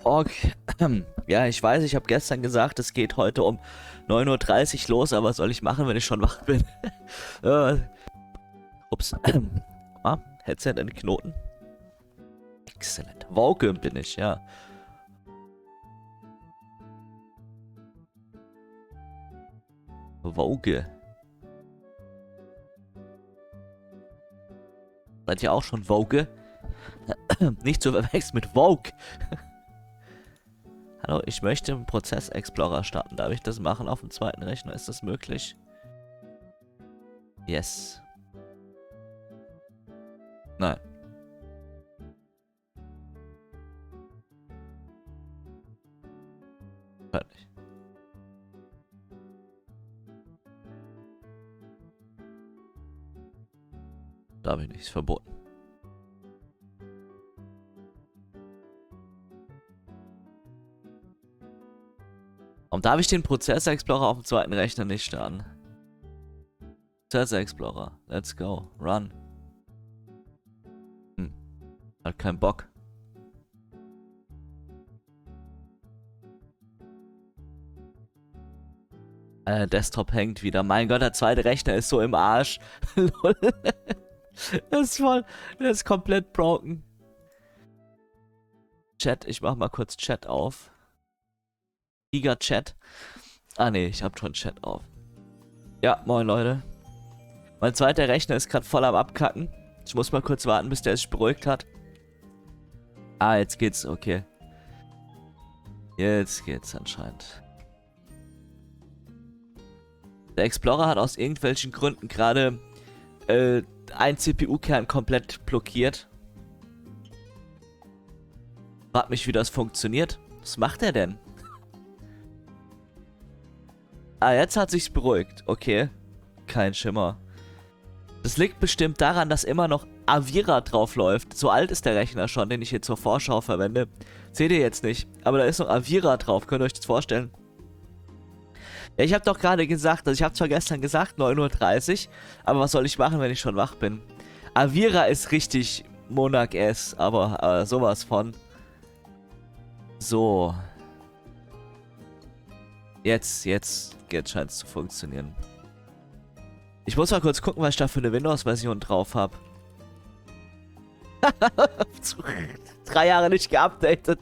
Org. Ja, ich weiß, ich habe gestern gesagt, es geht heute um 9:30 Uhr los, aber was soll ich machen, wenn ich schon wach bin? äh, ups. Headset in den Knoten. Exzellent. Woke bin ich, ja. Woke. Seid ihr auch schon Woke? Nicht zu verwechseln mit Woke. Hallo, ich möchte einen Prozess Explorer starten. Darf ich das machen auf dem zweiten Rechner? Ist das möglich? Yes. Nein. Fertig. Darf ich nicht, ist verboten. Warum darf ich den Prozessor Explorer auf dem zweiten Rechner nicht starten? Prozessor Explorer, let's go, run. Hat keinen Bock. Desktop hängt wieder. Mein Gott, der zweite Rechner ist so im Arsch. Lol. Das ist voll. Das ist komplett broken. Chat, ich mach mal kurz Chat auf. Giga-Chat. Ah ne, ich hab schon Chat auf. Ja, moin Leute. Mein zweiter Rechner ist gerade voll am Abkacken. Ich muss mal kurz warten, bis der sich beruhigt hat. Ah, jetzt geht's, okay. Jetzt geht's anscheinend. Der Explorer hat aus irgendwelchen Gründen gerade ein CPU-Kern komplett blockiert. Frag mich, wie das funktioniert. Was macht er denn? Ah, jetzt hat sich's beruhigt. Okay. Kein Schimmer. Das liegt bestimmt daran, dass immer noch Avira drauf läuft. So alt ist der Rechner schon, den ich hier zur Vorschau verwende. Seht ihr jetzt nicht. Aber da ist noch Avira drauf. Könnt ihr euch das vorstellen? Ja, ich habe doch gerade gesagt, also ich habe zwar gestern gesagt 9:30 Uhr, aber was soll ich machen, wenn ich schon wach bin? Avira ist richtig Monarch S, aber sowas von. So. Jetzt scheint es zu funktionieren. Ich muss mal kurz gucken, was ich da für eine Windows-Version drauf habe. 3 Jahre nicht geupdatet.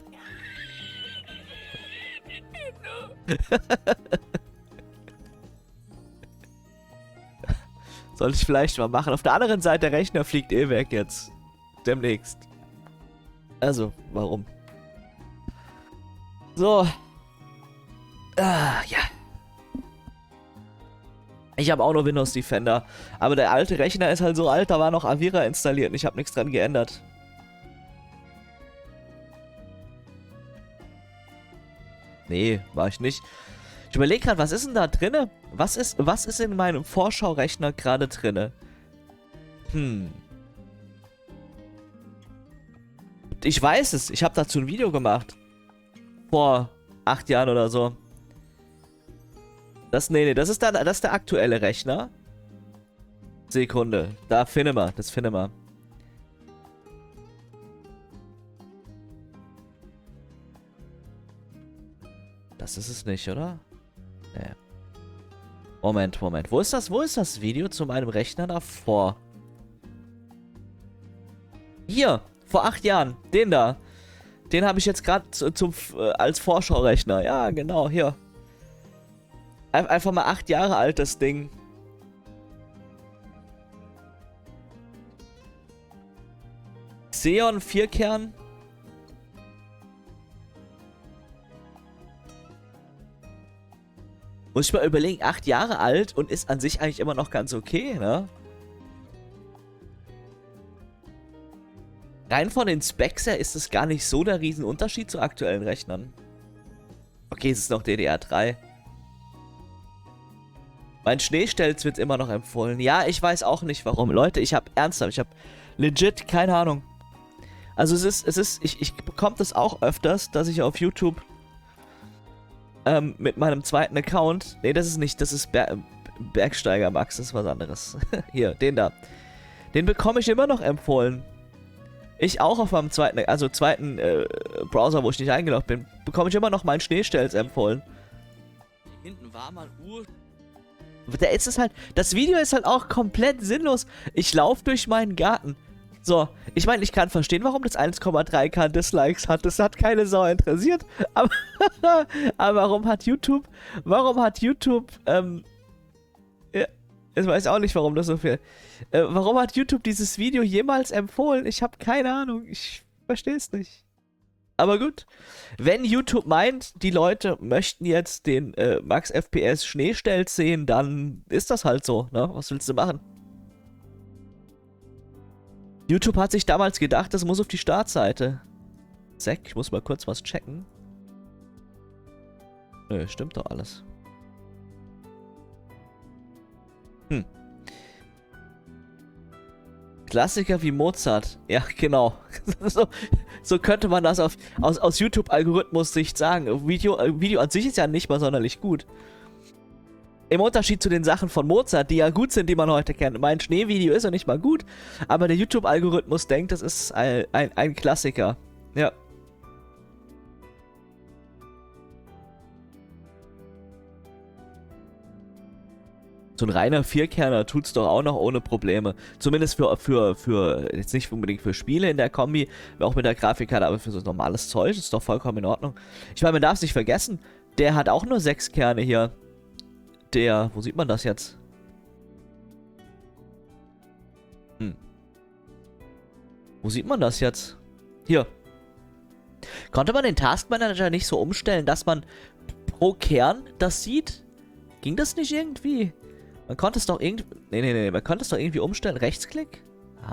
Soll ich vielleicht mal machen. Auf der anderen Seite, der Rechner fliegt eh weg jetzt. Demnächst. Also, warum? So. Ja. Ich habe auch nur Windows Defender. Aber der alte Rechner ist halt so alt, da war noch Avira installiert und ich habe nichts dran geändert. Nee, war ich nicht. Ich überlege gerade, was ist denn da drinne? Was ist in meinem Vorschau-Rechner gerade drinne? Ich weiß es. Ich habe dazu ein Video gemacht. Vor 8 Jahren oder so. Nee, das ist der aktuelle Rechner. Sekunde. Da finden wir. Das finden wir. Das ist es nicht, oder? Nee. Moment. Wo ist das Video zu meinem Rechner davor? Hier, vor 8 Jahren. Den da. Den habe ich jetzt gerade als Vorschau-Rechner. Ja, genau, hier. Einfach mal 8 Jahre alt, das Ding. Xeon 4-Kern. Muss ich mal überlegen, 8 Jahre alt und ist an sich eigentlich immer noch ganz okay, ne? Rein von den Specs her ist es gar nicht so der Riesenunterschied zu aktuellen Rechnern. Okay, es ist noch DDR3. Mein Schneestelz wird immer noch empfohlen. Ja, ich weiß auch nicht warum. Leute, ich habe legit keine Ahnung. Also ich bekomme das auch öfters, dass ich auf YouTube mit meinem zweiten Account, nee, das ist Bergsteiger Max, das ist was anderes. Hier, den da. Den bekomme ich immer noch empfohlen. Ich auch auf meinem zweiten Browser, wo ich nicht eingeloggt bin, bekomme ich immer noch meinen Schneestelz empfohlen. Hier hinten war mal Der ist es halt, das Video ist halt auch komplett sinnlos. Ich laufe durch meinen Garten. So, ich meine, ich kann verstehen, warum das 1,3K Dislikes hat. Das hat keine Sau interessiert. Aber, aber warum hat YouTube, ja, ich weiß auch nicht, warum das so viel. Warum hat YouTube dieses Video jemals empfohlen? Ich habe keine Ahnung. Ich verstehe es nicht. Aber gut, wenn YouTube meint, die Leute möchten jetzt den Max FPS Schneestelz sehen, dann ist das halt so, ne? Was willst du machen? YouTube hat sich damals gedacht, das muss auf die Startseite. Zack, ich muss mal kurz was checken. Nö, stimmt doch alles. Klassiker wie Mozart. Ja, genau. so könnte man das aus YouTube-Algorithmus-Sicht sagen. Video an sich ist ja nicht mal sonderlich gut. Im Unterschied zu den Sachen von Mozart, die ja gut sind, die man heute kennt. Mein Schneevideo ist ja nicht mal gut, aber der YouTube-Algorithmus denkt, das ist ein Klassiker. Ja. So ein reiner Vierkerner tut's doch auch noch ohne Probleme. Zumindest für jetzt nicht unbedingt für Spiele in der Kombi, auch mit der Grafikkarte, aber für so normales Zeug ist doch vollkommen in Ordnung. Ich meine, man darf es nicht vergessen, der hat auch nur 6 Kerne hier. Wo sieht man das jetzt? Wo sieht man das jetzt? Hier. Konnte man den Task Manager nicht so umstellen, dass man pro Kern das sieht? Ging das nicht irgendwie? Man konnte es doch irgendwie... Nee, man konnte es doch irgendwie umstellen. Rechtsklick?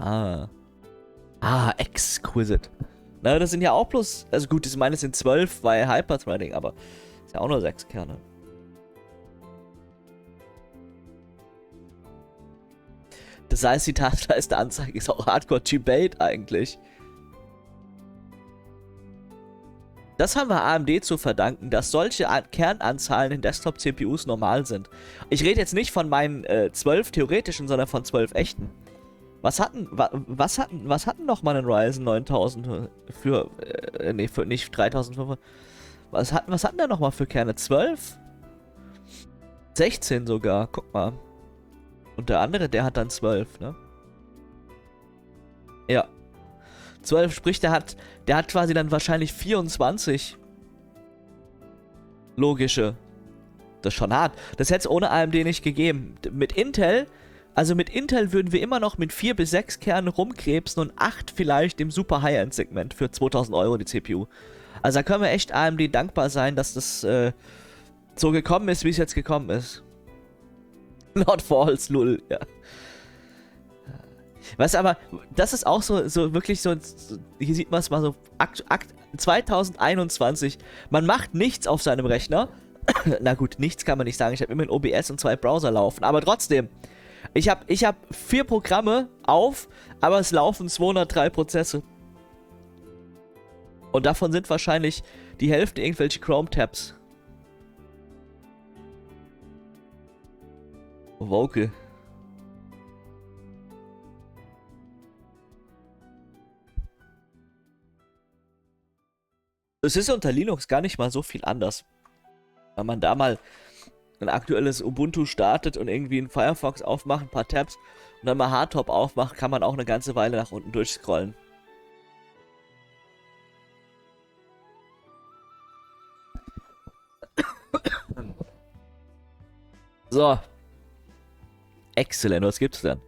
Exquisite. Na, das sind ja auch bloß... Also gut, ich meine, es sind 12 bei Hyperthreading, aber ist ja auch nur 6 Kerne. Das heißt, die Taskleiste-Anzeige ist auch Hardcore-Debate eigentlich. Das haben wir AMD zu verdanken, dass solche Kernanzahlen in Desktop-CPUs normal sind. Ich rede jetzt nicht von meinen 12 theoretischen, sondern von 12 echten. Was hatten noch mal ein Ryzen 9000 für nicht 3500. Was hatten der noch mal für Kerne? 12? 16 sogar, guck mal. Und der andere, der hat dann 12, ne? Ja. 12, sprich, der hat quasi dann wahrscheinlich 24 logische. Das ist schon hart. Das hätte es ohne AMD nicht gegeben. Mit Intel würden wir immer noch mit 4 bis 6 Kernen rumkrebsen und 8 vielleicht im super High-End-Segment für 2000 Euro die CPU. Also da können wir echt AMD dankbar sein, dass das so gekommen ist, wie es jetzt gekommen ist. Not false, lull, ja. Weißt du, aber das ist auch so wirklich so, hier sieht man es mal so, 2021, man macht nichts auf seinem Rechner. Na gut, nichts kann man nicht sagen, ich habe immerhin OBS und 2 Browser laufen, aber trotzdem, ich hab 4 Programme auf, aber es laufen 203 Prozesse. Und davon sind wahrscheinlich die Hälfte irgendwelche Chrome-Tabs. Vocal. Es ist unter Linux gar nicht mal so viel anders. Wenn man da mal ein aktuelles Ubuntu startet und irgendwie einen Firefox aufmacht, ein paar Tabs und dann mal Hardtop aufmacht, kann man auch eine ganze Weile nach unten durchscrollen. So. Exzellent, was gibt's denn?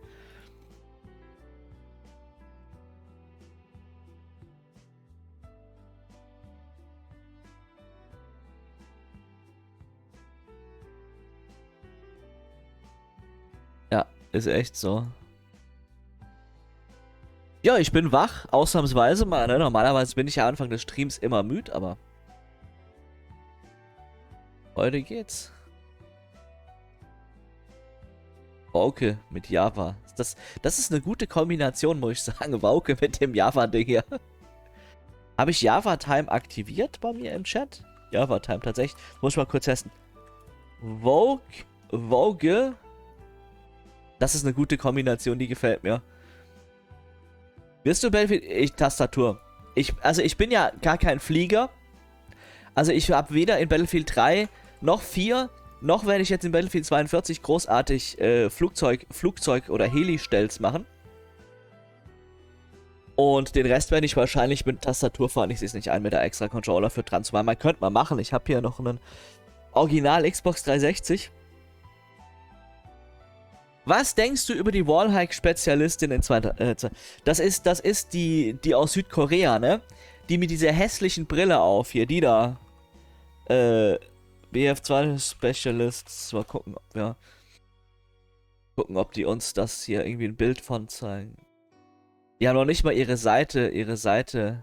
Ja, ist echt so. Ja, ich bin wach, ausnahmsweise mal, ne? Normalerweise bin ich ja Anfang des Streams immer müde, aber heute geht's. Wauke mit Java. Das ist eine gute Kombination, muss ich sagen. Wauke mit dem Java-Ding hier. Habe ich Java-Time aktiviert bei mir im Chat? Java-Time, tatsächlich. Muss ich mal kurz testen. Wauke. Das ist eine gute Kombination, die gefällt mir. Wirst du Battlefield... Tastatur. Also ich bin ja gar kein Flieger. Also ich habe weder in Battlefield 3 noch 4, noch werde ich jetzt in Battlefield 42 großartig Flugzeug oder Heli-Stelz machen. Und den Rest werde ich wahrscheinlich mit Tastatur fahren. Ich sehe es nicht ein, mit der extra Controller für dran zu machen. Man könnte mal machen. Ich habe hier noch einen Original Xbox 360. Was denkst du über die Wallhack-Spezialistin in das ist die aus Südkorea, ne? Die mit dieser hässlichen Brille auf hier, die da. BF2 Specialists. Mal gucken, ob die uns das hier irgendwie ein Bild von zeigen. Die haben noch nicht mal ihre Seite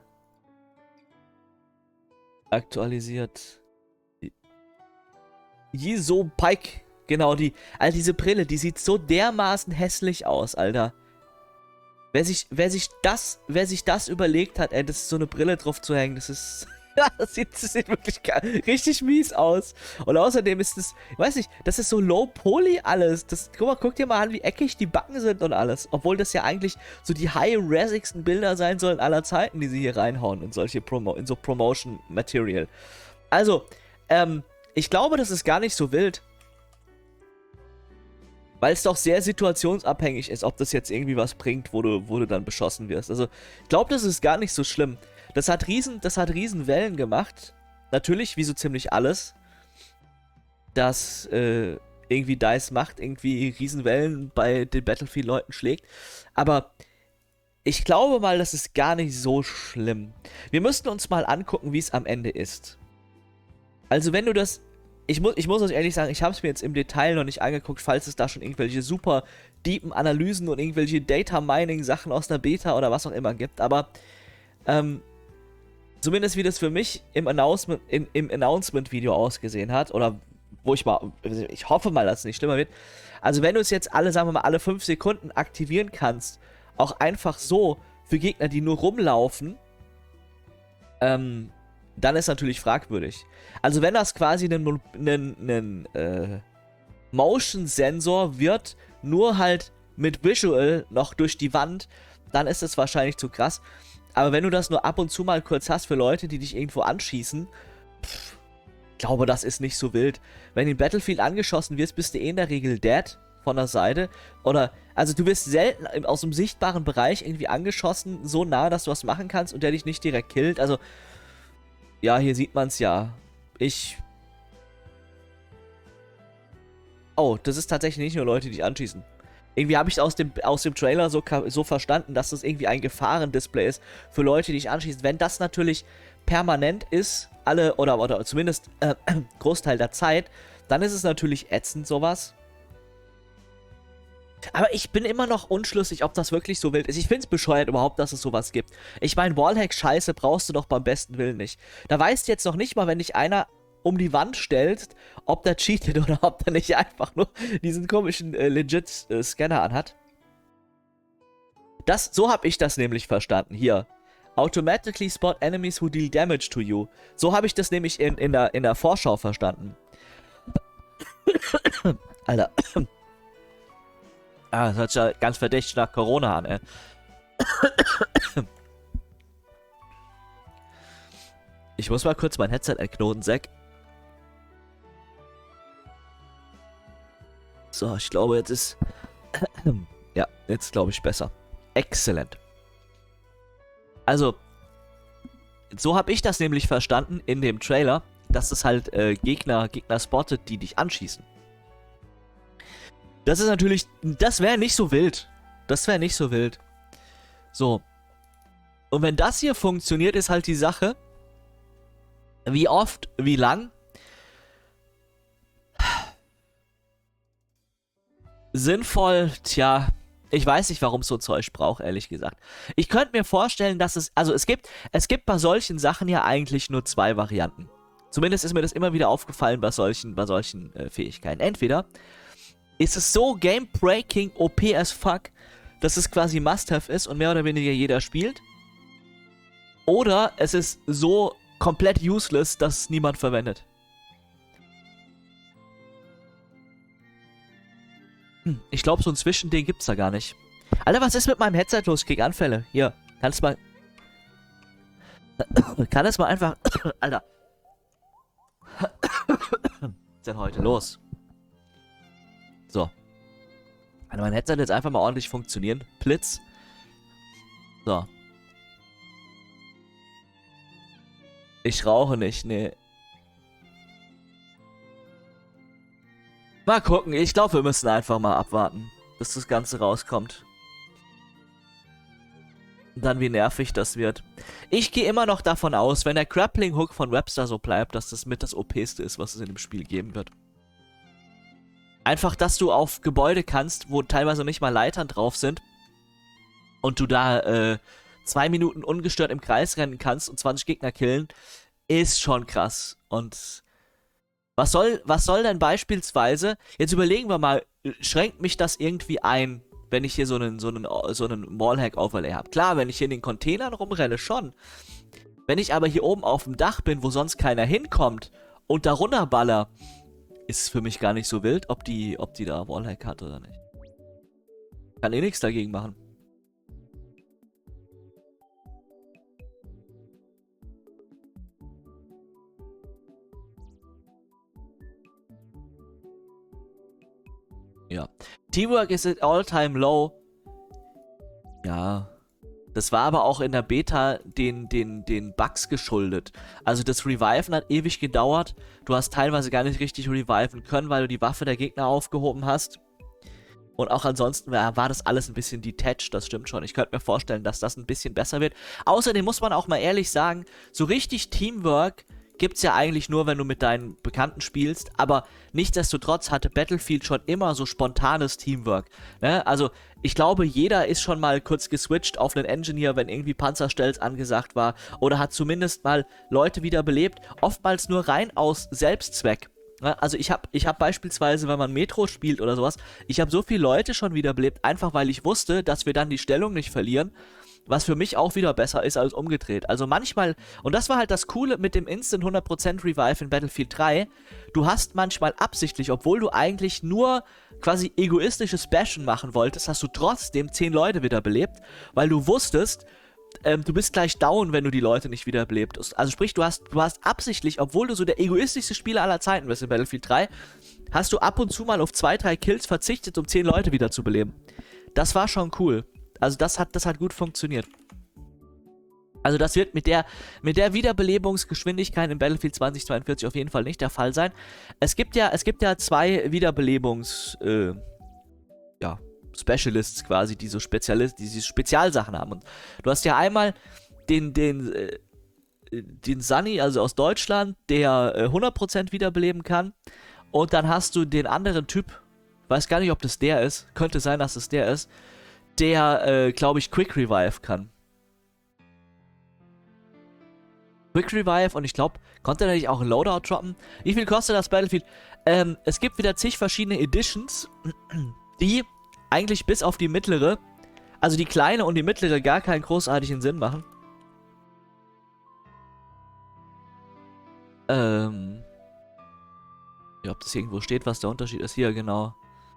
aktualisiert. Yiso Pike. Genau, Alter, diese Brille, die sieht so dermaßen hässlich aus, Alter. Wer sich das überlegt hat, ey, das ist so eine Brille drauf zu hängen, das ist... das sieht wirklich richtig mies aus. Und außerdem ist das, ich weiß nicht, das ist so low-poly alles. Guck dir mal an, wie eckig die Backen sind und alles. Obwohl das ja eigentlich so die high-resigsten Bilder sein sollen aller Zeiten, die sie hier reinhauen in solche in so Promotion-Material. Also, ich glaube, das ist gar nicht so wild. Weil es doch sehr situationsabhängig ist, ob das jetzt irgendwie was bringt, wo du dann beschossen wirst. Also, ich glaube, das ist gar nicht so schlimm. Das hat riesen Wellen gemacht. Natürlich, wie so ziemlich alles. Das irgendwie DICE macht, irgendwie Riesenwellen bei den Battlefield-Leuten schlägt. Aber ich glaube mal, das ist gar nicht so schlimm. Wir müssten uns mal angucken, wie es am Ende ist. Also wenn du das... Ich muss euch ehrlich sagen, ich habe es mir jetzt im Detail noch nicht angeguckt, falls es da schon irgendwelche super deepen Analysen und irgendwelche Data-Mining-Sachen aus einer Beta oder was auch immer gibt. Aber zumindest wie das für mich im Announcement-Video ausgesehen hat, oder wo ich hoffe mal, dass es nicht schlimmer wird. Also wenn du es jetzt sagen wir mal, alle 5 Sekunden aktivieren kannst, auch einfach so für Gegner, die nur rumlaufen, dann ist natürlich fragwürdig. Also wenn das quasi ein Motion-Sensor wird, nur halt mit Visual noch durch die Wand, dann ist es wahrscheinlich zu krass. Aber wenn du das nur ab und zu mal kurz hast für Leute, die dich irgendwo anschießen, glaube, das ist nicht so wild. Wenn du in Battlefield angeschossen wirst, bist du in der Regel dead von der Seite. Oder, also du wirst selten aus dem sichtbaren Bereich irgendwie angeschossen, so nah, dass du was machen kannst und der dich nicht direkt killt. Also, ja, hier sieht man es ja. Oh, das ist tatsächlich nicht nur Leute, die dich anschießen. Irgendwie habe ich aus dem Trailer so verstanden, dass das irgendwie ein Gefahrendisplay ist für Leute, die dich anschießen. Wenn das natürlich permanent ist, oder zumindest Großteil der Zeit, dann ist es natürlich ätzend, sowas. Aber ich bin immer noch unschlüssig, ob das wirklich so wild ist. Ich finde es bescheuert überhaupt, dass es sowas gibt. Ich meine, Wallhack-Scheiße brauchst du doch beim besten Willen nicht. Da weißt du jetzt noch nicht mal, wenn dich einer um die Wand stellst, ob der cheatet oder ob der nicht einfach nur diesen komischen legit Scanner anhat. So habe ich das nämlich verstanden. Hier. Automatically spot enemies who deal damage to you. So habe ich das nämlich in der Vorschau verstanden. Alter. Ah, das hört sich ja ganz verdächtig nach Corona an, ey. Ich muss mal kurz mein Headset entknoten, Zack. So, ich glaube, jetzt ist... ja, jetzt glaube ich besser. Exzellent. Also, so habe ich das nämlich verstanden in dem Trailer, dass es halt Gegner spottet, die dich anschießen. Das ist natürlich, das wäre nicht so wild. Das wäre nicht so wild. So. Und wenn das hier funktioniert, ist halt die Sache, wie oft, wie lang. Sinnvoll, tja, ich weiß nicht, warum es so Zeug braucht, ehrlich gesagt. Ich könnte mir vorstellen, dass es gibt bei solchen Sachen ja eigentlich nur 2 Varianten. Zumindest ist mir das immer wieder aufgefallen bei solchen Fähigkeiten. Entweder ist es so game-breaking OP as fuck, dass es quasi Must-Have ist und mehr oder weniger jeder spielt. Oder es ist so komplett useless, dass es niemand verwendet. Ich glaube, so ein Zwischending gibt's da gar nicht. Alter, was ist mit meinem Headset los? Ich krieg Anfälle. Hier. Kannst mal... Kann es mal einfach... Alter. Was ist denn heute los? So. Kann mein Headset jetzt einfach mal ordentlich funktionieren? Blitz. So. Ich rauche nicht, nee. Mal gucken, ich glaube, wir müssen einfach mal abwarten, bis das Ganze rauskommt. Und dann, wie nervig das wird. Ich gehe immer noch davon aus, wenn der Grappling Hook von Webster so bleibt, dass das mit das OPste ist, was es in dem Spiel geben wird. Einfach, dass du auf Gebäude kannst, wo teilweise nicht mal Leitern drauf sind und du da 2 Minuten ungestört im Kreis rennen kannst und 20 Gegner killen, ist schon krass. Und was soll denn beispielsweise, jetzt überlegen wir mal, schränkt mich das irgendwie ein, wenn ich hier so einen Wallhack-Overlay habe? Klar, wenn ich hier in den Containern rumrenne, schon. Wenn ich aber hier oben auf dem Dach bin, wo sonst keiner hinkommt und da runterballer, ist es für mich gar nicht so wild, ob die da Wallhack hat oder nicht. Kann eh nichts dagegen machen. Ja. Teamwork is at all-time low. Ja. Das war aber auch in der Beta den Bugs geschuldet. Also das Reviven hat ewig gedauert. Du hast teilweise gar nicht richtig reviven können, weil du die Waffe der Gegner aufgehoben hast. Und auch ansonsten war das alles ein bisschen detached, das stimmt schon. Ich könnte mir vorstellen, dass das ein bisschen besser wird. Außerdem muss man auch mal ehrlich sagen, so richtig Teamwork gibt's ja eigentlich nur, wenn du mit deinen Bekannten spielst, aber nichtsdestotrotz hatte Battlefield schon immer so spontanes Teamwork, ne? Also, ich glaube, jeder ist schon mal kurz geswitcht auf einen Engineer, wenn irgendwie Panzerstelz angesagt war, oder hat zumindest mal Leute wiederbelebt, oftmals nur rein aus Selbstzweck. Ne? Also ich hab beispielsweise, wenn man Metro spielt oder sowas, ich habe so viele Leute schon wiederbelebt, einfach weil ich wusste, dass wir dann die Stellung nicht verlieren, was für mich auch wieder besser ist als umgedreht. Also manchmal, und das war halt das Coole mit dem Instant 100% Revive in Battlefield 3, du hast manchmal absichtlich, obwohl du eigentlich nur quasi egoistisches Bashen machen wolltest, hast du trotzdem 10 Leute wiederbelebt, weil du wusstest, du bist gleich down, wenn du die Leute nicht wiederbelebt hast. Also sprich, du hast absichtlich, obwohl du so der egoistischste Spieler aller Zeiten bist in Battlefield 3, hast du ab und zu mal auf 2, 3 Kills verzichtet, um 10 Leute wiederzubeleben. Das war schon cool. Also das hat gut funktioniert. Also das wird mit der Wiederbelebungsgeschwindigkeit in Battlefield 2042 auf jeden Fall nicht der Fall sein. Es gibt ja 2 Specialists quasi, die so Spezialsachen haben. Und du hast ja einmal den Sunny, also aus Deutschland, der 100% wiederbeleben kann. Und dann hast du den anderen Typ, weiß gar nicht, ob das der ist, könnte sein, dass es der ist, der, glaube ich, Quick Revive kann. Quick Revive und ich glaube, konnte er nicht auch ein Loadout droppen? Wie viel kostet das Battlefield? Es gibt wieder zig verschiedene Editions, die eigentlich bis auf die mittlere, also die kleine und die mittlere, gar keinen großartigen Sinn machen. Ja, ob das irgendwo steht, was der Unterschied ist. Hier, genau.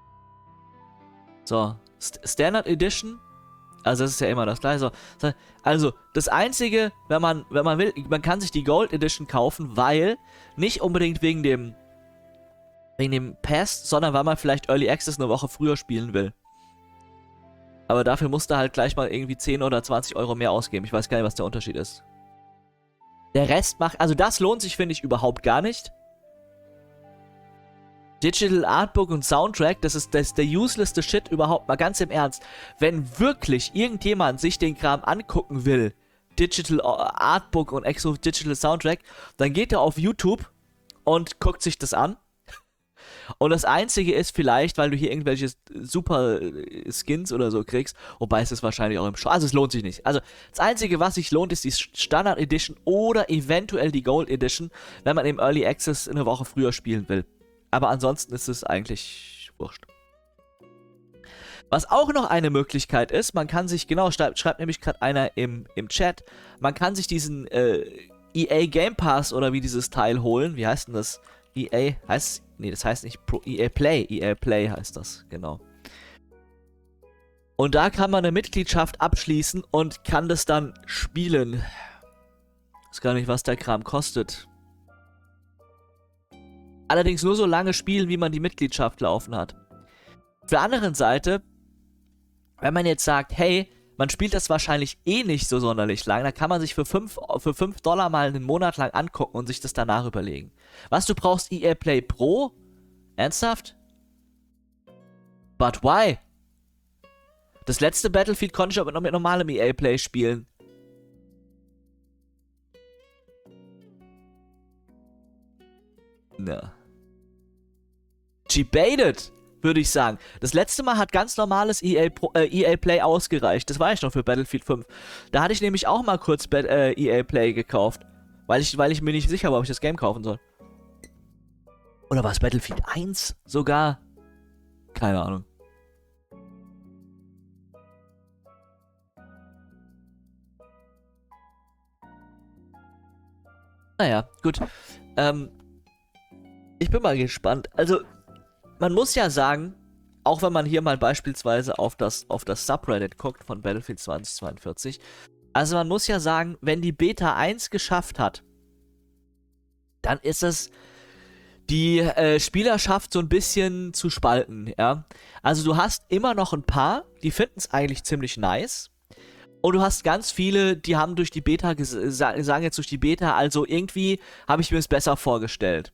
So, Standard Edition. Also das ist ja immer das gleiche. Also, das Einzige, wenn man will, man kann sich die Gold Edition kaufen, weil, nicht unbedingt wegen dem Pass, sondern weil man vielleicht Early Access eine Woche früher spielen will. Aber dafür musst du halt gleich mal irgendwie 10 oder 20 Euro mehr ausgeben. Ich weiß gar nicht, was der Unterschied ist. Der Rest macht, also das lohnt sich, finde ich, überhaupt gar nicht. Digital Artbook und Soundtrack, das ist der uselessste Shit überhaupt, mal ganz im Ernst. Wenn wirklich irgendjemand sich den Kram angucken will, Digital Artbook und Exo Digital Soundtrack, dann geht er auf YouTube und guckt sich das an. Und das Einzige ist vielleicht, weil du hier irgendwelche super Skins oder so kriegst, wobei es ist wahrscheinlich auch im Shop, also es lohnt sich nicht. Also das Einzige, was sich lohnt, ist die Standard Edition oder eventuell die Gold Edition, wenn man im Early Access eine Woche früher spielen will. Aber ansonsten ist es eigentlich wurscht. Was auch noch eine Möglichkeit ist, man kann sich, genau, schreibt nämlich gerade einer im Chat, man kann sich diesen EA Game Pass oder wie dieses Teil holen. Wie heißt denn das? EA heißt, nee, das heißt nicht EA Play heißt das, genau. Und da kann man eine Mitgliedschaft abschließen und kann das dann spielen. Ich weiß gar nicht, was der Kram kostet. Allerdings nur so lange spielen, wie man die Mitgliedschaft laufen hat. Auf der anderen Seite, wenn man jetzt sagt, hey, man spielt das wahrscheinlich eh nicht so sonderlich lang, dann kann man sich für 5 $ mal einen Monat lang angucken und sich das danach überlegen. Was, du brauchst EA Play Pro? Ernsthaft? But why? Das letzte Battlefield konnte ich aber noch mit normalem EA Play spielen. Na. Debated, würde ich sagen. Das letzte Mal hat ganz normales EA Play ausgereicht. Das war ich noch für Battlefield 5. Da hatte ich nämlich auch mal kurz EA Play gekauft. Weil ich mir nicht sicher war, ob ich das Game kaufen soll. Oder war es Battlefield 1 sogar? Keine Ahnung. Naja, gut. Ich bin mal gespannt. Also, man muss ja sagen, auch wenn man hier mal beispielsweise auf das Subreddit guckt von Battlefield 2042, also man muss ja sagen, wenn die Beta 1 geschafft hat, dann ist es die Spielerschaft so ein bisschen zu spalten, ja. Also du hast immer noch ein paar, die finden es eigentlich ziemlich nice. Und du hast ganz viele, die haben durch die Beta, sagen jetzt durch die Beta, also irgendwie habe ich mir es besser vorgestellt.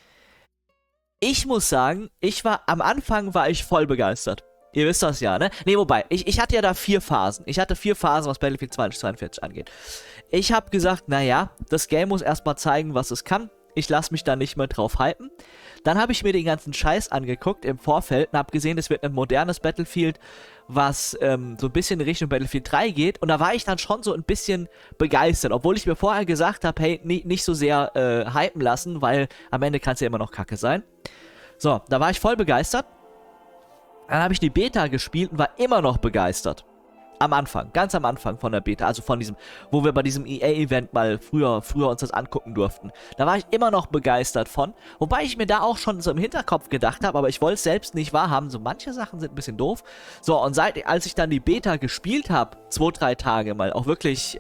Ich muss sagen, am Anfang war ich voll begeistert. Ihr wisst das ja, ne? Ne, wobei, ich hatte ja da 4 Phasen. Ich hatte 4 Phasen, was Battlefield 2042 angeht. Ich habe gesagt, naja, das Game muss erstmal zeigen, was es kann. Ich lasse mich da nicht mehr drauf hypen. Dann habe ich mir den ganzen Scheiß angeguckt im Vorfeld und habe gesehen, es wird ein modernes Battlefield, was so ein bisschen in Richtung Battlefield 3 geht. Und da war ich dann schon so ein bisschen begeistert, obwohl ich mir vorher gesagt habe, hey, nicht so sehr hypen lassen, weil am Ende kann es ja immer noch Kacke sein. So, da war ich voll begeistert. Dann habe ich die Beta gespielt und war immer noch begeistert. Am Anfang, ganz am Anfang von der Beta, also von diesem, wo wir bei diesem EA-Event mal früher uns das angucken durften. Da war ich immer noch begeistert von, wobei ich mir da auch schon so im Hinterkopf gedacht habe, aber ich wollte es selbst nicht wahrhaben, so manche Sachen sind ein bisschen doof. So, und als ich dann die Beta gespielt habe, 2-3 Tage mal, auch wirklich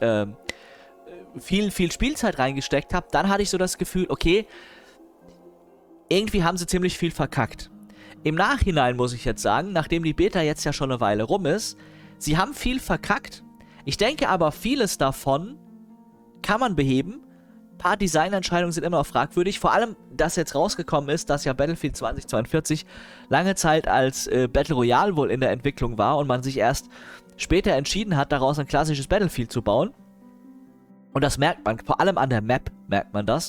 viel Spielzeit reingesteckt habe, dann hatte ich so das Gefühl, okay, irgendwie haben sie ziemlich viel verkackt. Im Nachhinein muss ich jetzt sagen, nachdem die Beta jetzt ja schon eine Weile rum ist, sie haben viel verkackt. Ich denke aber, vieles davon kann man beheben. Ein paar Designentscheidungen sind immer noch fragwürdig. Vor allem, dass jetzt rausgekommen ist, dass ja Battlefield 2042 lange Zeit als Battle Royale wohl in der Entwicklung war und man sich erst später entschieden hat, daraus ein klassisches Battlefield zu bauen. Und das merkt man, vor allem an der Map merkt man das.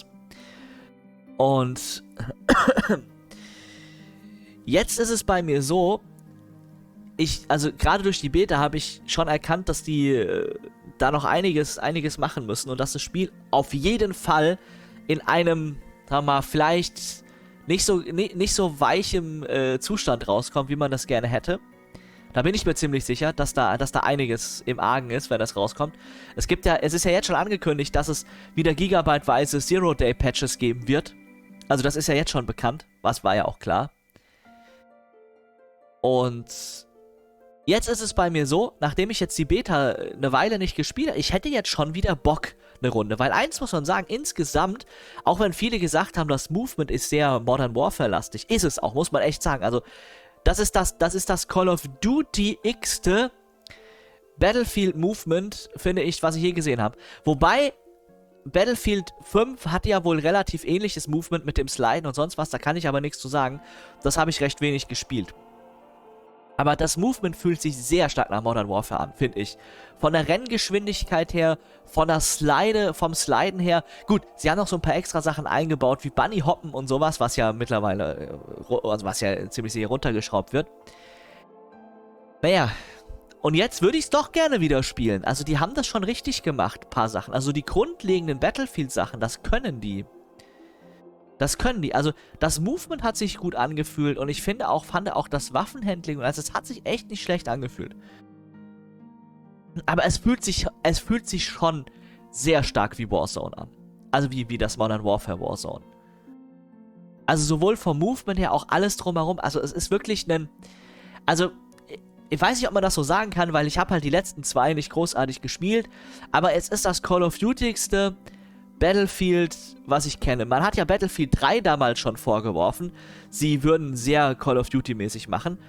Und jetzt ist es bei mir so, also gerade durch die Beta habe ich schon erkannt, dass die da noch einiges machen müssen und dass das Spiel auf jeden Fall in einem, sagen wir mal, vielleicht nicht so weichem Zustand rauskommt, wie man das gerne hätte. Da bin ich mir ziemlich sicher, dass da einiges im Argen ist, wenn das rauskommt. Es ist ja jetzt schon angekündigt, dass es wieder gigabyteweise Zero-Day-Patches geben wird. Also das ist ja jetzt schon bekannt, was war ja auch klar. Und jetzt ist es bei mir so, nachdem ich jetzt die Beta eine Weile nicht gespielt habe, ich hätte jetzt schon wieder Bock eine Runde. Weil eins muss man sagen, insgesamt, auch wenn viele gesagt haben, das Movement ist sehr Modern Warfare-lastig, ist es auch, muss man echt sagen. Also das ist das Call of Duty-igste Battlefield-Movement, finde ich, was ich je gesehen habe. Wobei Battlefield 5 hatte ja wohl relativ ähnliches Movement mit dem Sliden und sonst was, da kann ich aber nichts zu sagen. Das habe ich recht wenig gespielt. Aber das Movement fühlt sich sehr stark nach Modern Warfare an, finde ich. Von der Renngeschwindigkeit her, vom Sliden her. Gut, sie haben noch so ein paar extra Sachen eingebaut, wie Bunny Hoppen und sowas, was ja mittlerweile, also was ja ziemlich sehr runtergeschraubt wird. Naja, und jetzt würde ich es doch gerne wieder spielen. Also die haben das schon richtig gemacht, ein paar Sachen. Also die grundlegenden Battlefield-Sachen, das können die. Das können die. Also das Movement hat sich gut angefühlt und ich fand auch das Waffenhandling, also es hat sich echt nicht schlecht angefühlt. Aber es fühlt sich schon sehr stark wie Warzone an. Also wie das Modern Warfare Warzone. Also sowohl vom Movement her, auch alles drumherum. Also es ist wirklich also ich weiß nicht, ob man das so sagen kann, weil ich habe halt die letzten 2 nicht großartig gespielt, aber es ist das Call of Duty-igste Battlefield, was ich kenne. Man hat ja Battlefield 3 damals schon vorgeworfen, sie würden sehr Call of Duty-mäßig machen,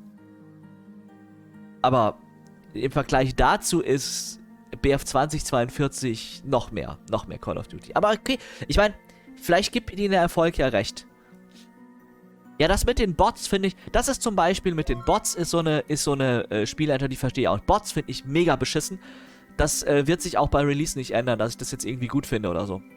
aber im Vergleich dazu ist BF 2042 noch mehr Call of Duty. Aber okay, ich meine, vielleicht gibt ihnen der Erfolg ja recht. Ja, das mit den Bots finde ich, das ist zum Beispiel mit den Bots ist so eine Spielleiter, die verstehe ich auch. Bots finde ich mega beschissen. Das wird sich auch bei Release nicht ändern, dass ich das jetzt irgendwie gut finde oder so.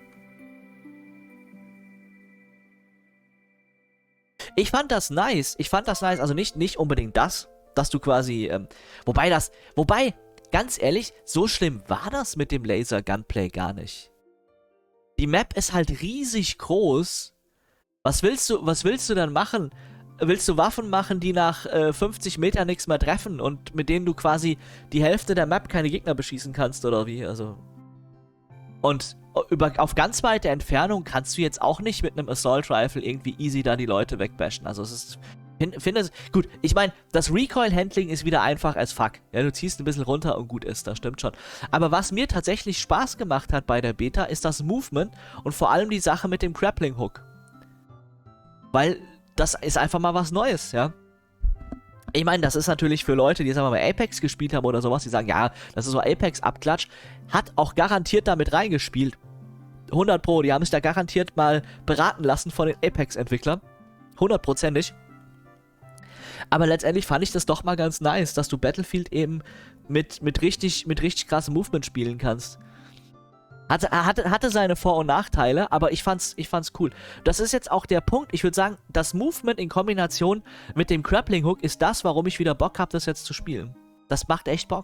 Ich fand das nice, also nicht unbedingt das, dass du quasi, wobei, ganz ehrlich, so schlimm war das mit dem Laser-Gunplay gar nicht. Die Map ist halt riesig groß. Was willst du dann machen? Willst du Waffen machen, die nach 50 Metern nichts mehr treffen und mit denen du quasi die Hälfte der Map keine Gegner beschießen kannst oder wie? Also. Und auf ganz weite Entfernung kannst du jetzt auch nicht mit einem Assault Rifle irgendwie easy da die Leute wegbashen. Also es ist. Gut, ich meine, das Recoil-Handling ist wieder einfach as fuck. Ja, du ziehst ein bisschen runter und gut ist, das stimmt schon. Aber was mir tatsächlich Spaß gemacht hat bei der Beta, ist das Movement und vor allem die Sache mit dem Grappling Hook. Weil das ist einfach mal was Neues, ja. Ich meine, das ist natürlich für Leute, die, sagen wir mal, Apex gespielt haben oder sowas, die sagen, ja, das ist so Apex-Abklatsch, hat auch garantiert damit reingespielt. 100 Pro, die haben sich da garantiert mal beraten lassen von den Apex-Entwicklern. 100%ig. Aber letztendlich fand ich das doch mal ganz nice, dass du Battlefield eben mit richtig krassem Movement spielen kannst. Hatte seine Vor- und Nachteile, aber ich fand's cool. Das ist jetzt auch der Punkt, ich würde sagen, das Movement in Kombination mit dem Grappling Hook ist das, warum ich wieder Bock habe, das jetzt zu spielen. Das macht echt Bock.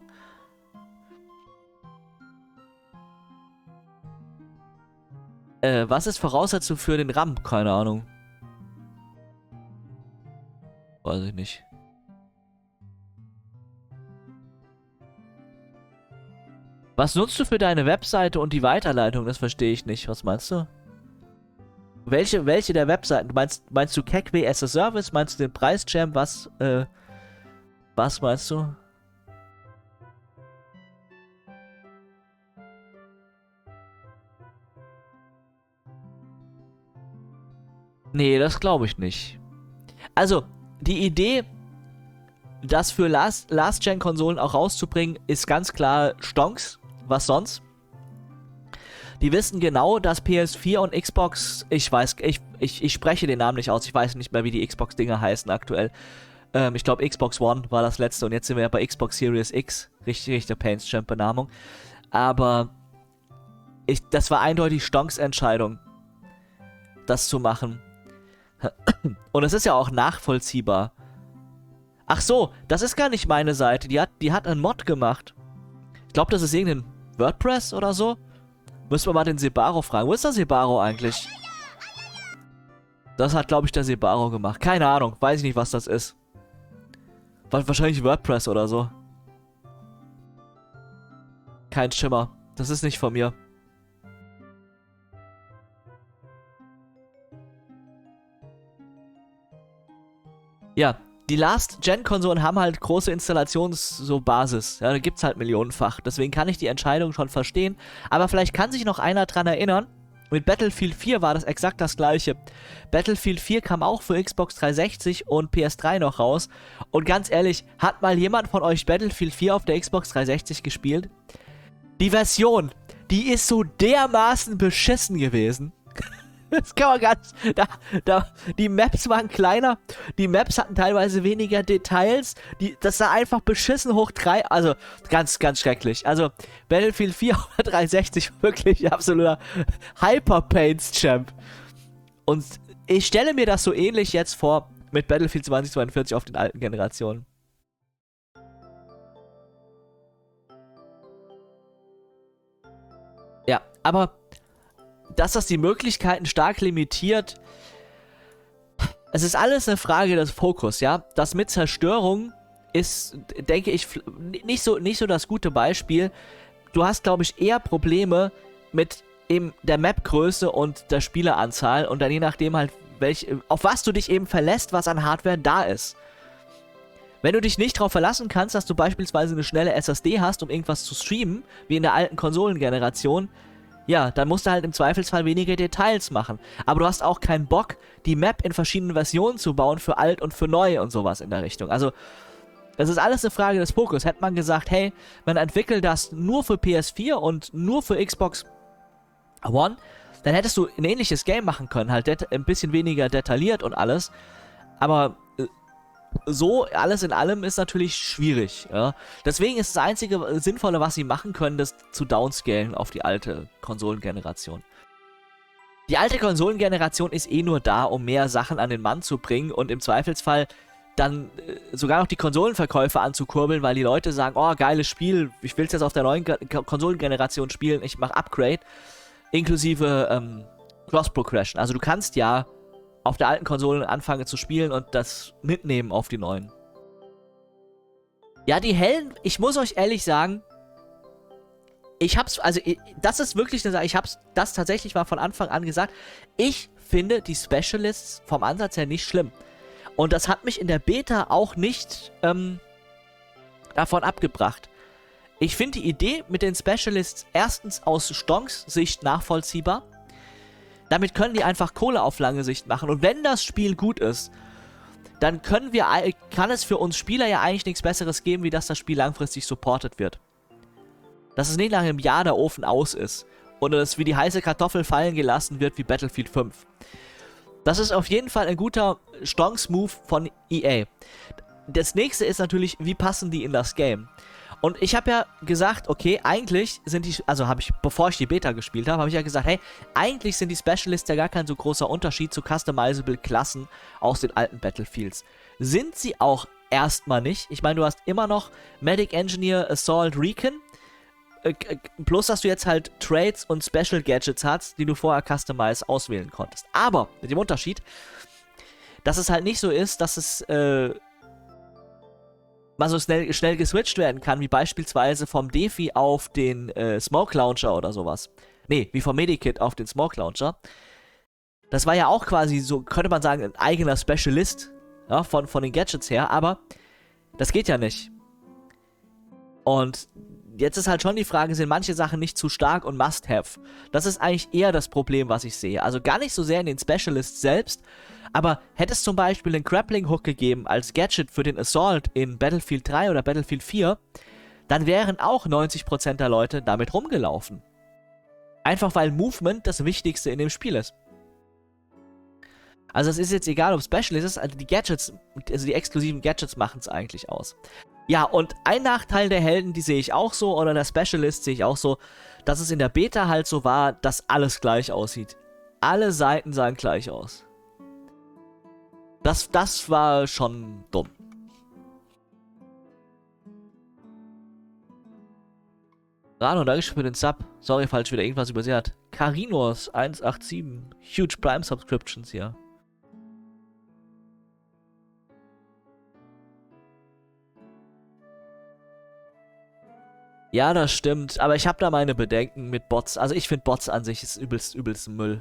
Was ist Voraussetzung für den RAM? Keine Ahnung. Weiß ich nicht. Was nutzt du für deine Webseite und die Weiterleitung? Das verstehe ich nicht. Was meinst du? Welche der Webseiten? Meinst du CACW as a Service? Meinst du den Preisjam? Was meinst du? Nee, das glaube ich nicht. Also, die Idee, das für Last-Gen-Konsolen auch rauszubringen, ist ganz klar Stonks. Was sonst? Die wissen genau, dass PS4 und Xbox, ich spreche den Namen nicht aus, ich weiß nicht mehr, wie die Xbox-Dinger heißen aktuell. Ich glaube, Xbox One war das letzte und jetzt sind wir ja bei Xbox Series X. Richtig der Paints-Champ-Benamung. Aber das war eindeutig Stonks Entscheidung, das zu machen. Und es ist ja auch nachvollziehbar. Ach so, das ist gar nicht meine Seite. Die hat einen Mod gemacht. Ich glaube, das ist irgendein WordPress oder so. Müssen wir mal den Sebaro fragen. Wo ist der Sebaro eigentlich? Das hat, glaube ich, der Sebaro gemacht. Keine Ahnung. Weiß ich nicht, was das ist. Wahrscheinlich WordPress oder so. Kein Schimmer. Das ist nicht von mir. Ja, die Last-Gen-Konsolen haben halt große Basis. Ja, da gibt's halt millionenfach. Deswegen kann ich die Entscheidung schon verstehen. Aber vielleicht kann sich noch einer dran erinnern. Mit Battlefield 4 war das exakt das gleiche. Battlefield 4 kam auch für Xbox 360 und PS3 noch raus. Und ganz ehrlich, hat mal jemand von euch Battlefield 4 auf der Xbox 360 gespielt? Die Version, die ist so dermaßen beschissen gewesen. Das kann man ganz. Die Maps waren kleiner, die Maps hatten teilweise weniger Details, das sah einfach beschissen hoch 3. Also ganz, ganz schrecklich. Also Battlefield 4 auf der 360 wirklich absoluter Hyper-Paints-Champ. Und ich stelle mir das so ähnlich jetzt vor mit Battlefield 2042 auf den alten Generationen. Ja, aber dass das die Möglichkeiten stark limitiert, es ist alles eine Frage des Fokus, ja. Das mit Zerstörung ist, denke ich, nicht so das gute Beispiel. Du hast, glaube ich, eher Probleme mit eben der Map-Größe und der Spieleranzahl und dann je nachdem halt, auf was du dich eben verlässt, was an Hardware da ist. Wenn du dich nicht darauf verlassen kannst, dass du beispielsweise eine schnelle SSD hast, um irgendwas zu streamen, wie in der alten Konsolengeneration, ja, dann musst du halt im Zweifelsfall weniger Details machen. Aber du hast auch keinen Bock, die Map in verschiedenen Versionen zu bauen, für alt und für neu und sowas in der Richtung. Also, das ist alles eine Frage des Fokus. Hätte man gesagt, hey, man entwickelt das nur für PS4 und nur für Xbox One, dann hättest du ein ähnliches Game machen können, halt ein bisschen weniger detailliert und alles. Aber so, alles in allem ist natürlich schwierig. Ja? Deswegen ist das einzige Sinnvolle, was sie machen können, das zu downscalen auf die alte Konsolengeneration. Die alte Konsolengeneration ist eh nur da, um mehr Sachen an den Mann zu bringen und im Zweifelsfall dann sogar noch die Konsolenverkäufe anzukurbeln, weil die Leute sagen, oh, geiles Spiel, ich will es jetzt auf der neuen Konsolengeneration spielen, ich mache Upgrade, inklusive Cross-Progression. Also du kannst ja auf der alten Konsole anfangen zu spielen und das mitnehmen auf die neuen. Ja, die hellen, ich muss euch ehrlich sagen, das ist wirklich eine Sache, ich hab's das tatsächlich mal von Anfang an gesagt, ich finde die Specialists vom Ansatz her nicht schlimm. Und das hat mich in der Beta auch nicht davon abgebracht. Ich finde die Idee mit den Specialists erstens aus Stonks Sicht nachvollziehbar. Damit können die einfach Kohle auf lange Sicht machen. Und wenn das Spiel gut ist, dann kann es für uns Spieler ja eigentlich nichts Besseres geben, wie dass das Spiel langfristig supported wird. Dass es nicht nach einem Jahr der Ofen aus ist. Oder dass wie die heiße Kartoffel fallen gelassen wird wie Battlefield 5. Das ist auf jeden Fall ein guter Stonks-Move von EA. Das nächste ist natürlich, wie passen die in das Game? Und ich habe ja gesagt, okay, eigentlich sind die, also habe ich, bevor ich die Beta gespielt habe, habe ich ja gesagt, hey, eigentlich sind die Specialists ja gar kein so großer Unterschied zu customizable Klassen aus den alten Battlefields. Sind sie auch erstmal nicht. Ich meine, du hast immer noch Medic Engineer, Assault, Recon, plus dass du jetzt halt Trades und Special Gadgets hast, die du vorher customized auswählen konntest. Aber mit dem Unterschied, dass es halt nicht so ist, dass es mal so schnell geswitcht werden kann, wie beispielsweise vom Defi auf den Smoke Launcher oder sowas. Nee, wie vom Medikit auf den Smoke Launcher. Das war ja auch quasi so, könnte man sagen, ein eigener Specialist, ja, von den Gadgets her, aber das geht ja nicht. Und jetzt ist halt schon die Frage, sind manche Sachen nicht zu stark und must-have? Das ist eigentlich eher das Problem, was ich sehe. Also gar nicht so sehr in den Specialists selbst, aber hätte es zum Beispiel einen Grappling Hook gegeben als Gadget für den Assault in Battlefield 3 oder Battlefield 4, dann wären auch 90% der Leute damit rumgelaufen. Einfach weil Movement das Wichtigste in dem Spiel ist. Also es ist jetzt egal, ob Specialist ist, also die Gadgets, also die exklusiven Gadgets machen es eigentlich aus. Ja, und ein Nachteil der Helden, die sehe ich auch so, oder der Specialist sehe ich auch so, dass es in der Beta halt so war, dass alles gleich aussieht. Alle Seiten sahen gleich aus. Das war schon dumm. Rano, danke für den Sub. Sorry, falls ich wieder irgendwas übersehen hat. Carinos 187. Huge Prime Subscriptions hier. Ja, das stimmt. Aber ich habe da meine Bedenken mit Bots. Also ich finde Bots an sich ist übelst Müll.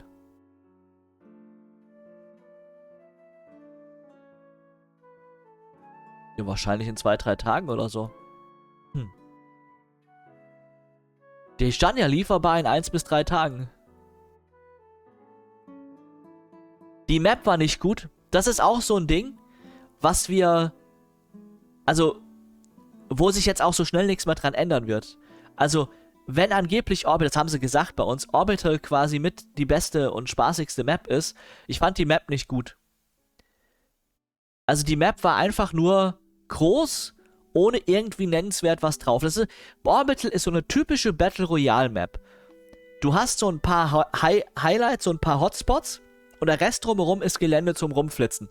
Ja, wahrscheinlich in 2-3 Tagen oder so. Die stand ja lieferbar in 1 bis 3 Tagen. Die Map war nicht gut. Das ist auch so ein Ding, was wir... Also, wo sich jetzt auch so schnell nichts mehr dran ändern wird. Also, wenn angeblich Orbital, das haben sie gesagt bei uns, Orbital quasi mit die beste und spaßigste Map ist, ich fand die Map nicht gut. Also die Map war einfach nur groß, ohne irgendwie nennenswert was drauf. Orbital ist so eine typische Battle Royale Map. Du hast so ein paar Highlights, so ein paar Hotspots und der Rest drumherum ist Gelände zum Rumflitzen.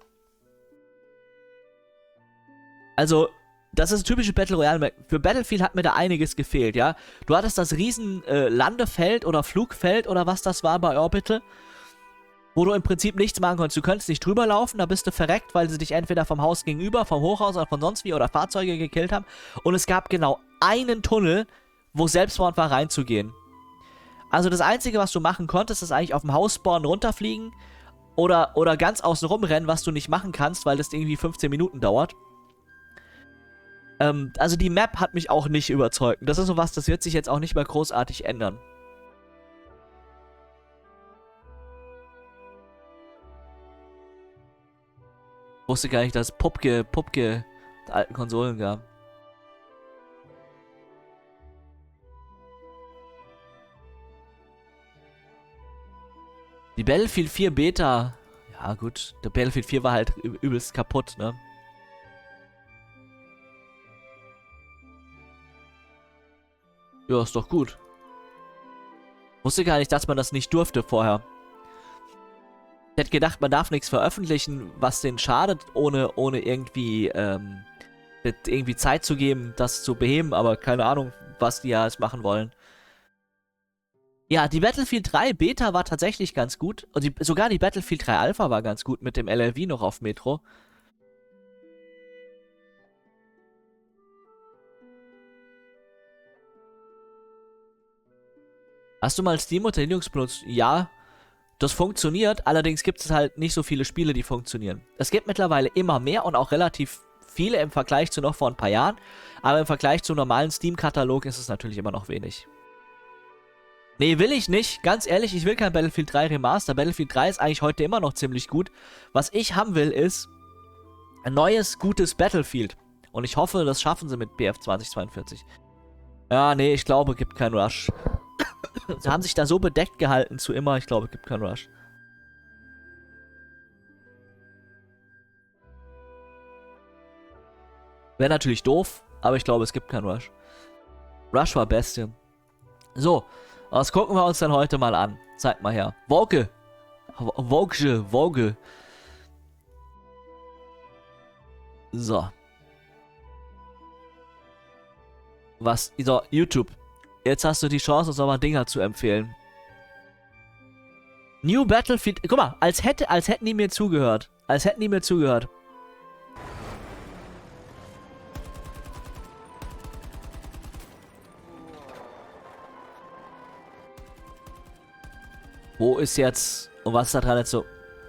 Also, das ist eine typische Battle Royale Map. Für Battlefield hat mir da einiges gefehlt, ja. Du hattest das riesen Landefeld oder Flugfeld oder was das war bei Orbital, wo du im Prinzip nichts machen konntest. Du könntest nicht drüber laufen, da bist du verreckt, weil sie dich entweder vom Haus gegenüber, vom Hochhaus oder von sonst wie oder Fahrzeuge gekillt haben. Und es gab genau einen Tunnel, wo Selbstmord war, reinzugehen. Also das Einzige, was du machen konntest, ist eigentlich auf dem Hausspawn runterfliegen oder ganz außen rumrennen, was du nicht machen kannst, weil das irgendwie 15 Minuten dauert. Also die Map hat mich auch nicht überzeugt. Das ist sowas, das wird sich jetzt auch nicht mehr großartig ändern. Ich wusste gar nicht, dass es Pupke der alten Konsolen gab. Die Battlefield 4 Beta. Ja gut, der Battlefield 4 war halt übelst kaputt, ne? Ja, ist doch gut. Wusste gar nicht, dass man das nicht durfte vorher. Ich hätte gedacht, man darf nichts veröffentlichen, was denen schadet, ohne irgendwie, irgendwie Zeit zu geben, das zu beheben, aber keine Ahnung, was die ja jetzt machen wollen. Ja, die Battlefield 3 Beta war tatsächlich ganz gut. Und sogar die Battlefield 3 Alpha war ganz gut mit dem LLV noch auf Metro. Hast du mal Steam unter Linux benutzt? Ja, das funktioniert. Allerdings gibt es halt nicht so viele Spiele, die funktionieren. Es gibt mittlerweile immer mehr und auch relativ viele im Vergleich zu noch vor ein paar Jahren. Aber im Vergleich zum normalen Steam-Katalog ist es natürlich immer noch wenig. Nee, will ich nicht. Ganz ehrlich, ich will kein Battlefield 3 Remaster. Battlefield 3 ist eigentlich heute immer noch ziemlich gut. Was ich haben will, ist ein neues, gutes Battlefield. Und ich hoffe, das schaffen sie mit BF 2042. Ja, nee, ich glaube, gibt keinen Rush. Sie haben sich da so bedeckt gehalten zu immer. Ich glaube, gibt keinen Rush. Wäre natürlich doof, aber ich glaube, es gibt keinen Rush. Rush war Bestie. So, was gucken wir uns dann heute mal an? Zeig mal her. Vogue. Vogue. So. Was? So, YouTube. Jetzt hast du die Chance, uns nochmal Dinger zu empfehlen. New Battlefield. Guck mal, als hätten die mir zugehört. Als hätten die mir zugehört. Wo ist jetzt... Und was ist da dran jetzt so...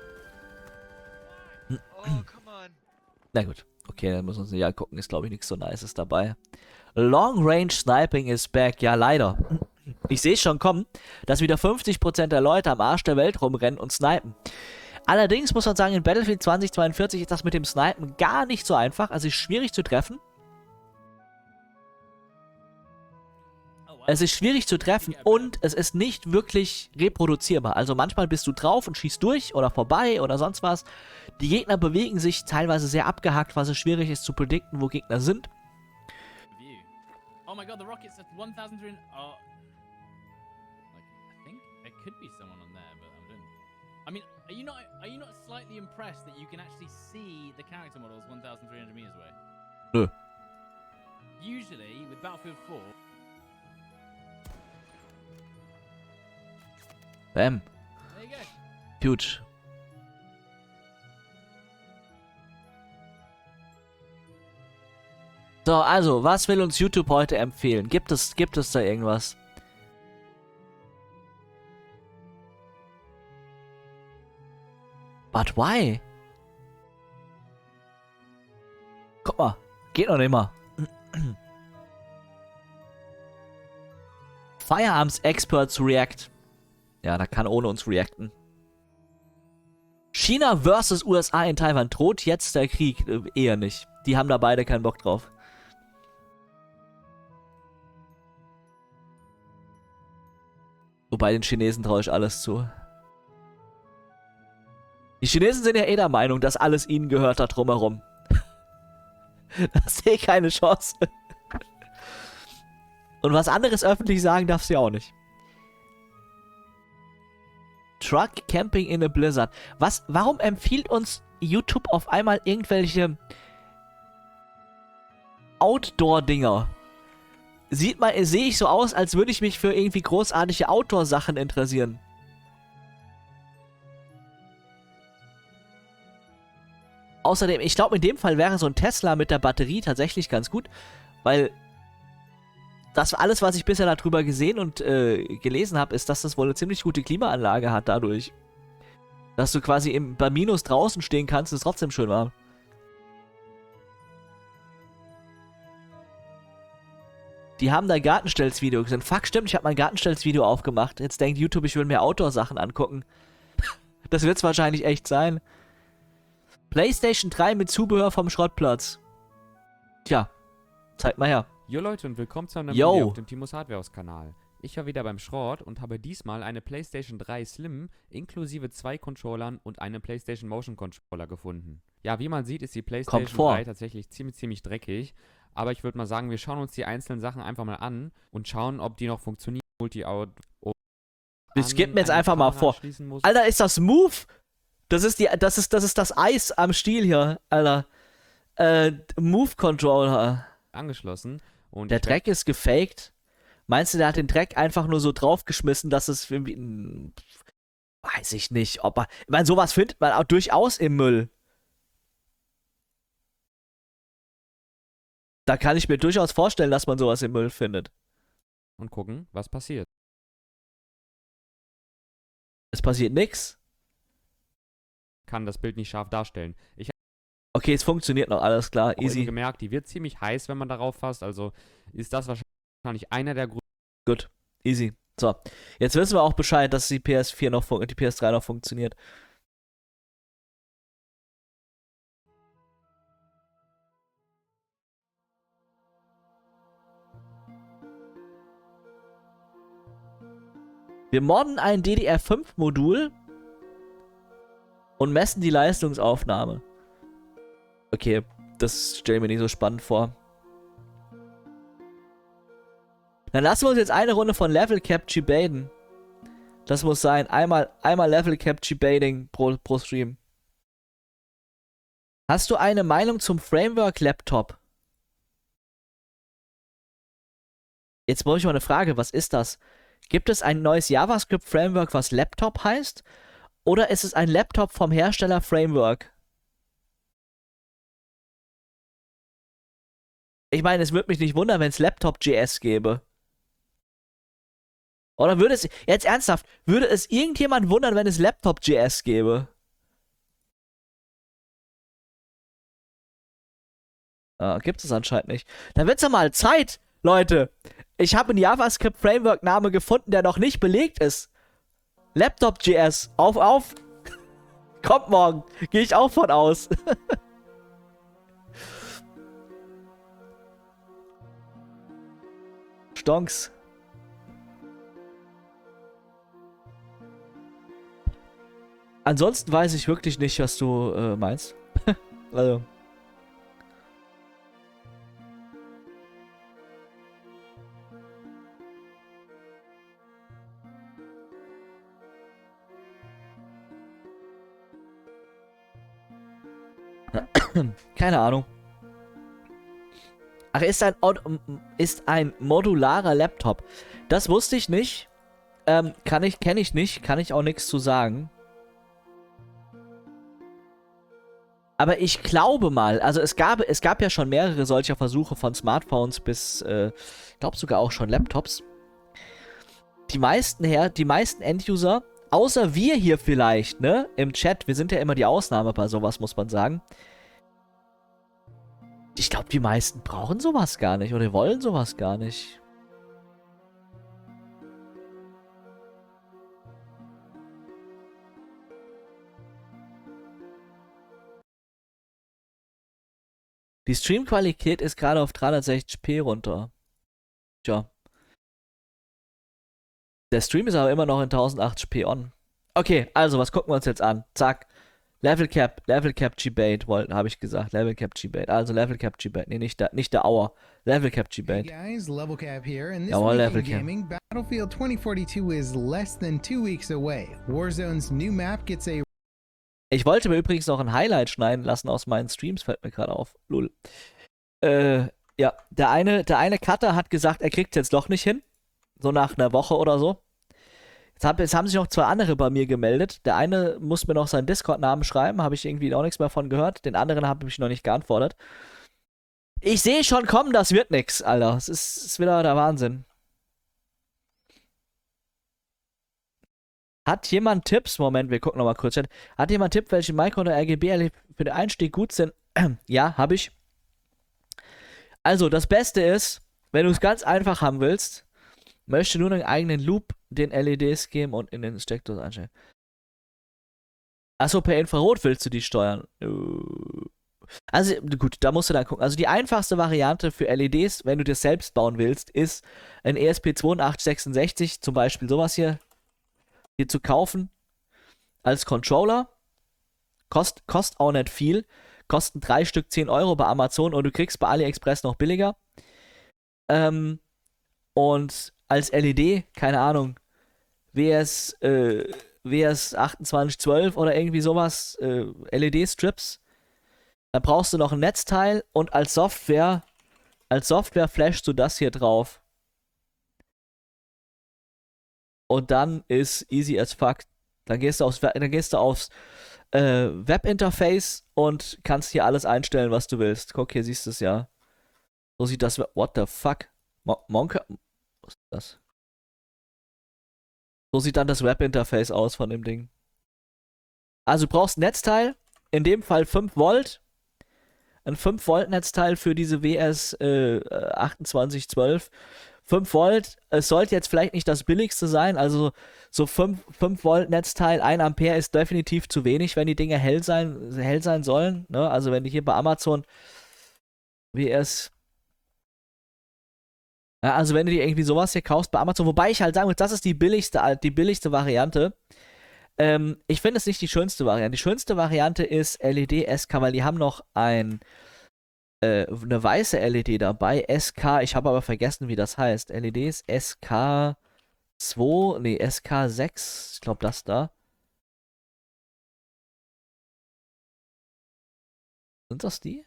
Oh, come on. Na gut. Okay, dann müssen wir uns nicht angucken. Ist, glaube ich, nichts so Nices dabei. Long Range Sniping is back. Ja, leider. Ich sehe es schon kommen, dass wieder 50% der Leute am Arsch der Welt rumrennen und snipen. Allerdings muss man sagen, in Battlefield 2042 ist das mit dem Snipen gar nicht so einfach. Also ist schwierig zu treffen. Es ist schwierig zu treffen und es ist nicht wirklich reproduzierbar. Also manchmal bist du drauf und schießt durch oder vorbei oder sonst was. Die Gegner bewegen sich teilweise sehr abgehackt, was es schwierig ist zu predikten, wo Gegner sind. Oh my god, the rocket's at 1,300. Oh. Like, I think there could be someone on there, but I don't. I mean, are you not slightly impressed that you can actually see the character models 1,300 meters away? Nö. Usually, with Battlefield 4. Bam. There you go. Huge. So, also, was will uns YouTube heute empfehlen? Gibt es da irgendwas? But why? Guck mal, geht noch nicht mal. Firearms Experts React. Ja, da kann ohne uns reacten. China versus USA in Taiwan. Droht jetzt der Krieg? Eher nicht. Die haben da beide keinen Bock drauf. Wobei den Chinesen traue ich alles zu. Die Chinesen sind ja eh der Meinung, dass alles ihnen gehört da drumherum. Da sehe ich keine Chance. Und was anderes öffentlich sagen darf sie auch nicht. Truck Camping in a Blizzard. Warum empfiehlt uns YouTube auf einmal irgendwelche Outdoor-Dinger? Sehe ich so aus, als würde ich mich für irgendwie großartige Outdoor-Sachen interessieren. Außerdem, ich glaube, in dem Fall wäre so ein Tesla mit der Batterie tatsächlich ganz gut, weil das alles, was ich bisher darüber gesehen und gelesen habe, ist, dass das wohl eine ziemlich gute Klimaanlage hat dadurch. Dass du quasi bei Minus draußen stehen kannst, ist trotzdem schön warm. Die haben da Gartenstellsvideo gesehen. Fuck, stimmt, ich habe mein Gartenstellsvideo aufgemacht. Jetzt denkt YouTube, ich will mir Outdoor-Sachen angucken. Das wird's wahrscheinlich echt sein. PlayStation 3 mit Zubehör vom Schrottplatz. Tja, zeig mal her. Jo Leute und willkommen zu einem Yo. Video auf dem Timos Hardwares Kanal. Ich war wieder beim Schrott und habe diesmal eine PlayStation 3 Slim inklusive 2 Controllern und einen PlayStation Motion Controller gefunden. Ja, wie man sieht, ist die PlayStation 3 tatsächlich ziemlich dreckig. Aber ich würde mal sagen, wir schauen uns die einzelnen Sachen einfach mal an und schauen, ob die noch funktionieren. Multi-Out. Das gibt mir jetzt einfach mal vor. Alter, ist das Move? Das ist das Eis am Stiel hier, Alter. Move-Controller. Angeschlossen. Und der Dreck ist gefaked. Meinst du, der hat den Dreck einfach nur so draufgeschmissen, dass es irgendwie... Weiß ich nicht, ob er... Ich meine, sowas findet man auch durchaus im Müll. Da kann ich mir durchaus vorstellen, dass man sowas im Müll findet. Und gucken, was passiert. Es passiert nichts. Kann das Bild nicht scharf darstellen. Okay, es funktioniert noch, alles klar, easy. Gemerkt, die wird ziemlich heiß, wenn man darauf fasst. Also ist das wahrscheinlich einer der Gründe. Gut, easy. So, jetzt wissen wir auch Bescheid, dass die PS4 noch die PS3 noch funktioniert. Wir modden ein DDR5-Modul und messen die Leistungsaufnahme. Okay, das stelle ich mir nicht so spannend vor. Dann lassen wir uns jetzt eine Runde von Level Cap G-Baiten. Das muss sein. Einmal Level Cap G-Baiting pro Stream. Hast du eine Meinung zum Framework Laptop? Jetzt brauche ich mal eine Frage. Was ist das? Gibt es ein neues JavaScript-Framework, was Laptop heißt? Oder ist es ein Laptop vom Hersteller Framework? Ich meine, es würde mich nicht wundern, wenn es Laptop.js gäbe. Oder würde es, jetzt ernsthaft, würde es irgendjemand wundern, wenn es Laptop.js gäbe? Gibt es anscheinend nicht. Dann wird's ja mal Zeit, Leute. Ich habe einen JavaScript-Framework-Name gefunden, der noch nicht belegt ist. Laptop.js. Auf. Kommt morgen. Gehe ich auch von aus. Stonks. Ansonsten weiß ich wirklich nicht, was du meinst. Also. Keine Ahnung. Ach, ist ein modularer Laptop. Das wusste ich nicht. Kenne ich nicht. Kann ich auch nichts zu sagen. Aber ich glaube mal, also es gab ja schon mehrere solcher Versuche von Smartphones bis, ich glaube sogar auch schon Laptops. Die meisten End-User, außer wir hier vielleicht, ne, im Chat, wir sind ja immer die Ausnahme bei sowas, muss man sagen. Ich glaube, die meisten brauchen sowas gar nicht oder wollen sowas gar nicht. Die Streamqualität ist gerade auf 360p runter. Tja. Der Stream ist aber immer noch in 1080p on. Okay, also, was gucken wir uns jetzt an? Zack. Level Cap G-Bait habe ich gesagt. Level Cap G-Bait. Also Level Cap G-Bait. Nee, nicht der Hour. Level Cap G-Bait. Hey guys, Level Cap here, and this Jawohl, week Level in Cap. gaming, Battlefield 2042 is less than 2 weeks away. Warzone's new map gets a... Ich wollte mir übrigens noch ein Highlight schneiden lassen aus meinen Streams, fällt mir gerade auf. Lul. Ja, der eine Cutter hat gesagt, er kriegt es jetzt doch nicht hin. So nach einer Woche oder so. Jetzt haben sich noch 2 andere bei mir gemeldet. Der eine muss mir noch seinen Discord-Namen schreiben, habe ich irgendwie auch nichts mehr von gehört. Den anderen habe ich noch nicht geantwortet. Ich sehe schon kommen, das wird nix, Alter. Es ist wieder der Wahnsinn. Hat jemand Tipps? Moment, wir gucken nochmal kurz. Hat jemand Tipp, welche Micro- oder RGB für den Einstieg gut sind? Ja, habe ich. Also, das Beste ist, wenn du es ganz einfach haben willst, möchte nur einen eigenen Loop den LEDs geben und in den Steckdose einstellen. Achso, per Infrarot willst du die steuern. Also gut, da musst du dann gucken. Also die einfachste Variante für LEDs, wenn du das selbst bauen willst, ist ein ESP8266, zum Beispiel sowas hier zu kaufen als Controller. Kostet auch nicht viel. Kosten 3 Stück 10 Euro bei Amazon und du kriegst bei AliExpress noch billiger. Und als LED, keine Ahnung, WS 2812 oder irgendwie sowas, LED-Strips. Dann brauchst du noch ein Netzteil und als Software flashst du das hier drauf. Und dann ist easy as fuck. Dann gehst du aufs Webinterface und kannst hier alles einstellen, was du willst. Guck, hier siehst du es ja. So sieht das. What the fuck? Monka? Was ist das? So sieht dann das Webinterface aus von dem Ding. Also du brauchst ein Netzteil, in dem Fall 5 Volt. Ein 5 Volt Netzteil für diese WS 2812. 5 Volt, es sollte jetzt vielleicht nicht das billigste sein, also so 5 Volt Netzteil, 1 Ampere ist definitiv zu wenig, wenn die Dinge hell sein sollen, ne? Also wenn du hier bei Amazon WS, ja, also wenn du dir irgendwie sowas hier kaufst bei Amazon, wobei ich halt sagen muss, das ist die billigste Variante. Ich finde es nicht die schönste Variante. Die schönste Variante ist LED SK, weil die haben noch eine weiße LED dabei, SK, ich habe aber vergessen, wie das heißt. LEDs SK2, nee, SK6, ich glaube das da. Sind das die?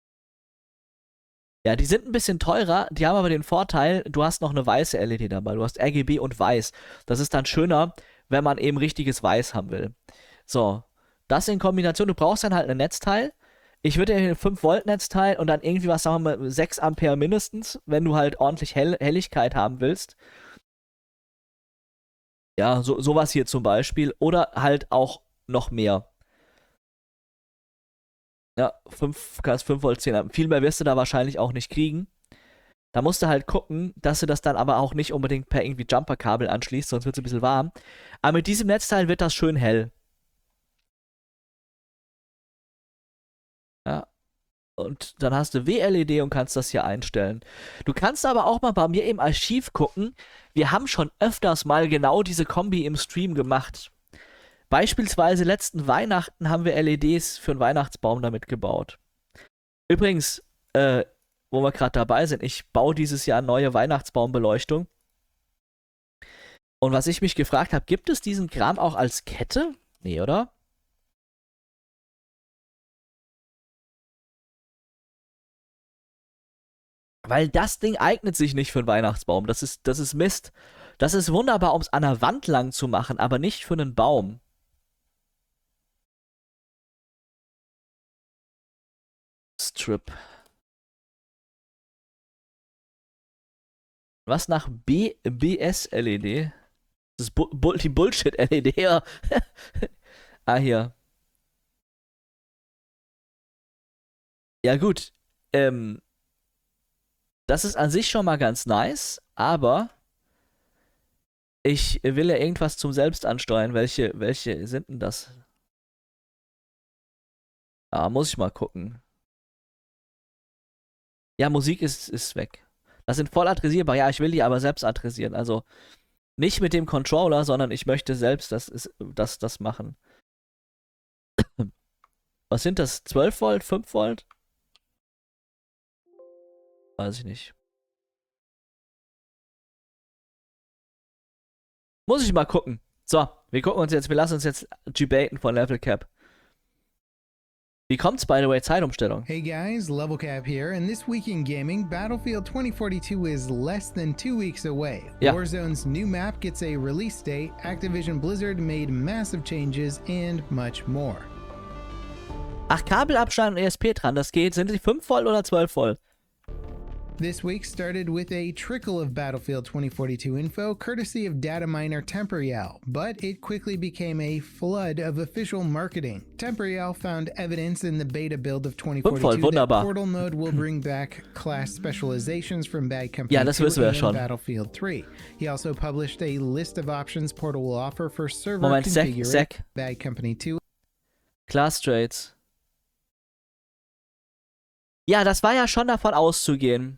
Ja, die sind ein bisschen teurer, die haben aber den Vorteil, du hast noch eine weiße LED dabei, du hast RGB und weiß. Das ist dann schöner, wenn man eben richtiges Weiß haben will. So, das in Kombination, du brauchst dann halt ein Netzteil. Ich würde ein 5 Volt Netzteil und dann irgendwie was, sagen wir mal, 6 Ampere mindestens, wenn du halt ordentlich Helligkeit haben willst. Ja, sowas hier zum Beispiel. Oder halt auch noch mehr. Ja, 5 Volt 10 Ampere. Viel mehr wirst du da wahrscheinlich auch nicht kriegen. Da musst du halt gucken, dass du das dann aber auch nicht unbedingt per irgendwie Jumper-Kabel anschließt, sonst wird es ein bisschen warm. Aber mit diesem Netzteil wird das schön hell. Ja. Und dann hast du WLED und kannst das hier einstellen. Du kannst aber auch mal bei mir im Archiv gucken. Wir haben schon öfters mal genau diese Kombi im Stream gemacht. Beispielsweise letzten Weihnachten haben wir LEDs für einen Weihnachtsbaum damit gebaut. Übrigens, wo wir gerade dabei sind, ich baue dieses Jahr neue Weihnachtsbaumbeleuchtung. Und was ich mich gefragt habe, gibt es diesen Kram auch als Kette? Nee, oder? Weil das Ding eignet sich nicht für einen Weihnachtsbaum. Das ist Mist. Das ist wunderbar, um es an der Wand lang zu machen, aber nicht für einen Baum. Strip. Was nach BS-LED? Das ist die Bullshit-LED. Ah, hier. Ja, gut. Das ist an sich schon mal ganz nice, aber ich will ja irgendwas zum Selbstansteuern. Welche sind denn das? Ah, muss ich mal gucken. Ja, Musik ist weg. Das sind voll adressierbar. Ja, ich will die aber selbst adressieren. Also nicht mit dem Controller, sondern ich möchte selbst das machen. Was sind das? 12 Volt? 5 Volt? Weiß ich nicht. Muss ich mal gucken. So, wir lassen uns jetzt debaten von Level Cap. Wie kommt's, by the way, Zeitumstellung? Hey guys, Level Cap here, and this week in gaming, Battlefield 2042 is less than 2 weeks away. Yeah. Warzone's new map gets a release date, Activision Blizzard made massive changes, and much more. Ach, Kabelabstand und ESP dran, das geht. Sind die 5 Volt oder 12 Volt? This week started with a trickle of Battlefield 2042 info courtesy of data miner Temporeal, but it quickly became a flood of official marketing. Temporeal found evidence in the beta build of 2042 that Portal mode will bring back class specializations from Bad Company 2 and Battlefield 3. He also published a list of options Portal will offer for server configuration, Bad Company 2. Class Traits. Ja, das war ja schon davon auszugehen.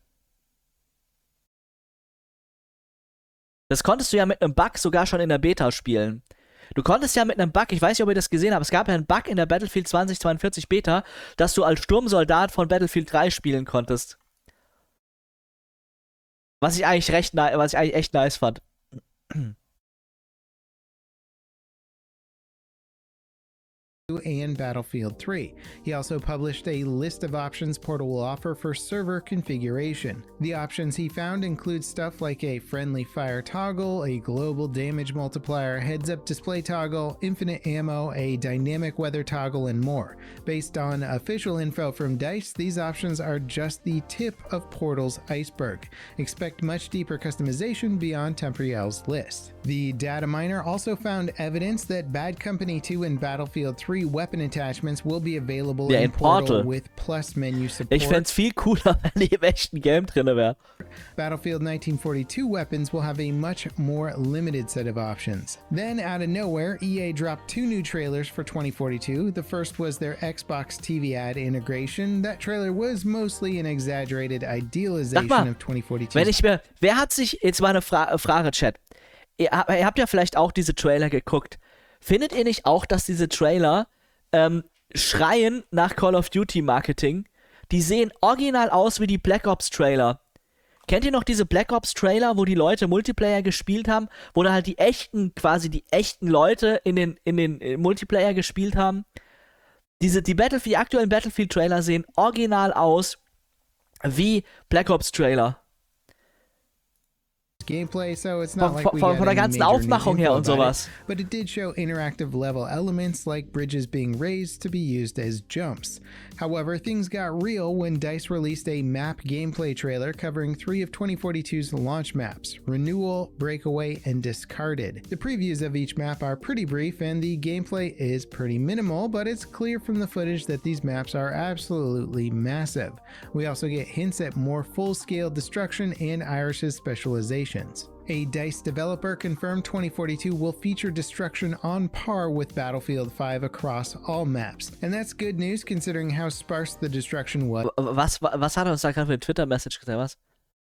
Das konntest du ja mit einem Bug sogar schon in der Beta spielen. Du konntest ja mit einem Bug, ich weiß nicht, ob ihr das gesehen habt, es gab ja einen Bug in der Battlefield 2042 Beta, dass du als Sturmsoldat von Battlefield 3 spielen konntest. Was ich eigentlich echt nice fand. And Battlefield 3. He also published a list of options Portal will offer for server configuration. The options he found include stuff like a friendly fire toggle, a global damage multiplier, heads-up display toggle, infinite ammo, a dynamic weather toggle, and more. Based on official info from DICE, these options are just the tip of Portal's iceberg. Expect much deeper customization beyond Temporeal's list. The data miner also found evidence that Bad Company 2 and Battlefield 3 weapon attachments will be available in Portal with plus menu support. Ich fänd's viel cooler, wenn die im echten Game drin wäre. Battlefield 1942 weapons will have a much more limited set of options. Then, out of nowhere, EA dropped 2 new trailers for 2042. The first was their Xbox TV ad integration. That trailer was mostly an exaggerated idealization of 2042. Wer hat sich, jetzt mal eine Frage, Chat. Ihr habt ja vielleicht auch diese Trailer geguckt. Findet ihr nicht auch, dass diese Trailer schreien nach Call of Duty Marketing? Die sehen original aus wie die Black Ops Trailer. Kennt ihr noch diese Black Ops Trailer, wo die Leute Multiplayer gespielt haben? Wo da halt die echten Leute in den Multiplayer gespielt haben? Die aktuellen Battlefield Trailer sehen original aus wie Black Ops Trailer. Gameplay, so it's not like we von der ganzen Aufmachung her und sowas. But it did show interactive level elements like bridges being raised to be used as jumps. However, things got real when DICE released a map gameplay trailer covering 3 of 2042's launch maps: Renewal, Breakaway, and Discarded. The previews of each map are pretty brief and the gameplay is pretty minimal, but it's clear from the footage that these maps are absolutely massive. We also get hints at more full-scale destruction and Irish's specialization. A DICE developer confirmed 2042 will feature destruction on par with Battlefield 5 across all maps. And that's good news considering how sparse the destruction was. Was hat er uns da gerade für eine Twitter-Message gesagt, was?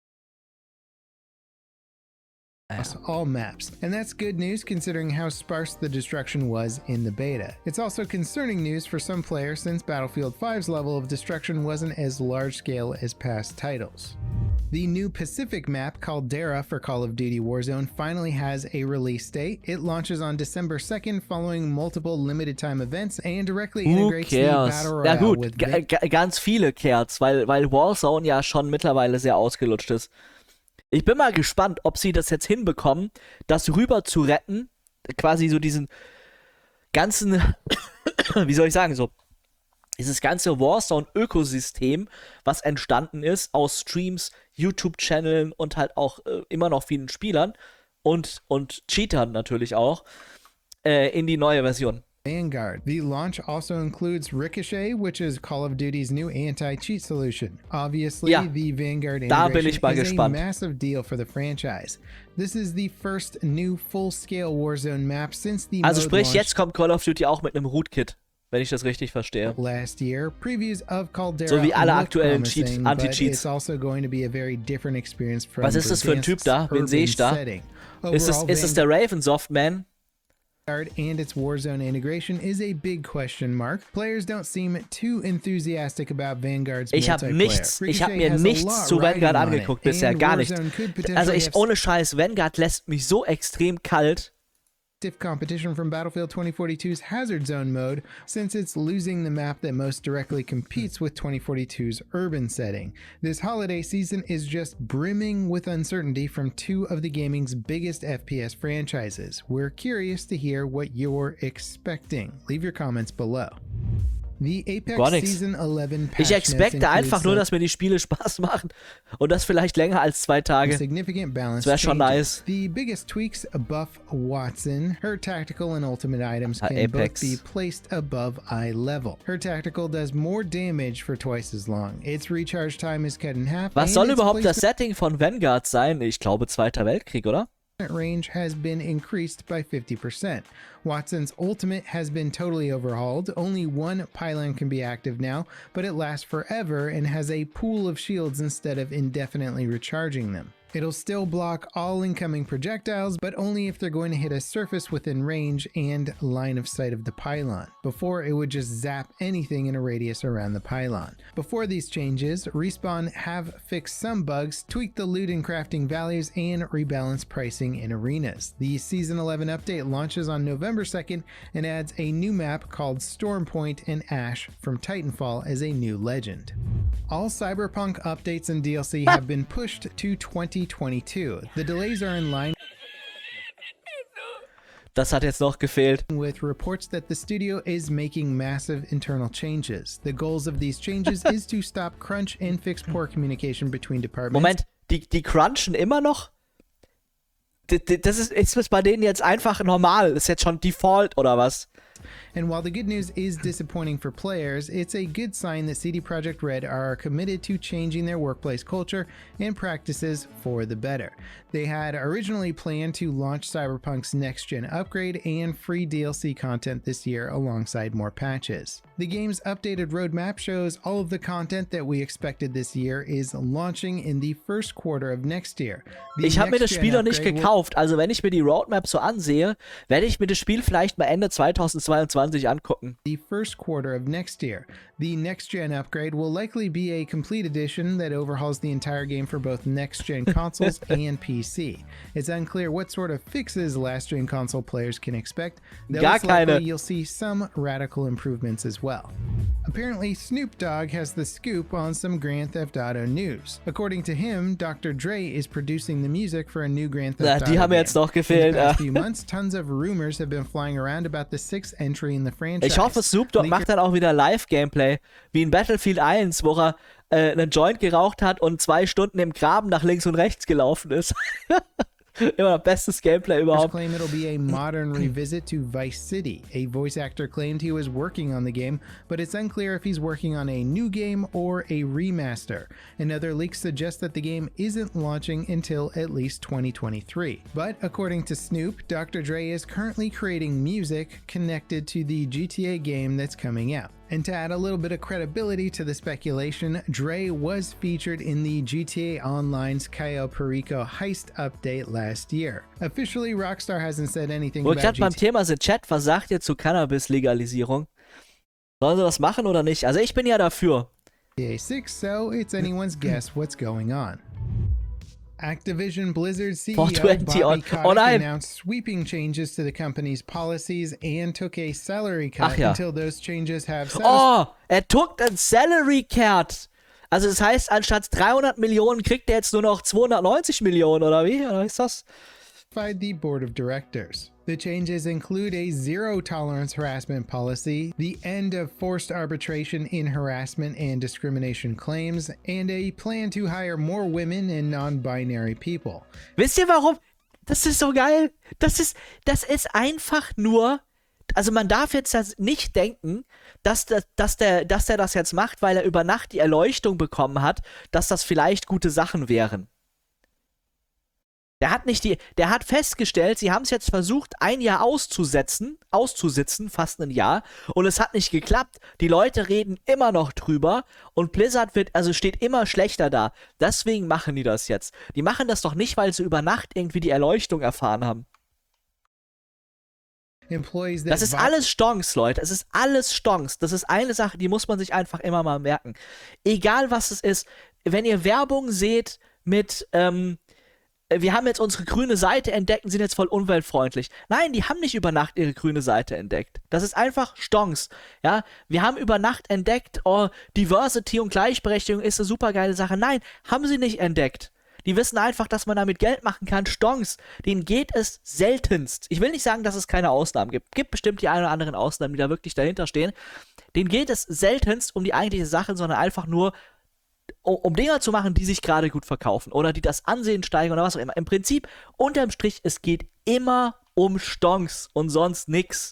All maps, and that's good news considering how sparse the destruction was in the beta. It's also concerning news for some players since Battlefield 5's level of destruction wasn't as large scale as past titles. The new Pacific map, Caldera for Call of Duty Warzone, finally has a release date. It launches on December 2nd following multiple limited time events and directly integrates the Battle Royale. Ja gut, ganz viele cares, weil Warzone ja schon mittlerweile sehr ausgelutscht ist. Ich bin mal gespannt, ob sie das jetzt hinbekommen, das rüber zu retten, quasi so diesen ganzen, wie soll ich sagen, so dieses ganze Warzone-Ökosystem, was entstanden ist aus Streams, YouTube-Channeln und halt auch immer noch vielen Spielern und Cheatern natürlich auch, in die neue Version. Vanguard. The launch also includes Ricochet, which is Call of Duty's new anti-cheat solution. Obviously, the Vanguard integration is a massive deal for the franchise. This is the first new full-scale Warzone map since the Also sprich, jetzt kommt Call of Duty auch mit einem Rootkit, wenn ich das richtig verstehe. Last year, previews of Caldera so wie alle aktuellen Anti-Cheats. Anti-Cheats. Also was ist das für ein Typ da? Wen sehe ich da? Ist es der Ravensoft Man? And its Warzone integration is a big question mark. Players don't seem too enthusiastic about Vanguard's multiplayer. Ich habe mir nichts zu Vanguard angeguckt bisher, gar nicht. Also ohne Scheiß, Vanguard lässt mich so extrem kalt. Stiff competition from Battlefield 2042's Hazard Zone mode, since it's losing the map that most directly competes with 2042's urban setting. This holiday season is just brimming with uncertainty from 2 of the gaming's biggest FPS franchises. We're curious to hear what you're expecting. Leave your comments below. The Apex Gar nichts. Season 11 Ich expecte einfach nur, dass mir die Spiele Spaß machen und das vielleicht länger als 2 Tage. significant balance Das wäre schon changes. nice. The biggest tweaks buff Watson. Her tactical and ultimate items can both Apex. be placed above eye level. Her tactical does more damage for twice as long. Its recharge time is cut in half. Was and soll its überhaupt das placement Setting von Vanguard sein? Ich glaube Zweiter Weltkrieg, oder? range has been increased by 50%. Watson's ultimate has been totally overhauled. Only one pylon can be active now, but it lasts forever and has a pool of shields instead of indefinitely recharging them. It'll still block all incoming projectiles, but only if they're going to hit a surface within range and line of sight of the pylon. Before, it would just zap anything in a radius around the pylon. Before these changes, Respawn have fixed some bugs, tweaked the loot and crafting values, and rebalanced pricing in arenas. The Season 11 update launches on November 2nd and adds a new map called Stormpoint and Ash from Titanfall as a new legend. All Cyberpunk updates and DLC have been pushed to 2022. The delays are in line Das hat jetzt noch gefehlt. with reports that the studio is making massive internal changes. The goals of these changes is to stop crunch and fix poor communication between departments. Moment, die crunchen immer noch? Das ist bei denen jetzt einfach normal. Das ist jetzt schon Default oder was? And while the good news is disappointing for players, it's a good sign that CD Projekt Red are committed to changing their workplace culture and practices for the better. They had originally planned to launch Cyberpunk's next-gen upgrade and free DLC content this year alongside more patches. The game's updated roadmap shows all of the content that we expected this year is launching in the first quarter of next year. The Ich habe mir das next-gen Spiel noch nicht upgrade will gekauft. Also wenn ich mir die Roadmap so ansehe, werde ich mir das Spiel vielleicht mal Ende 2022 angucken. the first quarter of next year. The next-gen upgrade will likely be a complete edition that overhauls the entire game for both next-gen consoles and PC. It's unclear what sort of fixes last-gen console players can expect, though Gar it's likely keine. you'll see some radical improvements as well. Apparently, Snoop Dogg has the scoop on some Grand Theft Auto news. According to him, Dr. Dre is producing the music for a new Grand Theft Na, Auto die haben mir game. jetzt noch In gefehlt. the past few months, tons of rumors have been flying around about the sixth entry in the franchise. Ich hoffe, Snoop Dogg macht dann auch wieder Live-Gameplay, wie in Battlefield 1, wo er einen Joint geraucht hat und 2 Stunden im Graben nach links und rechts gelaufen ist. Immer noch bestes Gameplay Others überhaupt. claim it'll be a modern revisit to Vice City. A voice actor claimed he was working on the game, but it's unclear if he's working on a new game or a remaster. Another leak suggests that the game isn't launching until at least 2023. But according to Snoop, Dr. Dre is currently creating music connected to the GTA game that's coming out. And to add a little bit of credibility to the speculation, Dre was featured in the GTA Online's Cayo Perico heist update last year. Officially, Rockstar hasn't said anything Wo wir about gerade beim GTA Thema sind, Chat, was sagt ihr zur Cannabis-Legalisierung? Sollen sie das machen oder nicht? Also ich bin ja dafür. 6, so it's anyone's guess what's going on. Activision Blizzard CEO 420 Bobby on- Kotick oh nein. announced sweeping changes to the company's policies and took a salary cut Ach ja. until those changes have Oh, er took ein Salary Cut. Also das heißt, anstatt 300 Millionen kriegt er jetzt nur noch 290 Millionen, oder wie? Oder ist das? satisfied the board of directors. The changes include a zero-tolerance harassment policy, the end of forced arbitration in harassment and discrimination claims, and a plan to hire more women and non-binary people. Wisst ihr warum? Das ist so geil. Das ist einfach nur. Also man darf jetzt das nicht denken, dass der das jetzt macht, weil er über Nacht die Erleuchtung bekommen hat, dass das vielleicht gute Sachen wären. Der hat festgestellt, sie haben es jetzt versucht, ein Jahr auszusitzen, fast ein Jahr, und es hat nicht geklappt. Die Leute reden immer noch drüber und Blizzard steht immer schlechter da. Deswegen machen die das jetzt. Die machen das doch nicht, weil sie über Nacht irgendwie die Erleuchtung erfahren haben. Employees that Das ist alles Stonks, Leute. Es ist alles Stonks. Das ist eine Sache, die muss man sich einfach immer mal merken. Egal was es ist, wenn ihr Werbung seht mit, wir haben jetzt unsere grüne Seite entdeckt und sind jetzt voll umweltfreundlich. Nein, die haben nicht über Nacht ihre grüne Seite entdeckt. Das ist einfach Stonks. Ja, wir haben über Nacht entdeckt, oh, Diversity und Gleichberechtigung ist eine super geile Sache. Nein, haben sie nicht entdeckt. Die wissen einfach, dass man damit Geld machen kann. Stonks, denen geht es seltenst. Ich will nicht sagen, dass es keine Ausnahmen gibt. Gibt bestimmt die ein oder anderen Ausnahmen, die da wirklich dahinter stehen. Denen geht es seltenst um die eigentliche Sache, sondern einfach nur um Dinger zu machen, die sich gerade gut verkaufen oder die das Ansehen steigern oder was auch immer. Im Prinzip, unterm Strich, es geht immer um Stonks und sonst nix.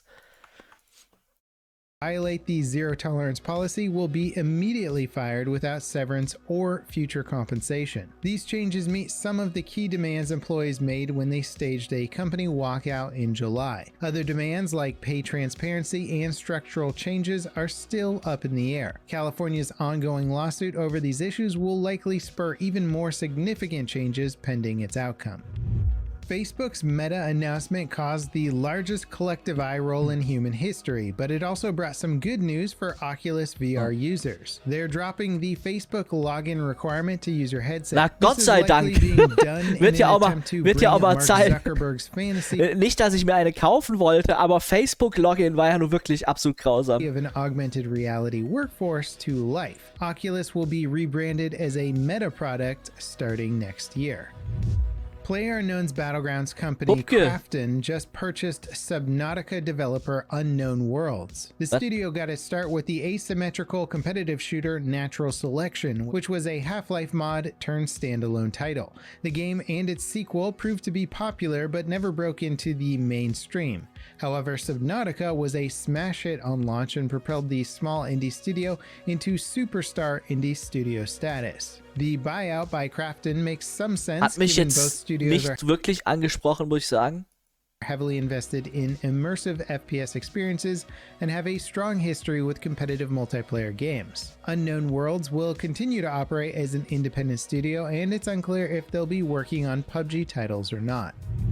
Violate the zero tolerance policy will be immediately fired without severance or future compensation. These changes meet some of the key demands employees made when they staged a company walkout in July. Other demands like pay transparency and structural changes are still up in the air. California's ongoing lawsuit over these issues will likely spur even more significant changes pending its outcome. Facebook's Meta announcement caused the largest collective eye roll in human history, but it also brought some good news for Oculus VR users. They're dropping the Facebook login requirement to use your headset. Na Gott sei Dank. Wird ja auch mal Zeit. Nicht, dass ich mir eine kaufen wollte, aber Facebook-Login war ja nur wirklich absolut grausam. Of an augmented reality workforce to life. Oculus will be rebranded as a Meta product starting next year. PlayerUnknown's Battlegrounds company Krafton just purchased Subnautica developer Unknown Worlds. The studio got its start with the asymmetrical competitive shooter Natural Selection, which was a Half-Life mod turned standalone title. The game and its sequel proved to be popular but never broke into the mainstream. However, Subnautica was a smash hit on launch and propelled the small indie studio into superstar indie studio status. The buyout by Krafton makes some sense. Hat mich jetzt nicht wirklich angesprochen, muss ich sagen. Heavily invested in immersive FPS experiences and have a strong history with competitive multiplayer games. Unknown Worlds will continue to operate as an independent studio, and it's unclear if they'll be working on PUBG titles or not.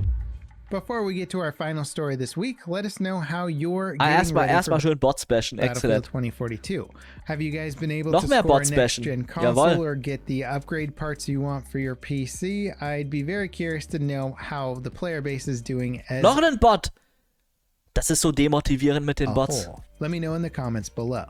Before we get to our final story this week, let us know how you're getting ready erstmal schön Bots bashen. Battlefield Excellent. 2042. Have you guys been able Noch to mehr score a Bots bashen. next-gen console Jawohl. or get the upgrade parts you want for your PC? I'd be very curious to know how the player base is doing as Noch ein Bot! Das ist so demotivierend mit den a Bots. whole. Let me know in the comments below.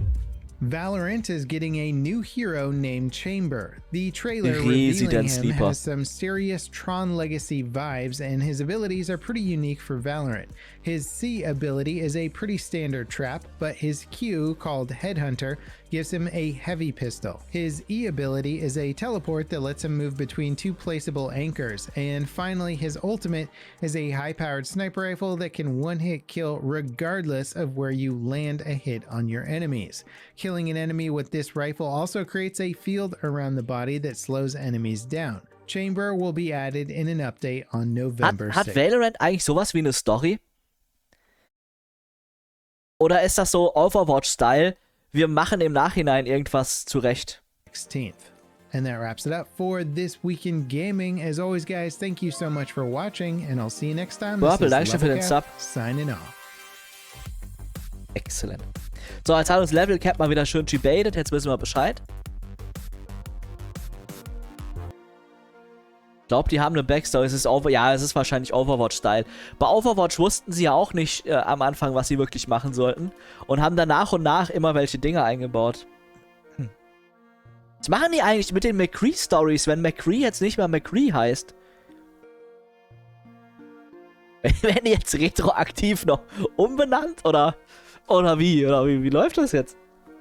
Valorant is getting a new hero named Chamber. The trailer revealing him has some serious Tron Legacy vibes, and his abilities are pretty unique for Valorant. His C ability is a pretty standard trap, but his Q, called Headhunter, gives him a heavy pistol. His E ability is a teleport that lets him move between two placeable anchors. And finally, his ultimate is a high-powered sniper rifle that can one-hit kill regardless of where you land a hit on your enemies. Killing an enemy with this rifle also creates a field around the body that slows enemies down. Chamber will be added in an update on November 6th. Hat Valorant eigentlich sowas wie eine Story? Oder ist das so Overwatch-Style? Wir machen im Nachhinein irgendwas zurecht. 16th. And that wraps it up for this week in gaming. As always, guys, thank you so much for watching, and I'll see you next time. Purple, Dankeschön für den Sub. Signing off. Excellent. So, jetzt hat uns Level Cap mal wieder schön gebaitet. Jetzt wissen wir Bescheid. Ich glaube, die haben eine Backstory. Es ist wahrscheinlich Overwatch-Style. Bei Overwatch wussten sie ja auch nicht am Anfang, was sie wirklich machen sollten. Und haben dann nach und nach immer welche Dinge eingebaut. Was machen die eigentlich mit den McCree-Stories, wenn McCree jetzt nicht mehr McCree heißt? Werden die jetzt retroaktiv noch umbenannt? Oder wie? Oder wie läuft das jetzt?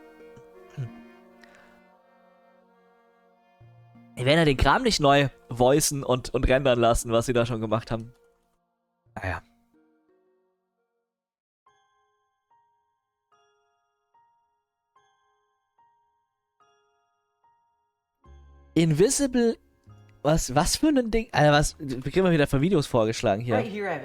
Die werden ja den Kram nicht neu voicen und rendern lassen, was sie da schon gemacht haben. Naja. Invisible... Was für ein Ding? Alter, wir kriegen mal wieder für Videos vorgeschlagen hier.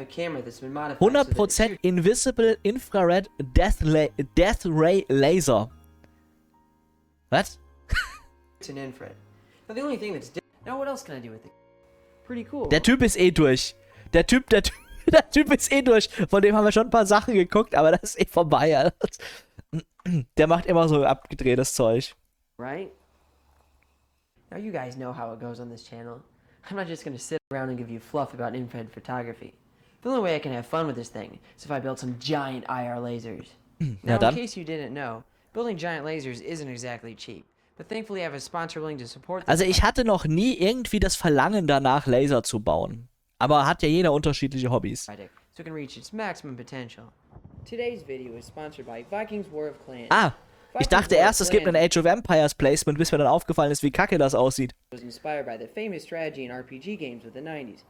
100% Invisible Infrared Death Ray Laser. Was? It's an infrared. Now the only thing that's different. Now what else can I do with it? Pretty cool. Der Typ ist eh durch. Der Typ ist eh durch. Von dem haben wir schon ein paar Sachen geguckt, aber das ist eh vorbei. Alter. Der macht immer so abgedrehtes Zeug. Right? Now you guys know how it goes on this channel. I'm not just gonna sit around and give you fluff about infrared photography. The only way I can have fun with this thing is if I build some giant IR lasers. Now, in case you didn't know, building giant lasers isn't exactly cheap. But thankfully I have a sponsor willing to support this Also ich hatte noch nie irgendwie das Verlangen danach, Laser zu bauen. Aber hat ja jeder unterschiedliche Hobbys. project so it can reach its maximum potential. Today's video is sponsored by Vikings War of Clans. Ah, ich dachte erst, es gibt ein Age of Empires Placement, bis mir dann aufgefallen ist, wie kacke das aussieht. Was inspired by the famous strategy and RPG games of the 90s.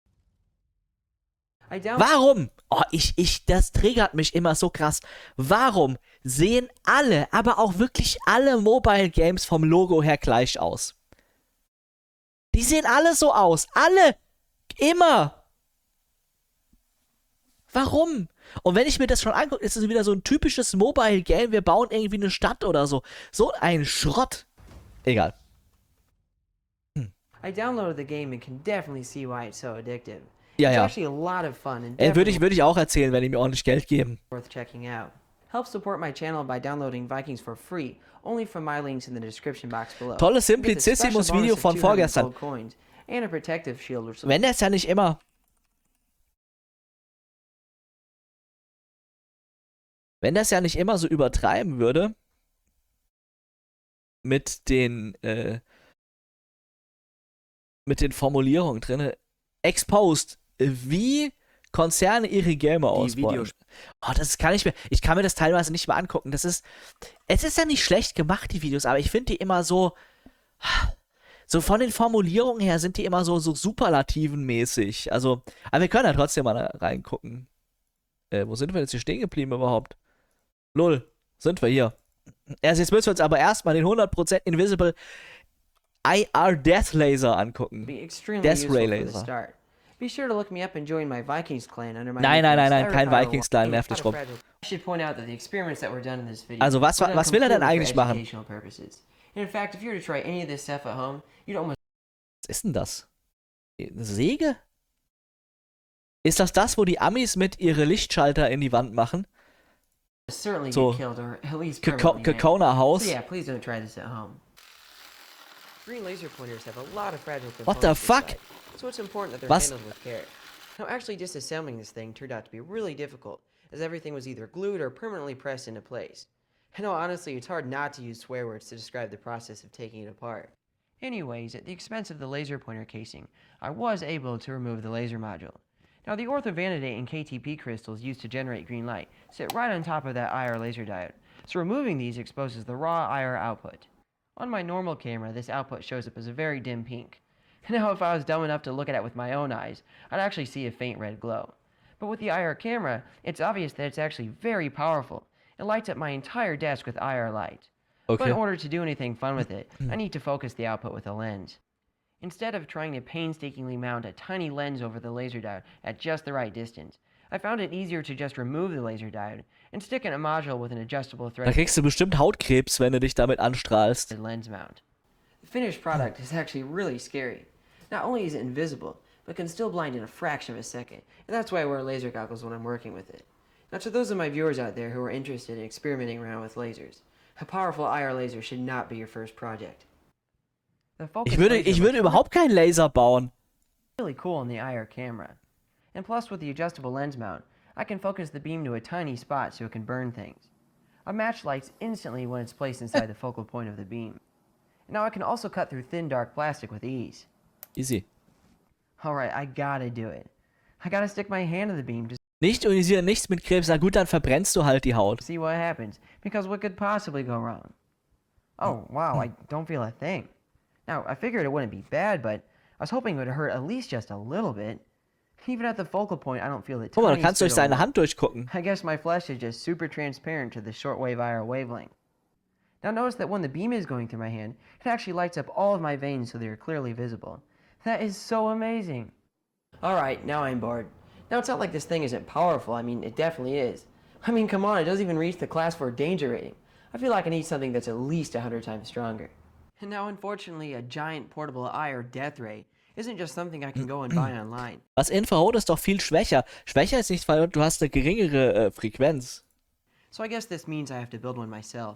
Warum? Oh, das triggert mich immer so krass. Warum sehen alle, aber auch wirklich alle Mobile Games vom Logo her gleich aus? Die sehen alle so aus. Alle. Immer. Warum? Und wenn ich mir das schon angucke, ist es wieder so ein typisches Mobile Game. Wir bauen irgendwie eine Stadt oder so. So ein Schrott. Egal. I downloaded the game and can definitely see why it's so addictive. Ja, It's ja. actually a lot of fun and Würde definitely ich auch erzählen, wenn die mir ordentlich Geld geben. worth checking out. Help support my channel by downloading Vikings for free, only from my links in the description box below. Tolles You get the special Simplicissimus bonus Video of von 200 vorgestern. gold coins and a protective shield which Wenn das ja nicht immer... Wenn das ja nicht immer so übertreiben würde mit den Formulierungen drin, exposed, wie Konzerne ihre Gamer ausbauen. Oh, das kann ich kann mir das teilweise nicht mehr angucken. Es ist ja nicht schlecht gemacht, die Videos, aber ich finde die immer so von den Formulierungen her sind die immer so superlativenmäßig. Also, aber wir können ja trotzdem mal reingucken. Wo sind wir jetzt hier stehen geblieben überhaupt? Lol, sind wir hier. Jetzt müssen wir uns aber erstmal den 100% Invisible IR Death Laser angucken. be extremely Death useful Ray for the Laser. start. Be sure to look me up and join my Vikings clan under my Nein, nickname kein Styrofoam Vikings-Clan, and nerv dich rum. I should point out that the experiments that were done in this video Also, was were done will er denn completely eigentlich for machen? educational purposes. And in fact, if you were to try any of this stuff at home, you'd almost Was ist denn das? Eine Säge? Ist das, wo die Amis mit ihre Lichtschalter in die Wand machen? certainly So, get killed or at least permanently maimed. Kakona Haus? So yeah, please don't try this at home. Green laser pointers have a lot of fragile What components the fuck? inside, so it's important that they're Was? handled with care. Now, actually disassembling this thing turned out to be really difficult, as everything was either glued or permanently pressed into place. I know, honestly, it's hard not to use swear words to describe the process of taking it apart. Anyways, at the expense of the laser pointer casing, I was able to remove the laser module. Now, the orthovanadate and KTP crystals used to generate green light sit right on top of that IR laser diode, so removing these exposes the raw IR output. On my normal camera, this output shows up as a very dim pink. Now, if I was dumb enough to look at it with my own eyes, I'd actually see a faint red glow. But with the IR camera, it's obvious that it's actually very powerful. It lights up my entire desk with IR light. But in Okay. order to do anything fun with it, I need to focus the output with a lens. Instead of trying to painstakingly mount a tiny lens over the laser diode at just the right distance, I found it easier to just remove the laser diode and stick in a module with an adjustable Da threaded kriegst du bestimmt Hautkrebs, wenn du dich damit anstrahlst. lens mount. The finished product is actually really scary. Not only is it invisible, but can still blind in a fraction of a second, and that's why I wear laser goggles when I'm working with it. Now, to those of my viewers out there who are interested in experimenting around with lasers, a powerful IR laser should not be your first project. The focus Ich laser würde looks überhaupt keinen Laser bauen. really cool on the IR camera. And plus, with the adjustable lens mount, I can focus the beam to a tiny spot so it can burn things. A match lights instantly when it's placed inside the focal point of the beam. Now I can also cut through thin dark plastic with ease. Easy. Alright, I gotta do it. I gotta stick my hand in the beam to Nicht ionisieren, nichts mit Krebs. Na gut, dann verbrennst du halt die Haut. see what happens, because what could possibly go wrong? Oh, wow, I don't feel a thing. Now, I figured it wouldn't be bad, but I was hoping it would hurt at least just a little bit. Even at the focal point, I don't feel the Guck mal, da tiniest kannst du durch bit of seine Hand durchgucken. I guess my flesh is just super transparent to the shortwave IR wavelength. Now notice that when the beam is going through my hand, it actually lights up all of my veins so they are clearly visible. That is so amazing. Alright, now I'm bored. Now it's not like this thing isn't powerful, I mean, it definitely is. I mean, come on, it doesn't even reach the class 4 danger rating. I feel like I need something that's at least 100 times stronger. And now unfortunately, a giant portable IR death ray isn't just something I can go and buy online. Das Infrarot ist doch viel schwächer. Schwächer ist nicht, weil du hast eine geringere Frequenz. So I guess this means I have to build one myself.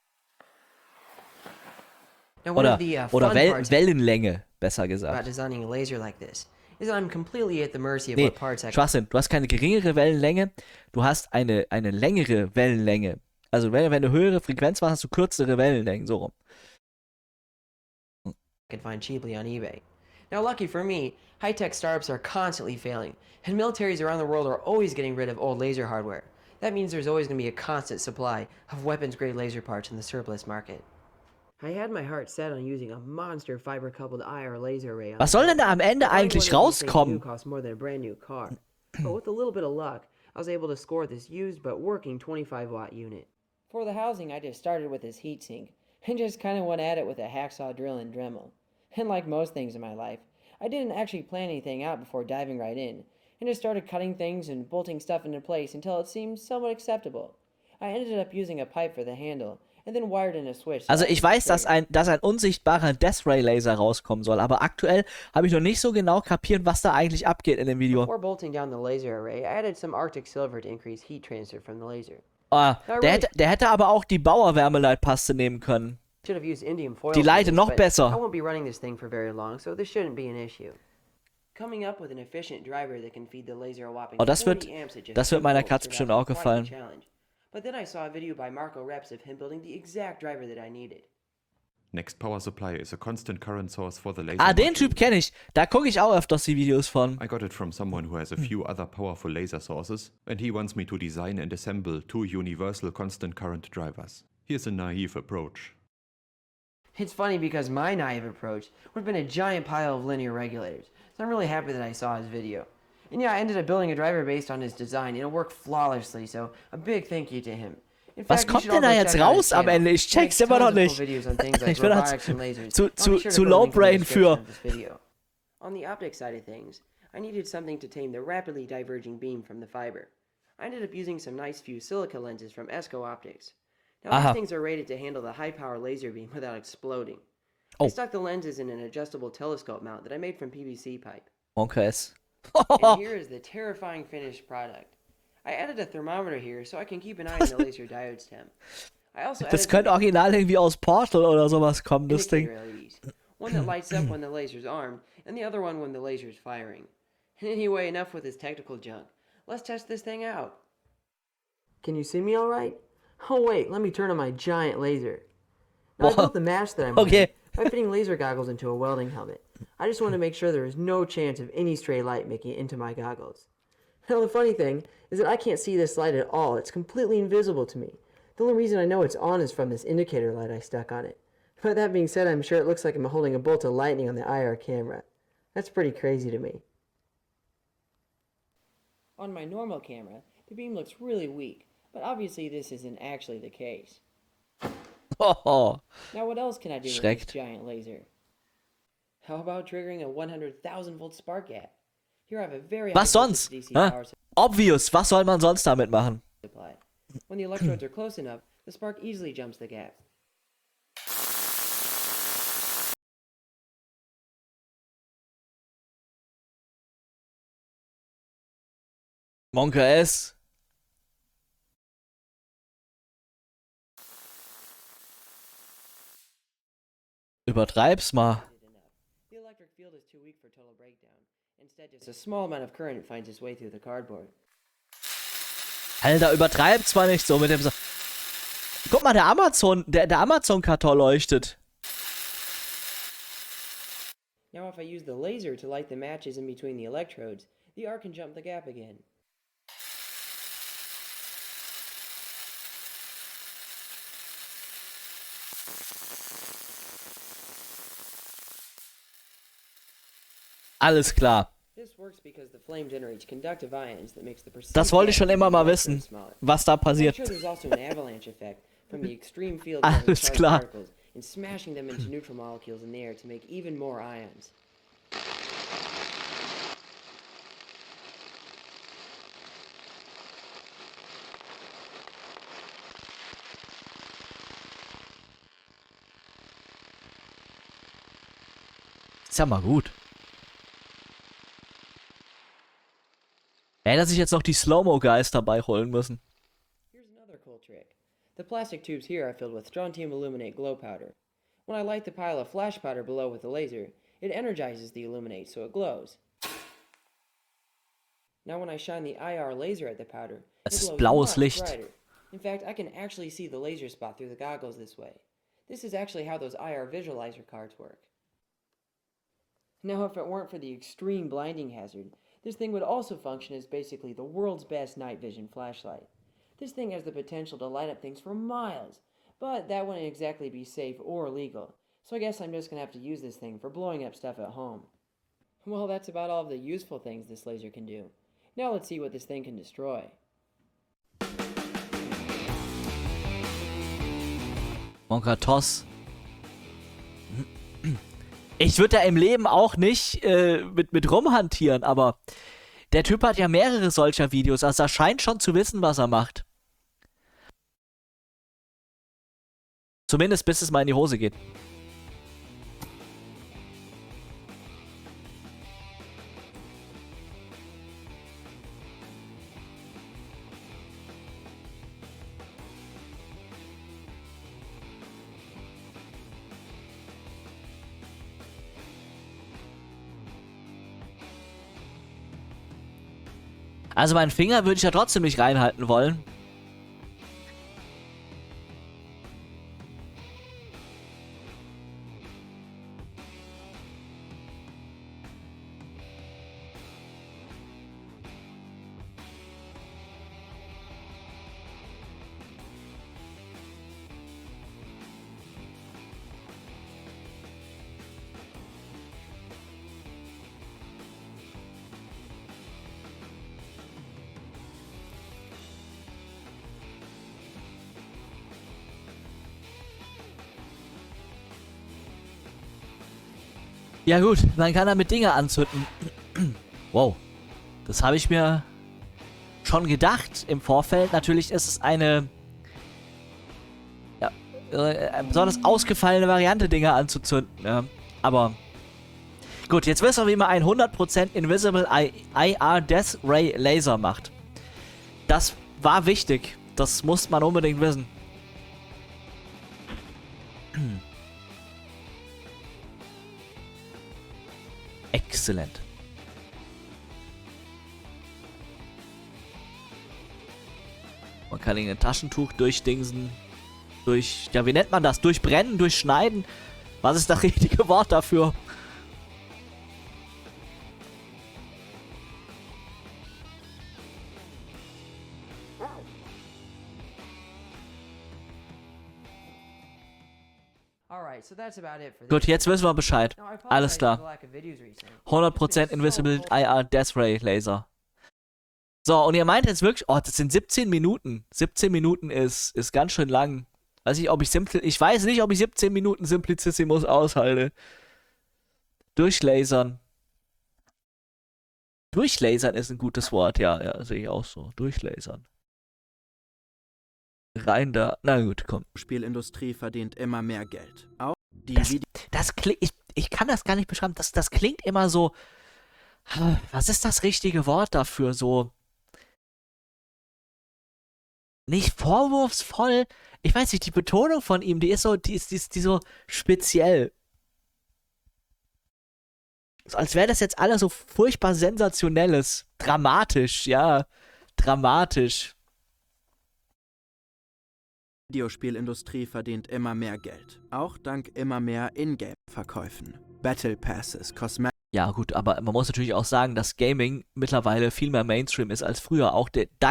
Now, one of the Oder fun parts Wellenlänge, besser about gesagt. designing a laser like this is that I'm completely at the mercy of what parts I can. Schwachsinn. Du hast keine geringere Wellenlänge, du hast eine längere Wellenlänge. Also wenn du höhere Frequenz machst, hast du kürzere Wellenlängen, so rum. could find cheaply on eBay. Now, lucky for me, high-tech startups are constantly failing, and militaries around the world are always getting rid of old laser hardware. That means there's always going to be a constant supply of weapons-grade laser parts in the surplus market. I had my heart set on using a monster fiber-coupled IR laser array on Was soll denn da am Ende eigentlich rauskommen? Cost more than a brand new car. But with a little bit of luck, I was able to score this used but working 25-watt unit. For the housing, I just started with this heatsink and just kind of went at it with a hacksaw drill and Dremel. And like most things in my life, I didn't actually plan anything out before diving right in, and just started cutting things and bolting stuff into place until it seemed somewhat acceptable. I ended up using a pipe for the handle, and then wired in a switch. Also ich weiß, dass ein unsichtbarer Death Ray Laser rauskommen soll, aber aktuell habe ich noch nicht so genau kapiert, was da eigentlich abgeht in dem Video. Before bolting down the laser array, I added some Arctic Silver to increase heat transfer from the laser. Der hätte aber auch die Bauer-Wärmeleitpaste nehmen können. Should have used indium foil. Die Leite noch I besser. won't be running this thing for very long, so this shouldn't be an issue. Coming up with an efficient driver that can feed the laser a whopping 40 amps at just das wird 2 meiner volts Katze turned bestimmt out auch quite a gefallen. challenge. But then I saw a video by Marco Reps of him building the exact driver that I needed. Next power supply is a constant current source for the laser. Den module. Typ kenne ich. Da gucke ich auch öfters die Videos von. I got it from someone who has a few other powerful laser sources, and he wants me to design and assemble 2 universal constant current drivers. Here's a naive approach. It's funny because my naive approach would have been a giant pile of linear regulators, so I'm really happy that I saw his video. And yeah, I ended up building a driver based on his design, and it worked flawlessly, so a big thank you to him. In Was fact, you kommt should denn da also jetzt check out his raus am channel. Ende? Ich He check's makes immer noch tons of nicht. cool videos on things like Ich bin da robotics and lasers. zu I'll be sure to zu put a low link in the brain description für. of this video. On the optics side of things, I needed something to tame the rapidly diverging beam from the fiber. I ended up using some nice fused silica lenses from Esco Optics. Now Aha. these things are rated to handle the high-power laser beam without exploding. Oh. I stuck the lenses in an adjustable telescope mount that I made from PVC pipe. Okay. And here is the terrifying finished product. I added a thermometer here so I can keep an eye on the laser diode stem. I also Das added könnte original irgendwie aus Portal oder sowas kommen, das Ding. indicator LEDs. One that lights up when the laser's armed, and the other one when the laser's firing. Anyway, enough with this technical junk. Let's test this thing out. Can you see me all right? Oh wait, let me turn on my giant laser. Now I built the mask that I'm Okay. wearing by fitting laser goggles into a welding helmet. I just want to make sure there is no chance of any stray light making it into my goggles. Now the funny thing is that I can't see this light at all. It's completely invisible to me. The only reason I know it's on is from this indicator light I stuck on it. But that being said, I'm sure it looks like I'm holding a bolt of lightning on the IR camera. That's pretty crazy to me. On my normal camera, the beam looks really weak, but obviously this isn't actually the case. Oh. Now what else can I do with Schreckt. this giant laser? How about triggering a 100,000 volt spark gap? Here I have a very Was high voltage sonst? DC Hä? power Obvious. Was soll man sonst damit machen? supply. When the electrodes are close enough, the spark easily jumps the gap. Monka S. Übertreib's mal. The electric field is too weak for total breakdown. Instead, just a small amount of current finds its way through the cardboard. Alter, übertreib's mal nicht so mit dem... Guck mal, der Amazon-Karton leuchtet. Now if I use the laser to light the matches in between the electrodes, the arc can jump the gap again. Alles klar. This works because the flame generates conductive ions that makes the Das wollte ich schon immer mal electrodes wissen, smaller. was da I'm passiert. sure there's also an avalanche effect from the extreme field Alles causing charged klar. particles and smashing them into neutral molecules in the air to make even more ions. Ist ja mal gut. Hätte sich jetzt noch die Slow-Mo-Guys dabei holen müssen. Here's another cool trick. The plastic tubes here are filled with strontium illuminate glow powder. When I light the pile of flash powder below with a laser, it energizes the illuminate so it glows. Now when I shine the IR laser at the powder, Es it ist glows blaues much Licht. brighter. In fact, I can actually see the laser spot through the goggles this way. This is actually how those IR visualizer cards work. Now, if it weren't for the extreme blinding hazard, this thing would also function as basically the world's best night vision flashlight. This thing has the potential to light up things for miles, but that wouldn't exactly be safe or legal, so I guess I'm just gonna have to use this thing for blowing up stuff at home. Well, that's about all of the useful things this laser can do. Now let's see what this thing can destroy. Monka Toss. Ich würde da im Leben auch nicht mit rumhantieren, aber der Typ hat ja mehrere solcher Videos, also er scheint schon zu wissen, was er macht. Zumindest bis es mal in die Hose geht. Also meinen Finger würde ich ja trotzdem nicht reinhalten wollen. Ja gut, man kann damit Dinge anzünden. Wow. Das habe ich mir schon gedacht im Vorfeld. Natürlich ist es eine besonders ausgefallene Variante, Dinge anzuzünden. Ja. Aber gut, jetzt wissen wir, wie man einen 100% Invisible IR Death Ray Laser macht. Das war wichtig. Das muss man unbedingt wissen. Exzellent. Man kann in ein Taschentuch durchdingsen. Ja, wie nennt man das? Durchbrennen, durchschneiden? Was ist das richtige Wort dafür? Gut, jetzt wissen wir Bescheid. Alles klar. 100% Invisible IR Death Ray Laser. So, und ihr meint jetzt wirklich, oh, das sind 17 Minuten. 17 Minuten ist ganz schön lang. Ich weiß nicht, ob ich 17 Minuten Simplicissimus aushalte. Durchlasern. Durchlasern ist ein gutes Wort, ja, sehe ich auch so. Durchlasern. Rein da. Na gut, komm. Die Spielindustrie verdient immer mehr Geld. Auch ich kann das gar nicht beschreiben. Das klingt immer so. Was ist das richtige Wort dafür? So. Nicht vorwurfsvoll. Ich weiß nicht, die Betonung von ihm, die ist so speziell. So, als wäre das jetzt alles so furchtbar sensationelles. Dramatisch, ja. Dramatisch. Die Videospielindustrie verdient immer mehr Geld. Auch dank immer mehr Ingame-Verkäufen. Battle Passes, Cosmetics. Ja gut, aber man muss natürlich auch sagen, dass Gaming mittlerweile viel mehr Mainstream ist als früher. Auch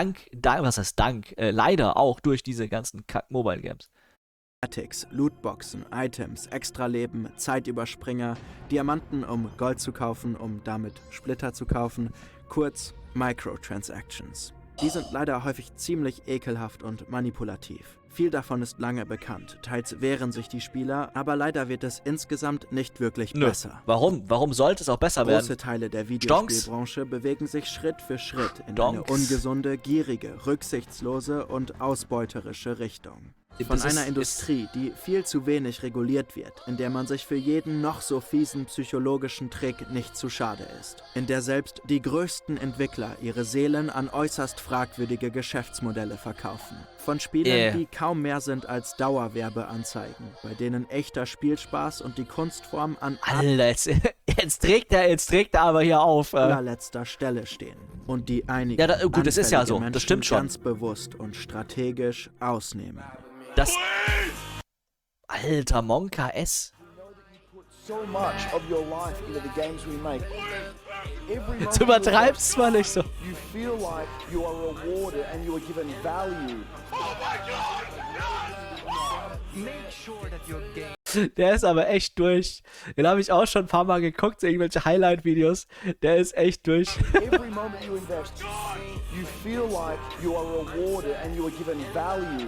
leider auch durch diese ganzen Mobile-Games. Lootboxen, Items, Extraleben, Zeitüberspringer, Diamanten, um Gold zu kaufen, um damit Splitter zu kaufen. Kurz, Microtransactions. Die sind leider häufig ziemlich ekelhaft und manipulativ. Viel davon ist lange bekannt, teils wehren sich die Spieler, aber leider wird es insgesamt nicht wirklich besser. Warum? Warum sollte es auch besser werden? Große Teile der Videospielbranche bewegen sich Schritt für Schritt in eine ungesunde, gierige, rücksichtslose und ausbeuterische Richtung. Von einer Industrie, die viel zu wenig reguliert wird, in der man sich für jeden noch so fiesen psychologischen Trick nicht zu schade ist. In der selbst die größten Entwickler ihre Seelen an äußerst fragwürdige Geschäftsmodelle verkaufen. Von Spielen, die kaum mehr sind als Dauerwerbeanzeigen, bei denen echter Spielspaß und die Kunstform an Alter, jetzt trägt er aber hier auf. allerletzter Stelle stehen. Und die einige gut, das ist ja so, das stimmt schon. Ganz bewusst und strategisch ausnehmen. Das. Alter, Monka S. so much of your life into the games we make. Jetzt übertreibst mal nicht so. You feel like you are rewarded and you are given value. Make sure that your game Der ist aber echt durch. Den habe ich auch schon ein paar Mal geguckt, so irgendwelche Highlight-Videos. Der ist echt durch. Every moment you invest, you feel like you are rewarded and you are given value.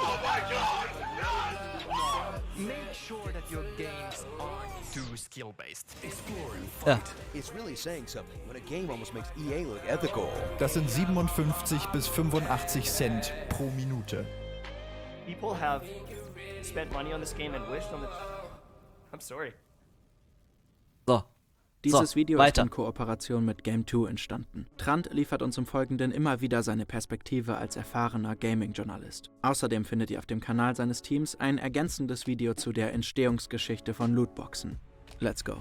make sure that your games aren't too skill-based. Explore and fight. It's really saying something when a game almost makes EA look ethical. Das sind 57 bis 85 Cent pro Minute. People have spent money on this game and wished on the... I'm sorry. So. Dieses Video weiter. ist in Kooperation mit Game2 entstanden. Trant liefert uns im Folgenden immer wieder seine Perspektive als erfahrener Gaming-Journalist. Außerdem findet ihr auf dem Kanal seines Teams ein ergänzendes Video zu der Entstehungsgeschichte von Lootboxen. Let's go.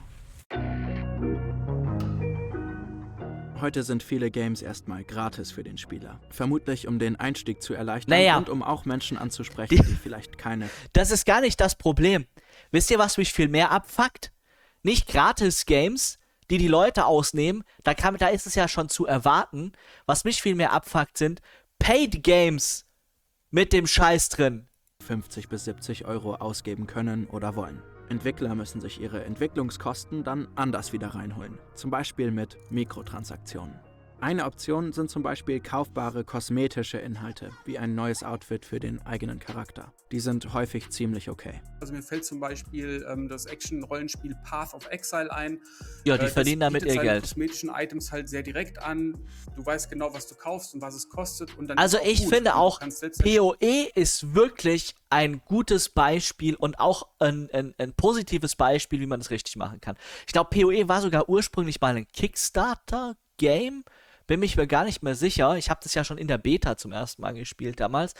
Heute sind viele Games erstmal gratis für den Spieler. Vermutlich um den Einstieg zu erleichtern und um auch Menschen anzusprechen, die vielleicht keine... Das ist gar nicht das Problem. Wisst ihr, was mich viel mehr abfuckt? Nicht Gratis-Games, die Leute ausnehmen, da ist es ja schon zu erwarten. Was mich viel mehr abfuckt, sind Paid-Games mit dem Scheiß drin. 50 bis 70 Euro ausgeben können oder wollen. Entwickler müssen sich ihre Entwicklungskosten dann anders wieder reinholen. Zum Beispiel mit Mikrotransaktionen. Eine Option sind zum Beispiel kaufbare kosmetische Inhalte, wie ein neues Outfit für den eigenen Charakter. Die sind häufig ziemlich okay. Also mir fällt zum Beispiel das Action-Rollenspiel Path of Exile ein. Ja, die verdienen damit ihr Geld. Kosmetischen Items halt sehr direkt an. Du weißt genau, was du kaufst und was es kostet. Und dann also ist ich finde auch, PoE ist wirklich ein gutes Beispiel und auch ein positives Beispiel, wie man es richtig machen kann. Ich glaube, PoE war sogar ursprünglich mal ein Kickstarter-Game. Bin mich mir gar nicht mehr sicher. Ich habe das ja schon in der Beta zum ersten Mal gespielt damals.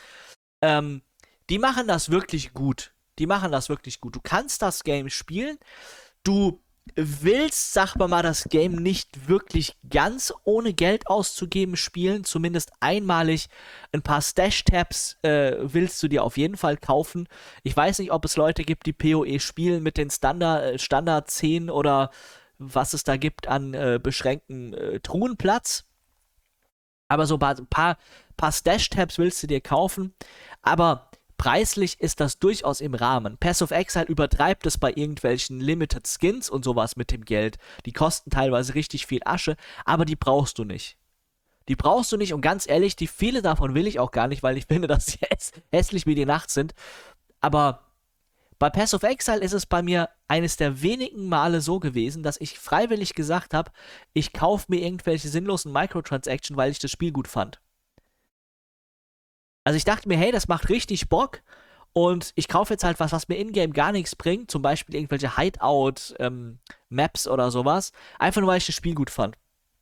Die machen das wirklich gut. Du kannst das Game spielen. Du willst, sag mal, das Game nicht wirklich ganz ohne Geld auszugeben spielen. Zumindest einmalig ein paar Stash-Tabs willst du dir auf jeden Fall kaufen. Ich weiß nicht, ob es Leute gibt, die PoE spielen mit den Standard 10 oder was es da gibt an beschränkten Truhenplatz. Aber so ein paar Stash-Tabs willst du dir kaufen. Aber preislich ist das durchaus im Rahmen. Path of Exile übertreibt es bei irgendwelchen Limited Skins und sowas mit dem Geld. Die kosten teilweise richtig viel Asche, aber die brauchst du nicht. Und ganz ehrlich, viele davon will ich auch gar nicht, weil ich finde, dass sie hässlich wie die Nacht sind. Aber bei Path of Exile ist es bei mir eines der wenigen Male so gewesen, dass ich freiwillig gesagt habe, ich kaufe mir irgendwelche sinnlosen Microtransactions, weil ich das Spiel gut fand. Also ich dachte mir, hey, das macht richtig Bock und ich kaufe jetzt halt was mir in-game gar nichts bringt, zum Beispiel irgendwelche Hideout-Maps oder sowas, einfach nur, weil ich das Spiel gut fand.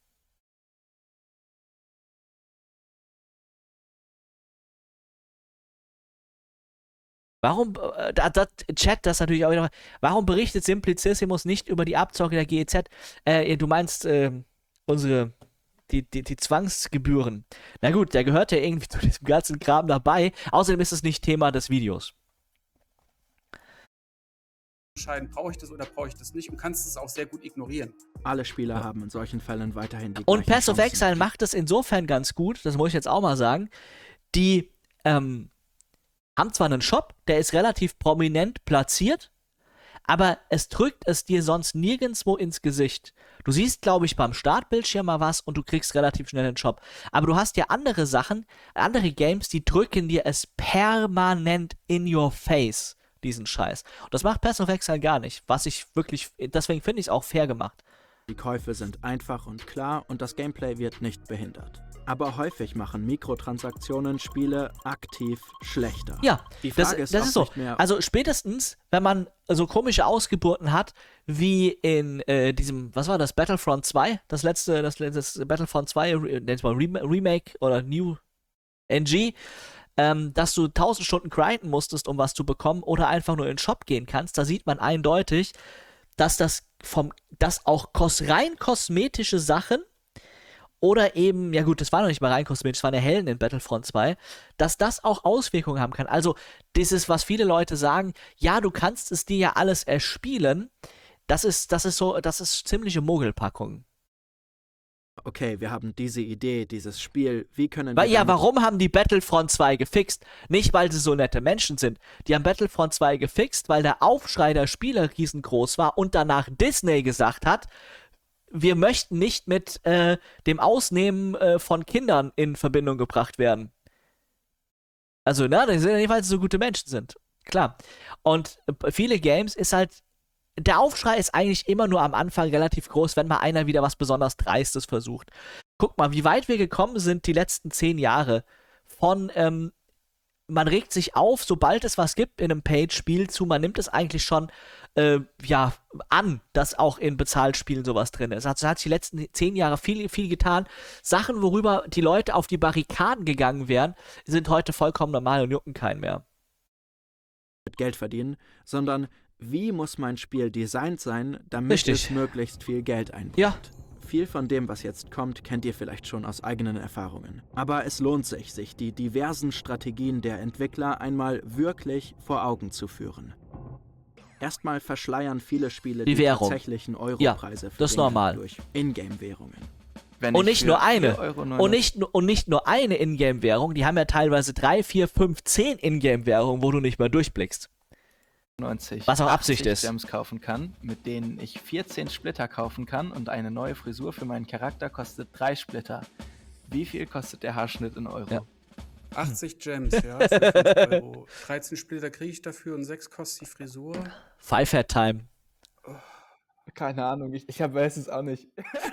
Warum, Chat, das natürlich auch wieder, warum berichtet Simplicissimus nicht über die Abzocke der GEZ? Du meinst, die Zwangsgebühren. Na gut, der gehört ja irgendwie zu diesem ganzen Kram dabei. Außerdem ist es nicht Thema des Videos. Entscheiden, brauche ich das oder brauche ich das nicht und kannst es auch sehr gut ignorieren. Alle Spieler haben in solchen Fällen weiterhin die Und Path of Exile macht es insofern ganz gut, das muss ich jetzt auch mal sagen, die, haben zwar einen Shop, der ist relativ prominent platziert, aber es drückt es dir sonst nirgendwo ins Gesicht. Du siehst, glaube ich, beim Startbildschirm mal was und du kriegst relativ schnell den Shop. Aber du hast ja andere Sachen, andere Games, die drücken dir es permanent in your face, diesen Scheiß. Und das macht Path of Exile gar nicht, deswegen finde ich es auch fair gemacht. Die Käufe sind einfach und klar und das Gameplay wird nicht behindert. Aber häufig machen Mikrotransaktionen Spiele aktiv schlechter. Ja, die Frage das ist so. Also spätestens, wenn man so komische Ausgeburten hat, wie in diesem, was war das, Battlefront 2? Das letzte Battlefront 2, nennt mal Remake oder New NG, dass du 1000 Stunden grinden musstest, um was zu bekommen oder einfach nur in den Shop gehen kannst, da sieht man eindeutig, dass dass auch rein kosmetische Sachen oder eben, ja gut, das war noch nicht mal rein kosmetisch, das waren ja Helden in Battlefront 2, dass das auch Auswirkungen haben kann. Also dieses, was viele Leute sagen, ja, du kannst es dir ja alles erspielen, Das ist ziemliche Mogelpackung. Okay, wir haben diese Idee, dieses Spiel, wie können wir... Ja, warum haben die Battlefront 2 gefixt? Nicht, weil sie so nette Menschen sind. Die haben Battlefront 2 gefixt, weil der Aufschrei der Spieler riesengroß war und danach Disney gesagt hat, wir möchten nicht mit dem Ausnehmen von Kindern in Verbindung gebracht werden. Also, das sind ja nicht, weil sie so gute Menschen sind. Klar. Und viele Games ist halt, der Aufschrei ist eigentlich immer nur am Anfang relativ groß, wenn mal einer wieder was besonders Dreistes versucht. Guck mal, wie weit wir gekommen sind die letzten 10 Jahre. Von, man regt sich auf, sobald es was gibt in einem Page-Spiel zu, man nimmt es eigentlich schon, an, dass auch in Bezahlspielen sowas drin ist. Also hat sich die letzten 10 Jahre viel, viel getan. Sachen, worüber die Leute auf die Barrikaden gegangen wären, sind heute vollkommen normal und jucken keinen mehr. Mit Geld verdienen, sondern wie muss mein Spiel designt sein, damit es möglichst viel Geld einbringt. Ja. Viel von dem, was jetzt kommt, kennt ihr vielleicht schon aus eigenen Erfahrungen. Aber es lohnt sich die diversen Strategien der Entwickler einmal wirklich vor Augen zu führen. Erstmal verschleiern viele Spiele die tatsächlichen Europreise durch Ingame-Währungen. Und nicht nur eine. Und nicht nur eine Ingame-Währung, die haben ja teilweise 3, 4, 5, 10 Ingame-Währungen, wo du nicht mehr durchblickst. 90, was auch Absicht ist. Gems kaufen kann, mit denen ich 14 Splitter kaufen kann und eine neue Frisur für meinen Charakter kostet 3 Splitter. Wie viel kostet der Haarschnitt in Euro? Ja. 80 Gems, ja, das sind 5 Euro. 13 Splitter kriege ich dafür und 6 kostet die Frisur. Five-Head-Time. Keine Ahnung, ich weiß es auch nicht.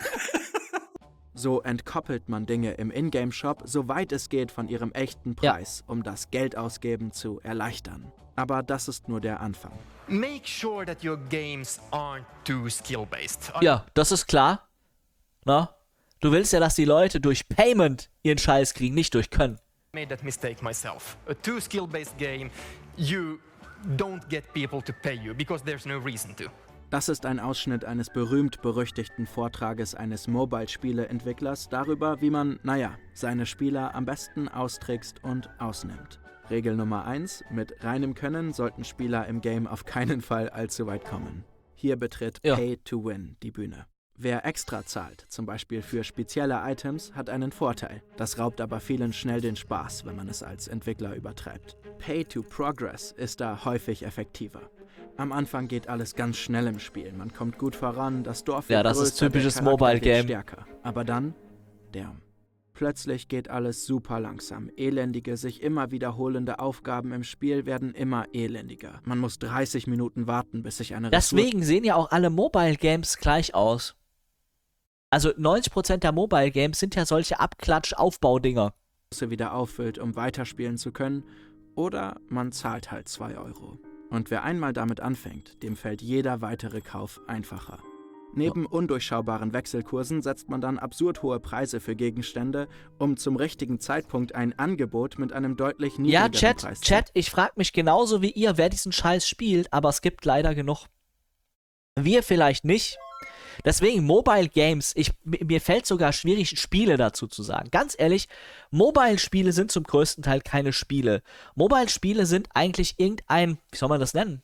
So entkoppelt man Dinge im Ingame-Shop, soweit es geht, von ihrem echten Preis, um das Geldausgeben zu erleichtern. Aber das ist nur der Anfang. Make sure that your games aren't too skill-based. Ja, das ist klar. Na? Du willst ja, dass die Leute durch Payment ihren Scheiß kriegen, nicht durch Können. I made that mistake myself. A too skill-based game, you don't get people to pay you because there's no reason to. Das ist ein Ausschnitt eines berühmt-berüchtigten Vortrages eines Mobile-Spiele-Entwicklers darüber, wie man, seine Spieler am besten austrickst und ausnimmt. Regel Nummer 1, mit reinem Können sollten Spieler im Game auf keinen Fall allzu weit kommen. Hier betritt Pay to Win die Bühne. Wer extra zahlt, zum Beispiel für spezielle Items, hat einen Vorteil. Das raubt aber vielen schnell den Spaß, wenn man es als Entwickler übertreibt. Pay to Progress ist da häufig effektiver. Am Anfang geht alles ganz schnell im Spiel. Man kommt gut voran, das Dorf wird größer, ist typisches der Charakter Mobile-Game. wird stärker. Aber dann, plötzlich geht alles super langsam. Elendige, sich immer wiederholende Aufgaben im Spiel werden immer elendiger. Man muss 30 Minuten warten, bis sich eine Deswegen sehen ja auch alle Mobile-Games gleich aus. Also 90% der Mobile-Games sind ja solche Abklatsch-Aufbaudinger. wieder auffüllt, um weiterspielen zu können. Oder man zahlt halt 2 Euro. Und wer einmal damit anfängt, dem fällt jeder weitere Kauf einfacher. Neben undurchschaubaren Wechselkursen setzt man dann absurd hohe Preise für Gegenstände, um zum richtigen Zeitpunkt ein Angebot mit einem deutlich niedrigeren Preis zu... Chat, ich frage mich genauso wie ihr, wer diesen Scheiß spielt, aber es gibt leider genug. Wir vielleicht nicht. Deswegen Mobile Games, mir fällt sogar schwierig, Spiele dazu zu sagen. Ganz ehrlich, Mobile-Spiele sind zum größten Teil keine Spiele. Mobile-Spiele sind eigentlich irgendein, wie soll man das nennen?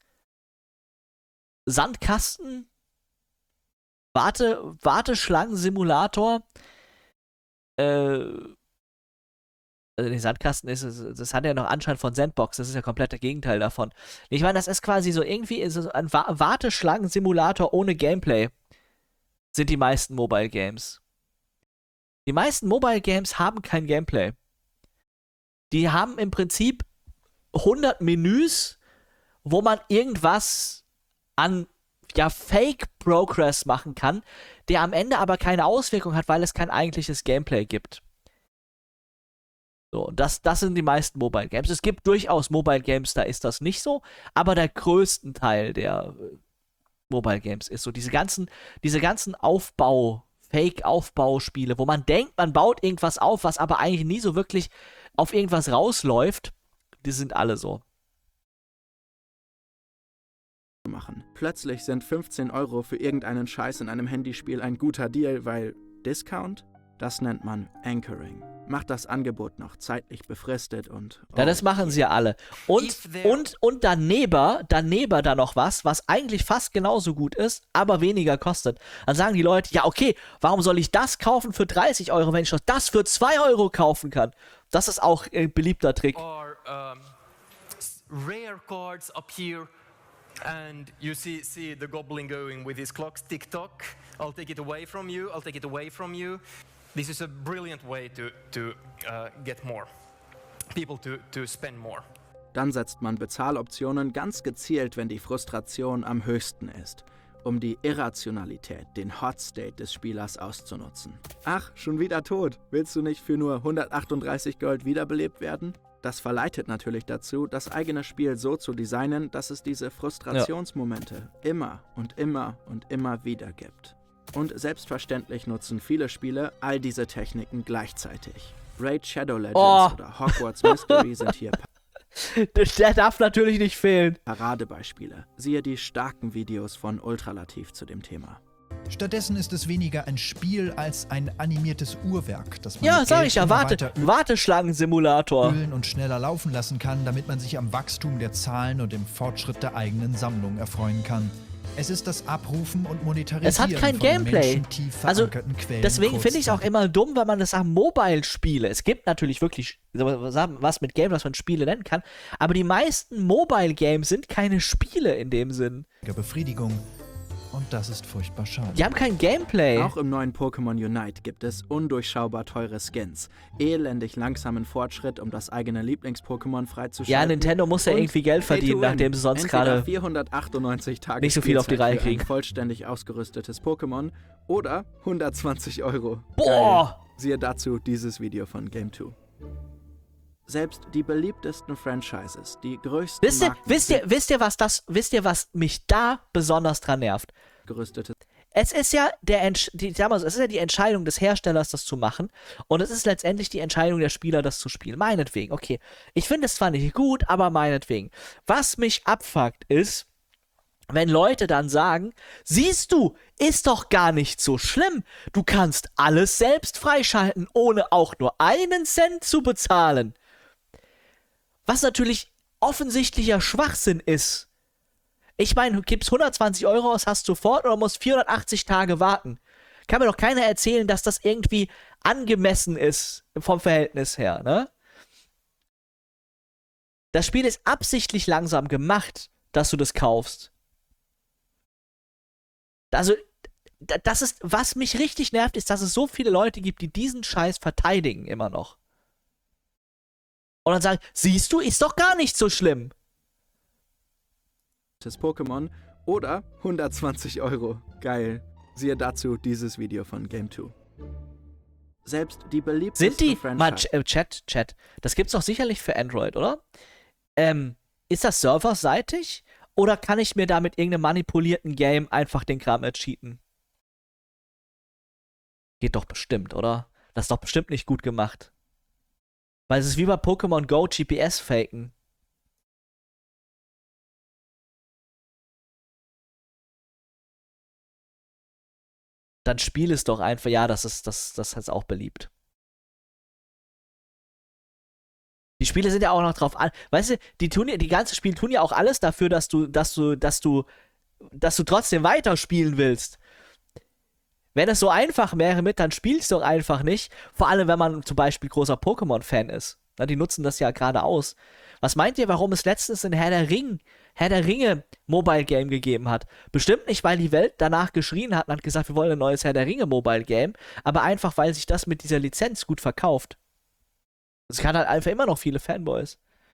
Sandkasten? Warteschlangen-Simulator? Also der Sandkasten das hat ja noch Anschein von Sandbox, das ist ja komplett der Gegenteil davon. Ich meine, das ist quasi so irgendwie ein Warteschlangen-Simulator ohne Gameplay. Sind die meisten Mobile Games. Die meisten Mobile Games haben kein Gameplay. Die haben im Prinzip 100 Menüs, wo man irgendwas an Fake Progress machen kann, der am Ende aber keine Auswirkung hat, weil es kein eigentliches Gameplay gibt. So, das sind die meisten Mobile Games. Es gibt durchaus Mobile Games, da ist das nicht so, aber der größte Teil der Mobile Games ist so. Diese ganzen Fake-Aufbauspiele, wo man denkt, man baut irgendwas auf, was aber eigentlich nie so wirklich auf irgendwas rausläuft, die sind alle so. Machen. Plötzlich sind 15 Euro für irgendeinen Scheiß in einem Handyspiel ein guter Deal, weil Discount? Das nennt man Anchoring. Macht das Angebot noch zeitlich befristet und... Ja, das machen sie ja alle. Und daneben da noch was eigentlich fast genauso gut ist, aber weniger kostet. Dann sagen die Leute, ja okay, warum soll ich das kaufen für 30 Euro, wenn ich das für 2 Euro kaufen kann? Das ist auch ein beliebter Trick. Or, rare cards up here, and you see the goblin going with his clocks, tick-tock. I'll take it away from you, I'll take it away from you. This is a brilliant way to get more. People to spend more. Dann setzt man Bezahloptionen ganz gezielt, wenn die Frustration am höchsten ist, um die Irrationalität, den Hot State des Spielers auszunutzen. Ach, schon wieder tot. Willst du nicht für nur 138 Gold wiederbelebt werden? Das verleitet natürlich dazu, das eigene Spiel so zu designen, dass es diese Frustrationsmomente immer und immer und immer wieder gibt. Und selbstverständlich nutzen viele Spiele all diese Techniken gleichzeitig. Raid Shadow Legends oder Hogwarts Mystery sind hier der darf natürlich nicht fehlen. Paradebeispiele. Siehe die starken Videos von Ultralativ zu dem Thema. Stattdessen ist es weniger ein Spiel als ein animiertes Uhrwerk, das man ja, sag ich ja, Warteschlangensimulator ölen und schneller laufen lassen kann, damit man sich am Wachstum der Zahlen und dem Fortschritt der eigenen Sammlung erfreuen kann. Es ist das Abrufen und Monetarisieren es hat kein Gameplay. Also deswegen finde ich es auch immer dumm, wenn man das sagt, Mobile-Spiele. Es gibt natürlich wirklich was mit Game, was man Spiele nennen kann, aber die meisten Mobile-Games sind keine Spiele in dem Sinn. Befriedigung. Und das ist furchtbar schade. Die haben kein Gameplay. Auch im neuen Pokémon Unite gibt es undurchschaubar teure Skins, elendig langsamen Fortschritt, um das eigene Lieblings-Pokémon freizuschalten. Ja, Nintendo muss ja irgendwie Geld verdienen, nachdem sie sonst gerade 498 Tage nicht so viel auf die Reihe kriegen. Ein vollständig ausgerüstetes Pokémon oder 120 Euro. Boah! Geil. Siehe dazu dieses Video von Game2. Selbst die beliebtesten Franchises, die größten Wisst ihr, was mich da besonders dran nervt? Es ist ja die Entscheidung des Herstellers, das zu machen, und es ist letztendlich die Entscheidung der Spieler, das zu spielen. Meinetwegen, okay. Ich finde es zwar nicht gut, aber meinetwegen. Was mich abfuckt ist, wenn Leute dann sagen, siehst du, ist doch gar nicht so schlimm. Du kannst alles selbst freischalten, ohne auch nur einen Cent zu bezahlen. Was natürlich offensichtlicher Schwachsinn ist. Ich meine, du gibst 120 Euro aus, hast sofort oder musst 480 Tage warten. Kann mir doch keiner erzählen, dass das irgendwie angemessen ist vom Verhältnis her, ne? Das Spiel ist absichtlich langsam gemacht, dass du das kaufst. Also, das ist, was mich richtig nervt, ist, dass es so viele Leute gibt, die diesen Scheiß verteidigen immer noch. Und dann sagen, siehst du, ist doch gar nicht so schlimm. Das Pokémon oder 120 Euro. Geil. Siehe dazu dieses Video von Game2. Selbst die beliebtesten Chat, das gibt's doch sicherlich für Android, oder? Ist das serverseitig? Oder kann ich mir da mit irgendeinem manipulierten Game einfach den Kram cheaten? Geht doch bestimmt, oder? Das ist doch bestimmt nicht gut gemacht. Weil es ist wie bei Pokémon Go GPS-Faken. Dann spiel es doch einfach. Ja, das ist auch beliebt. Die Spiele sind ja auch noch drauf an. Weißt du, die ganzen Spiele tun ja auch alles dafür, dass du trotzdem weiterspielen willst. Wenn es so einfach wäre dann spielst du doch einfach nicht. Vor allem, wenn man zum Beispiel großer Pokémon-Fan ist. Na, die nutzen das ja gerade aus. Was meint ihr, warum es letztens ein Herr der Ringe Mobile Game gegeben hat? Bestimmt nicht, weil die Welt danach geschrien hat und hat gesagt, wir wollen ein neues Herr der Ringe Mobile Game, aber einfach, weil sich das mit dieser Lizenz gut verkauft. Es hat halt einfach immer noch viele Fanboys.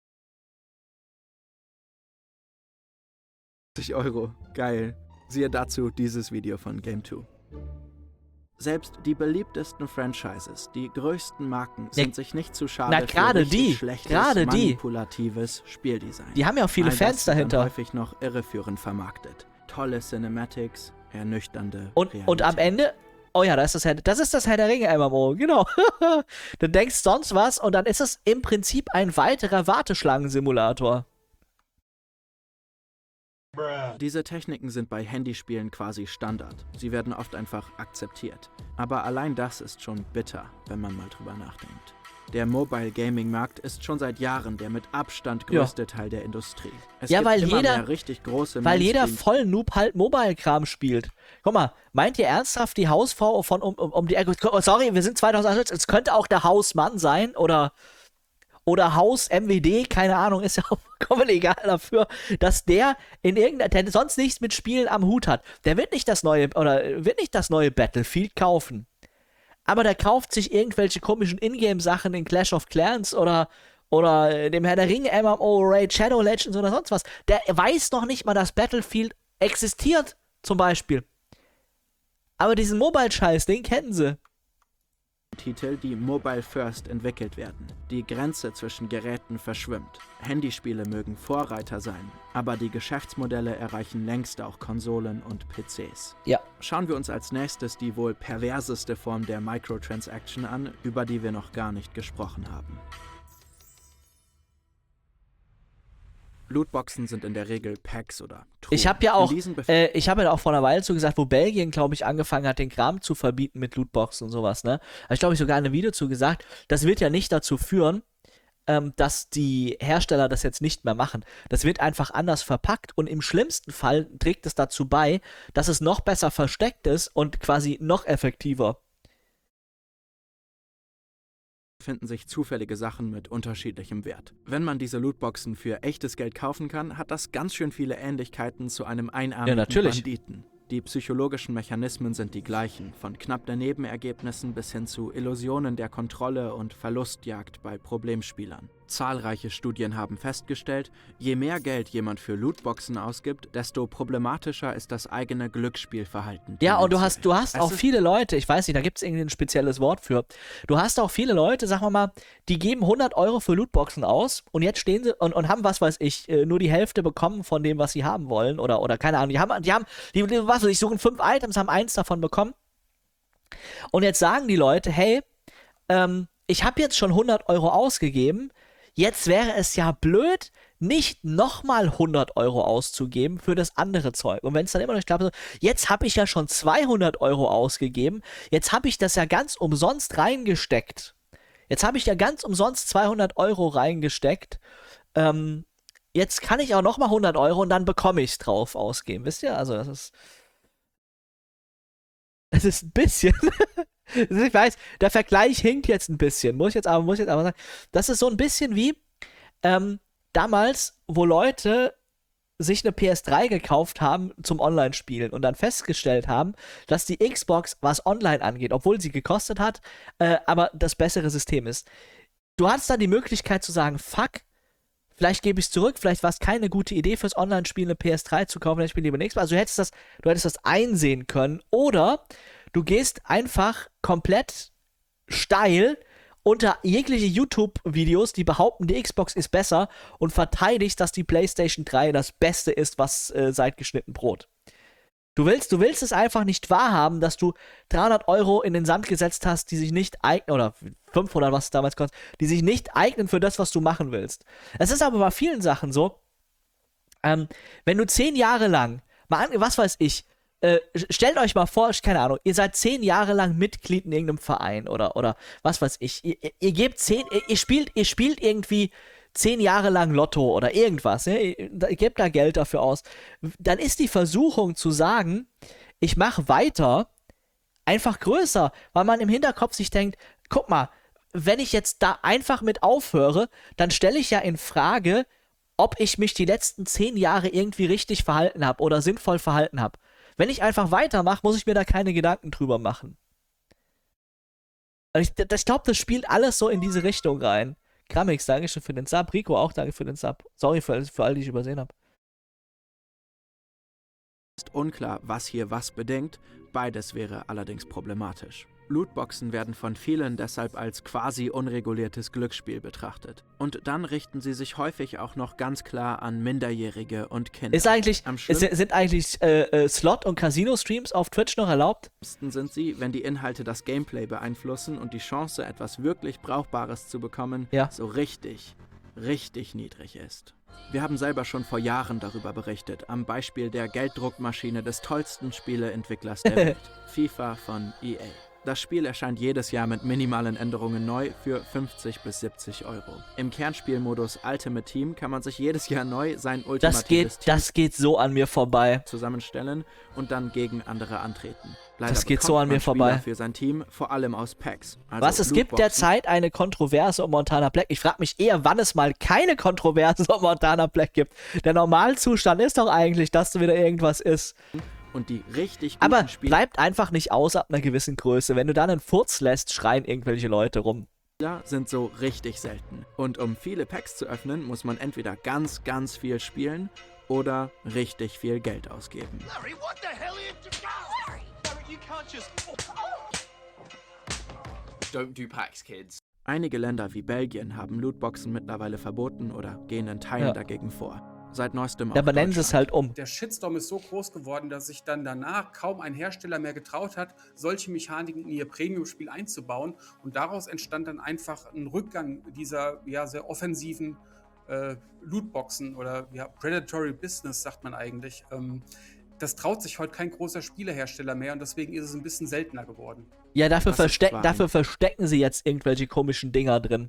50 Euro. Geil. Siehe dazu dieses Video von Game2. Selbst die beliebtesten Franchises, die größten Marken, sind sich nicht zu schade für schlechtes, manipulatives Spieldesign. Die haben ja auch viele Fans dahinter. Häufig noch irreführend vermarktet. Tolle Cinematics, ernüchternde Realität. Und am Ende, oh ja, das ist das Herr der Ringe MMO, genau. Du denkst sonst was und dann ist es im Prinzip ein weiterer Warteschlangensimulator. Diese Techniken sind bei Handyspielen quasi Standard. Sie werden oft einfach akzeptiert. Aber allein das ist schon bitter, wenn man mal drüber nachdenkt. Der Mobile-Gaming-Markt ist schon seit Jahren der mit Abstand größte Teil der Industrie. Es gibt weil immer jeder, mehr richtig große weil jeder Vollnoob halt Mobile-Kram spielt. Guck mal, meint ihr ernsthaft, die Hausfrau von um die Ecke, sorry, wir sind 2008, es könnte auch der Hausmann sein oder Haus MWD, keine Ahnung, ist ja auch vollkommen egal dafür, dass der der sonst nichts mit Spielen am Hut hat. Der wird nicht das neue Battlefield kaufen. Aber der kauft sich irgendwelche komischen Ingame-Sachen in Clash of Clans oder dem Herr der Ringe MMO, Raid Shadow Legends oder sonst was. Der weiß noch nicht mal, dass Battlefield existiert, zum Beispiel. Aber diesen Mobile-Scheiß, den kennen sie. Titel, die Mobile First entwickelt werden. Die Grenze zwischen Geräten verschwimmt. Handyspiele mögen Vorreiter sein, aber die Geschäftsmodelle erreichen längst auch Konsolen und PCs. Ja. Schauen wir uns als nächstes die wohl perverseste Form der Microtransaction an, über die wir noch gar nicht gesprochen haben. Lootboxen sind in der Regel Packs oder Truhen. Ich habe ja auch vor einer Weile so gesagt, wo Belgien, glaube ich, angefangen hat, den Kram zu verbieten mit Lootboxen und sowas, ne? Habe ich, glaube ich, sogar in einem Video zu gesagt, das wird ja nicht dazu führen, dass die Hersteller das jetzt nicht mehr machen. Das wird einfach anders verpackt und im schlimmsten Fall trägt es dazu bei, dass es noch besser versteckt ist und quasi noch effektiver. Finden sich zufällige Sachen mit unterschiedlichem Wert. Wenn man diese Lootboxen für echtes Geld kaufen kann, hat das ganz schön viele Ähnlichkeiten zu einem einarmigen Banditen. Die psychologischen Mechanismen sind die gleichen, von knapp daneben Ergebnissen bis hin zu Illusionen der Kontrolle und Verlustjagd bei Problemspielern. Zahlreiche Studien haben festgestellt, je mehr Geld jemand für Lootboxen ausgibt, desto problematischer ist das eigene Glücksspielverhalten. Ja, und du hast auch viele Leute, ich weiß nicht, da gibt es irgendwie ein spezielles Wort für, du hast auch viele Leute, sagen wir mal, die geben 100 Euro für Lootboxen aus und jetzt stehen sie und haben, was weiß ich, nur die Hälfte bekommen von dem, was sie haben wollen oder keine Ahnung, die suchen 5 Items, haben 1 davon bekommen und jetzt sagen die Leute, hey, ich habe jetzt schon 100 Euro ausgegeben, jetzt wäre es ja blöd, nicht nochmal 100 Euro auszugeben für das andere Zeug. Und wenn es dann immer noch nicht klappt, so, jetzt habe ich ja schon 200 Euro ausgegeben, jetzt habe ich das ja ganz umsonst reingesteckt. Jetzt habe ich ja ganz umsonst 200 Euro reingesteckt. Jetzt kann ich auch nochmal 100 Euro und dann bekomme ich es drauf ausgeben. Wisst ihr? Also das ist ein bisschen... Ich weiß, der Vergleich hinkt jetzt ein bisschen, muss ich jetzt aber sagen. Das ist so ein bisschen wie damals, wo Leute sich eine PS3 gekauft haben zum Online-Spielen und dann festgestellt haben, dass die Xbox, was online angeht, obwohl sie gekostet hat, aber das bessere System ist. Du hattest dann die Möglichkeit zu sagen, fuck, vielleicht gebe ich es zurück, vielleicht war es keine gute Idee fürs Online-Spiel eine PS3 zu kaufen, dann spiele ich lieber nichts. Also du hättest das einsehen können oder du gehst einfach komplett steil unter jegliche YouTube-Videos, die behaupten, die Xbox ist besser und verteidigst, dass die PlayStation 3 das Beste ist, was seit geschnitten Brot. Du willst es einfach nicht wahrhaben, dass du 300 Euro in den Sand gesetzt hast, die sich nicht eignen, oder 500, was es damals kostet, die sich nicht eignen für das, was du machen willst. Es ist aber bei vielen Sachen so, wenn du 10 Jahre lang, was weiß ich, stellt euch mal vor, keine Ahnung, ihr seid 10 Jahre lang Mitglied in irgendeinem Verein oder was weiß ich. Ihr spielt irgendwie 10 Jahre lang Lotto oder irgendwas. Ne? Ihr gebt da Geld dafür aus. Dann ist die Versuchung zu sagen, ich mache weiter, einfach größer, weil man im Hinterkopf sich denkt, guck mal, wenn ich jetzt da einfach mit aufhöre, dann stelle ich ja in Frage, ob ich mich die letzten 10 Jahre irgendwie richtig verhalten habe oder sinnvoll verhalten habe. Wenn ich einfach weitermache, muss ich mir da keine Gedanken drüber machen. Ich glaube, das spielt alles so in diese Richtung rein. Kramix, danke schön für den Sub. Rico, auch danke für den Sub. Sorry für alle, die ich übersehen habe. Ist unklar, was hier was bedenkt. Beides wäre allerdings problematisch. Lootboxen werden von vielen deshalb als quasi unreguliertes Glücksspiel betrachtet. Und dann richten sie sich häufig auch noch ganz klar an Minderjährige und Kinder. Sind eigentlich Slot- und Casino-Streams auf Twitch noch erlaubt? Am schlimmsten sind sie, wenn die Inhalte das Gameplay beeinflussen und die Chance, etwas wirklich Brauchbares zu bekommen, so richtig richtig niedrig ist. Wir haben selber schon vor Jahren darüber berichtet, am Beispiel der Gelddruckmaschine des tollsten Spieleentwicklers der Welt, FIFA von EA. Das Spiel erscheint jedes Jahr mit minimalen Änderungen neu für 50 bis 70 Euro. Im Kernspielmodus Ultimate Team kann man sich jedes Jahr neu sein ultimatives Team das geht so an mir vorbei. zusammenstellen und dann gegen andere antreten. Das geht so an mir vorbei. Für sein Team, vor allem aus Packs. Also Was, es gibt derzeit eine Kontroverse um Montana Black. Ich frage mich eher, wann es mal keine Kontroverse um Montana Black gibt. Der Normalzustand ist doch eigentlich, dass da wieder irgendwas ist. Und die richtig guten Aber bleibt einfach nicht aus ab einer gewissen Größe. Wenn du dann einen Furz lässt, schreien irgendwelche Leute rum. Sind so richtig selten. Und um viele Packs zu öffnen, muss man entweder ganz viel spielen oder richtig viel Geld ausgeben. Larry, what the hell are you doing? Larry, you can't just... Don't do packs, kids. Einige Länder wie Belgien haben Lootboxen mittlerweile verboten oder gehen in Teilen dagegen vor. Seit neuestem auch Ja, aber nennen sie es halt um. Der Shitstorm ist so groß geworden, dass sich dann danach kaum ein Hersteller mehr getraut hat, solche Mechaniken in ihr Premium-Spiel einzubauen. Und daraus entstand dann einfach ein Rückgang dieser sehr offensiven Lootboxen oder Predatory Business, sagt man eigentlich. Das traut sich heute kein großer Spielehersteller mehr und deswegen ist es ein bisschen seltener geworden. Ja, dafür verstecken sie jetzt irgendwelche komischen Dinger drin.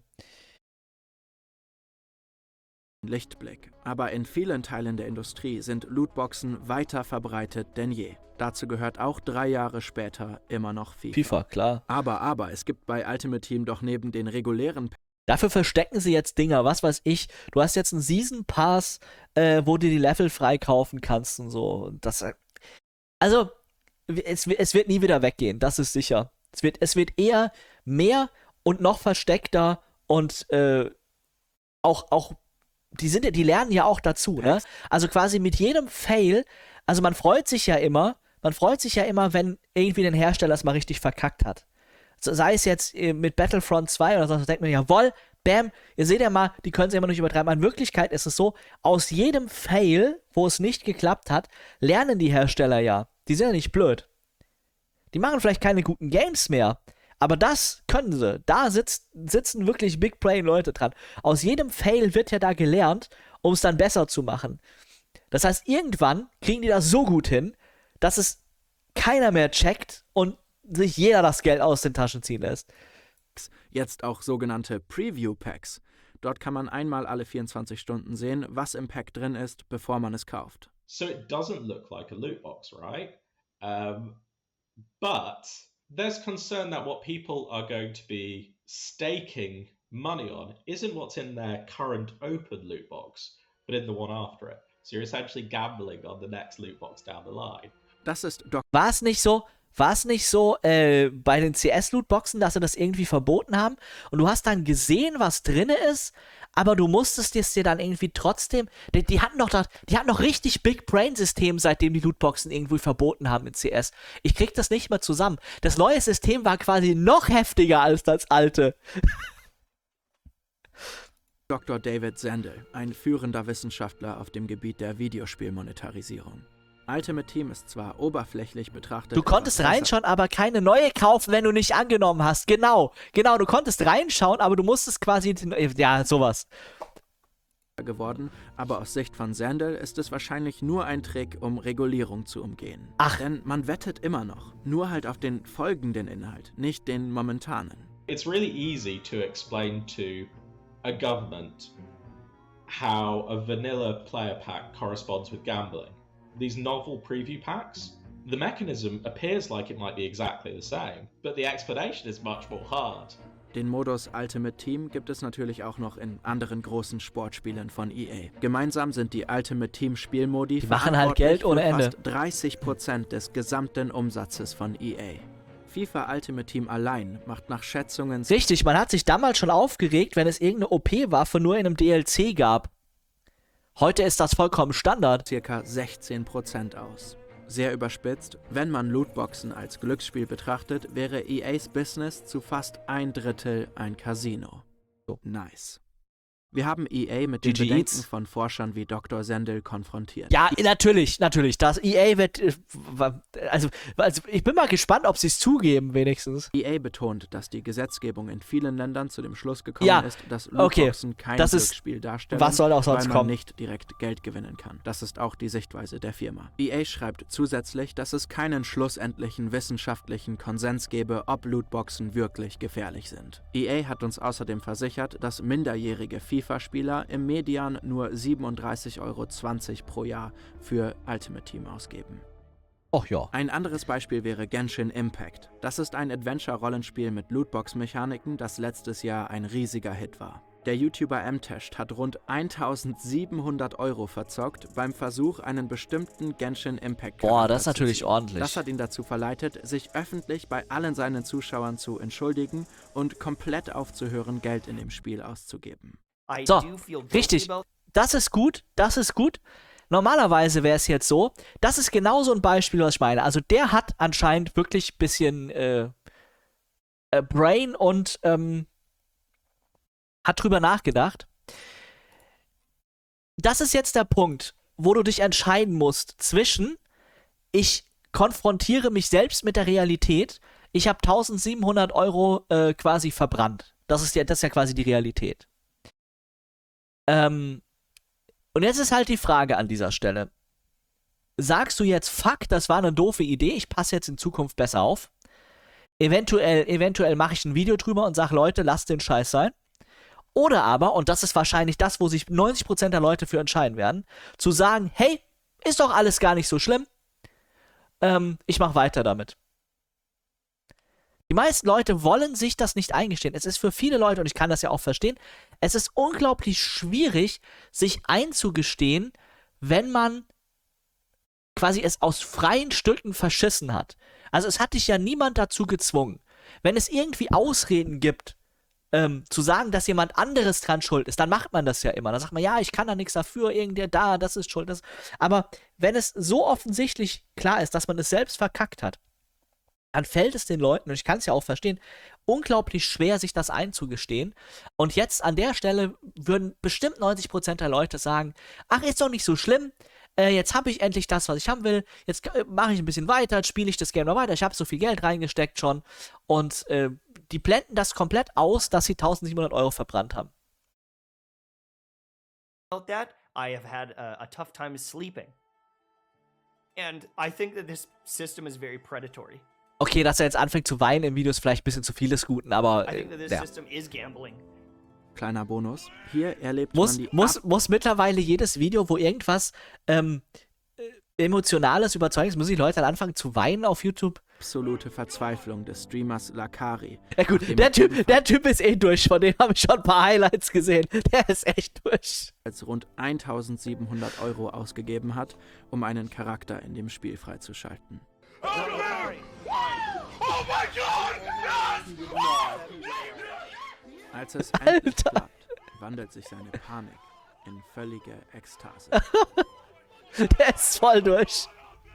Lichtblick. Aber in vielen Teilen der Industrie sind Lootboxen weiter verbreitet denn je. Dazu gehört auch 3 Jahre später immer noch FIFA. FIFA, klar. Aber es gibt bei Ultimate Team doch neben den regulären... Dafür verstecken sie jetzt Dinger, was weiß ich. Du hast jetzt einen Season Pass, wo du die Level freikaufen kannst und so. Also, es wird nie wieder weggehen, das ist sicher. Es wird eher mehr und noch versteckter und auch die lernen ja auch dazu, ne? Also quasi mit jedem Fail, also man freut sich ja immer, wenn irgendwie ein Hersteller es mal richtig verkackt hat. Sei es jetzt mit Battlefront 2 oder so, denkt man, jawohl, bam, ihr seht ja mal, die können es immer noch nicht übertreiben. In Wirklichkeit ist es so, aus jedem Fail, wo es nicht geklappt hat, lernen die Hersteller ja. Die sind ja nicht blöd. Die machen vielleicht keine guten Games mehr, aber das können sie. Da sitzen wirklich Big Brain Leute dran. Aus jedem Fail wird ja da gelernt, um es dann besser zu machen. Das heißt, irgendwann kriegen die das so gut hin, dass es keiner mehr checkt und sich jeder das Geld aus den Taschen ziehen lässt. Jetzt auch sogenannte Preview-Packs. Dort kann man einmal alle 24 Stunden sehen, was im Pack drin ist, bevor man es kauft. So it doesn't look like a loot box, right? But there's concern that what people are going to be staking money on isn't what's in their current open loot box, but in the one after it. So you're essentially gambling on the next loot box down the line. Das ist War es nicht so bei den CS-Lootboxen, dass sie das irgendwie verboten haben? Und du hast dann gesehen, was drin ist, aber du musstest es dir dann irgendwie trotzdem... Die hatten doch richtig Big Brain-System, seitdem die Lootboxen irgendwie verboten haben in CS. Ich krieg das nicht mehr zusammen. Das neue System war quasi noch heftiger als das alte. Dr. David Zendel, ein führender Wissenschaftler auf dem Gebiet der Videospielmonetarisierung. Ultimate Team ist zwar oberflächlich betrachtet... Du konntest reinschauen, aber keine neue kaufen, wenn du nicht angenommen hast. Genau, du konntest reinschauen, aber du musstest quasi... Ja, sowas. ...geworden, aber aus Sicht von Zendel ist es wahrscheinlich nur ein Trick, um Regulierung zu umgehen. Ach. Denn man wettet immer noch, nur halt auf den folgenden Inhalt, nicht den momentanen. It's really easy to explain to a government how a vanilla player pack corresponds with gambling. These novel preview packs, the mechanism appears like it might be exactly the same, but the explanation is much more hard. Den Modus Ultimate Team gibt es natürlich auch noch in anderen großen Sportspielen von EA. Gemeinsam sind die Ultimate Team Spielmodi die machen halt Geld ohne Ende. Fast 30% des gesamten Umsatzes von EA. FIFA Ultimate Team allein macht nach Schätzungen... Richtig, man hat sich damals schon aufgeregt, wenn es irgendeine OP-Waffe nur in einem DLC gab. Heute ist das vollkommen Standard. Circa 16% aus. Sehr überspitzt, wenn man Lootboxen als Glücksspiel betrachtet, wäre EAs Business zu fast 1/3 ein Casino. Nice. Wir haben EA mit den Bedenken von Forschern wie Dr. Sendel konfrontiert. Ja, natürlich. Das EA wird, also ich bin mal gespannt, ob sie es zugeben wenigstens. EA betont, dass die Gesetzgebung in vielen Ländern zu dem Schluss gekommen ist, dass Lootboxen kein Glücksspiel darstellen, was soll auch sonst weil man kommen? nicht direkt Geld gewinnen kann. Das ist auch die Sichtweise der Firma. EA schreibt zusätzlich, dass es keinen schlussendlichen wissenschaftlichen Konsens gebe, ob Lootboxen wirklich gefährlich sind. EA hat uns außerdem versichert, dass minderjährige FIFA-Spieler im Median nur 37,20 € pro Jahr für Ultimate Team ausgeben. Ach ja. Ein anderes Beispiel wäre Genshin Impact. Das ist ein Adventure-Rollenspiel mit Lootbox-Mechaniken, das letztes Jahr ein riesiger Hit war. Der YouTuber Mtest hat rund 1.700 € verzockt beim Versuch, einen bestimmten Genshin Impact Charakter Boah, das ist natürlich ordentlich. Das hat ihn dazu verleitet, sich öffentlich bei allen seinen Zuschauern zu entschuldigen und komplett aufzuhören, Geld in dem Spiel auszugeben. So, richtig. Das ist gut. Normalerweise wäre es jetzt so, das ist genau so ein Beispiel, was ich meine. Also der hat anscheinend wirklich ein bisschen Brain und hat drüber nachgedacht. Das ist jetzt der Punkt, wo du dich entscheiden musst zwischen, ich konfrontiere mich selbst mit der Realität, ich habe 1.700 € quasi verbrannt. Das ist ja quasi die Realität. Und jetzt ist halt die Frage an dieser Stelle. Sagst du jetzt, fuck, das war eine doofe Idee, ich passe jetzt in Zukunft besser auf? Eventuell mache ich ein Video drüber und sage, Leute, lasst den Scheiß sein. Oder aber, und das ist wahrscheinlich das, wo sich 90% der Leute für entscheiden werden, zu sagen, hey, ist doch alles gar nicht so schlimm, ich mache weiter damit. Die meisten Leute wollen sich das nicht eingestehen. Es ist für viele Leute, und ich kann das ja auch verstehen, es ist unglaublich schwierig, sich einzugestehen, wenn man quasi es aus freien Stücken verschissen hat. Also es hat dich ja niemand dazu gezwungen. Wenn es irgendwie Ausreden gibt, zu sagen, dass jemand anderes dran schuld ist, dann macht man das ja immer. Dann sagt man, ja, ich kann da nichts dafür, irgendwer da, das ist schuld. Aber wenn es so offensichtlich klar ist, dass man es selbst verkackt hat, dann fällt es den Leuten, und ich kann es ja auch verstehen, unglaublich schwer, sich das einzugestehen. Und jetzt an der Stelle würden bestimmt 90% der Leute sagen, ach, ist doch nicht so schlimm, jetzt habe ich endlich das, was ich haben will, jetzt mache ich ein bisschen weiter, spiele ich das Game noch weiter, ich habe so viel Geld reingesteckt schon, und die blenden das komplett aus, dass sie 1.700 € verbrannt haben. That I have had a tough time sleeping. And I think that this system is very predatory. Okay, dass er jetzt anfängt zu weinen im Video ist vielleicht ein bisschen zu viel des Guten, aber I think that this system is gambling. Kleiner Bonus. Hier erlebt man die muss mittlerweile jedes Video, wo irgendwas Emotionales überzeugt ist, müssen die Leute dann anfangen zu weinen auf YouTube? Absolute Verzweiflung des Streamers Lakari. Ja gut, der Typ ist eh durch, von dem habe ich schon ein paar Highlights gesehen. Der ist echt durch. Als rund 1.700 € ausgegeben hat, um einen Charakter in dem Spiel freizuschalten. Oh my God! Als es endlich klappt, wandelt sich seine Panik in völlige Ekstase. Der ist voll durch.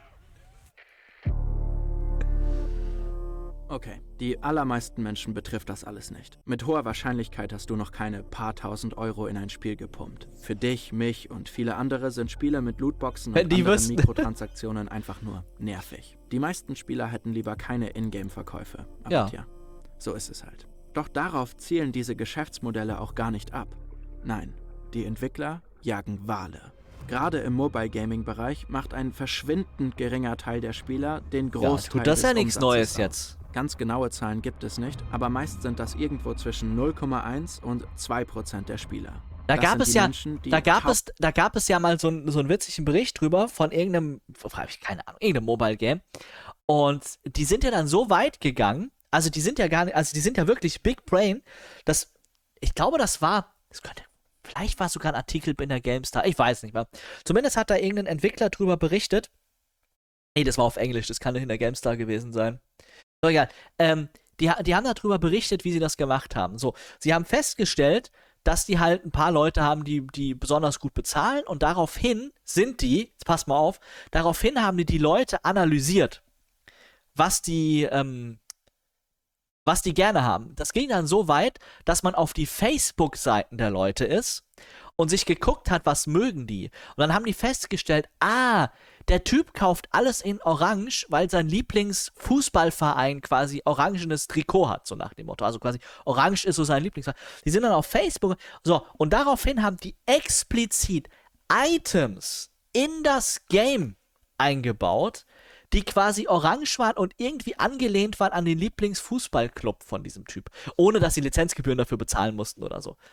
Okay, die allermeisten Menschen betrifft das alles nicht. Mit hoher Wahrscheinlichkeit hast du noch keine paar tausend € in ein Spiel gepumpt. Für dich, mich und viele andere sind Spiele mit Lootboxen und anderen Mikrotransaktionen einfach nur nervig. Die meisten Spieler hätten lieber keine Ingame-Verkäufe. Aber tja, so ist es halt. Doch darauf zielen diese Geschäftsmodelle auch gar nicht ab. Nein, die Entwickler jagen Wale. Gerade im Mobile-Gaming-Bereich macht ein verschwindend geringer Teil der Spieler den Großteil das ist ja nichts Umsatzes Neues aus. jetzt. Ganz genaue Zahlen gibt es nicht, aber meist sind das irgendwo zwischen 0,1 und 2% der Spieler. Da gab es ja mal so einen witzigen Bericht drüber von irgendeinem Mobile-Game. Und die sind ja dann so weit gegangen, also die sind ja wirklich Big Brain, ich glaube, vielleicht war es sogar ein Artikel in der GameStar, ich weiß nicht mehr. Zumindest hat da irgendein Entwickler drüber berichtet. Nee, das war auf Englisch, das kann nicht in der GameStar gewesen sein. So, egal. Die haben darüber berichtet, wie sie das gemacht haben. So, sie haben festgestellt, dass die halt ein paar Leute haben, die besonders gut bezahlen, und daraufhin jetzt pass mal auf, daraufhin haben die Leute analysiert, was die was die gerne haben. Das ging dann so weit, dass man auf die Facebook-Seiten der Leute ist und sich geguckt hat, was mögen die. Und dann haben die festgestellt, der Typ kauft alles in Orange, weil sein Lieblingsfußballverein quasi orangenes Trikot hat, so nach dem Motto. Also quasi Orange ist so sein Lieblingsverein. Die sind dann auf Facebook, so, und daraufhin haben die explizit Items in das Game eingebaut, die quasi orange waren und irgendwie angelehnt waren an den Lieblingsfußballclub von diesem Typ, ohne dass sie Lizenzgebühren dafür bezahlen mussten oder so.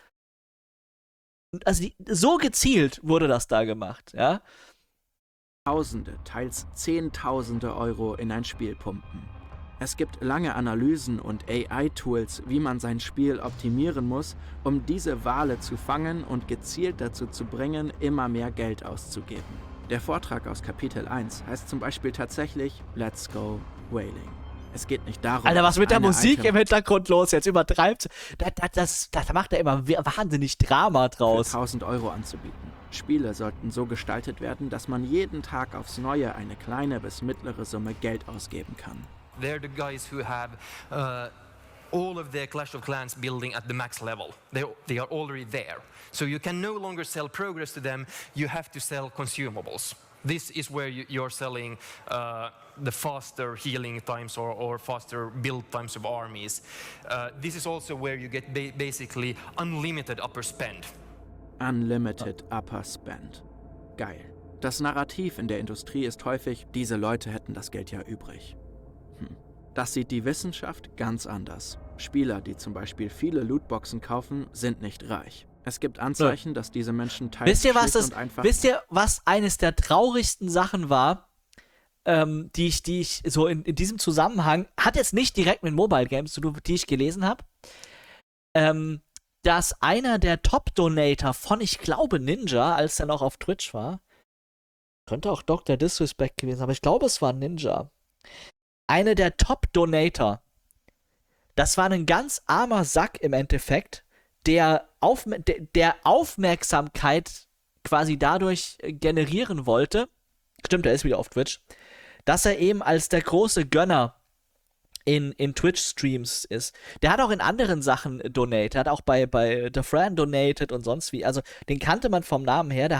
Also so gezielt wurde das da gemacht, ja. Tausende, teils Zehntausende Euro in ein Spiel pumpen. Es gibt lange Analysen und AI-Tools, wie man sein Spiel optimieren muss, um diese Wale zu fangen und gezielt dazu zu bringen, immer mehr Geld auszugeben. Der Vortrag aus Kapitel 1 heißt zum Beispiel tatsächlich Let's Go Whaling. Es geht nicht darum... Alter, was mit der Musik im Hintergrund los? Jetzt übertreibt. Da macht er immer wahnsinnig Drama draus. Für 1000 Euro anzubieten. Spiele sollten so gestaltet werden, dass man jeden Tag aufs Neue eine kleine bis mittlere Summe Geld ausgeben kann. They're the guys who have all of their Clash of Clans building at the max level. They are already there. So you can no longer sell progress to them, you have to sell consumables. This is where you're selling the faster healing times or faster build times of armies. This is also where you get basically unlimited upper spend. Unlimited Upper Spend. Geil. Das Narrativ in der Industrie ist häufig, diese Leute hätten das Geld ja übrig. Das sieht die Wissenschaft ganz anders. Spieler, die zum Beispiel viele Lootboxen kaufen, sind nicht reich. Es gibt Anzeichen, dass diese Menschen teils Wisst ihr, was eines der traurigsten Sachen war, die ich so in diesem Zusammenhang, hat jetzt nicht direkt mit Mobile Games zu tun, die ich gelesen habe, dass einer der Top-Donator von, ich glaube, Ninja, als er noch auf Twitch war, könnte auch Dr. Disrespect gewesen sein, aber ich glaube, es war Ninja. Einer der Top-Donator, das war ein ganz armer Sack im Endeffekt, der Aufmerksamkeit quasi dadurch generieren wollte, stimmt, er ist wieder auf Twitch, dass er eben als der große Gönner in Twitch-Streams ist. Der hat auch in anderen Sachen donated, hat auch bei The Fran donated und sonst wie, also den kannte man vom Namen her,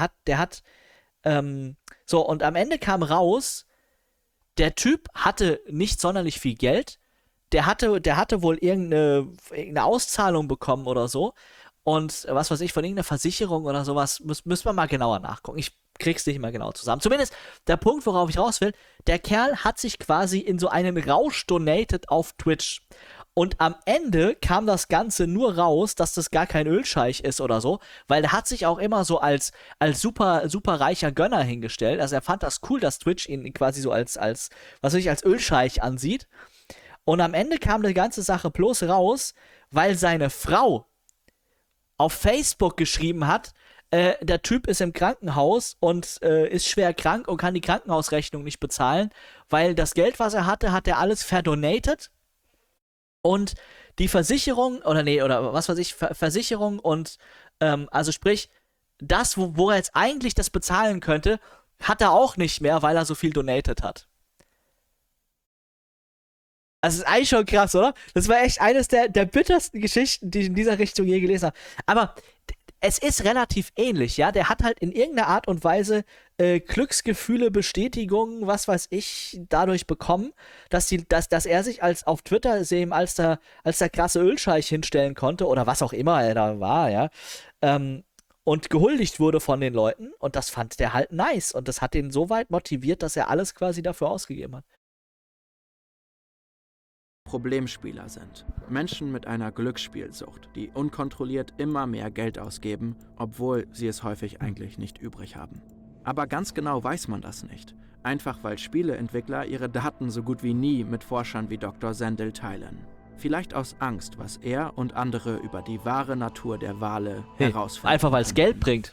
so, und am Ende kam raus, der Typ hatte nicht sonderlich viel Geld, der hatte wohl irgendeine Auszahlung bekommen oder so und was weiß ich, von irgendeiner Versicherung oder sowas, müssen wir mal genauer nachgucken. Ich krieg's nicht mehr genau zusammen. Zumindest der Punkt, worauf ich raus will, der Kerl hat sich quasi in so einen Rausch donated auf Twitch. Und am Ende kam das Ganze nur raus, dass das gar kein Ölscheich ist oder so, weil der hat sich auch immer so als super, super reicher Gönner hingestellt. Also er fand das cool, dass Twitch ihn quasi so als was weiß ich, als Ölscheich ansieht. Und am Ende kam die ganze Sache bloß raus, weil seine Frau auf Facebook geschrieben hat, der Typ ist im Krankenhaus und ist schwer krank und kann die Krankenhausrechnung nicht bezahlen, weil das Geld, was er hatte, hat er alles verdonated und die Versicherung, Versicherung und also sprich, das, wo er jetzt eigentlich das bezahlen könnte, hat er auch nicht mehr, weil er so viel donated hat. Also, das ist eigentlich schon krass, oder? Das war echt eines der bittersten Geschichten, die ich in dieser Richtung je gelesen habe. Aber es ist relativ ähnlich, ja. Der hat halt in irgendeiner Art und Weise Glücksgefühle, Bestätigungen, was weiß ich, dadurch bekommen, dass er sich auf Twitter als der krasse Ölscheich hinstellen konnte oder was auch immer er da war, ja. Und gehuldigt wurde von den Leuten und das fand der halt nice und das hat ihn so weit motiviert, dass er alles quasi dafür ausgegeben hat. Problemspieler sind. Menschen mit einer Glücksspielsucht, die unkontrolliert immer mehr Geld ausgeben, obwohl sie es häufig eigentlich nicht übrig haben. Aber ganz genau weiß man das nicht. Einfach weil Spieleentwickler ihre Daten so gut wie nie mit Forschern wie Dr. Zendel teilen. Vielleicht aus Angst, was er und andere über die wahre Natur der Wale herausfinden. Einfach weil es Geld bringt.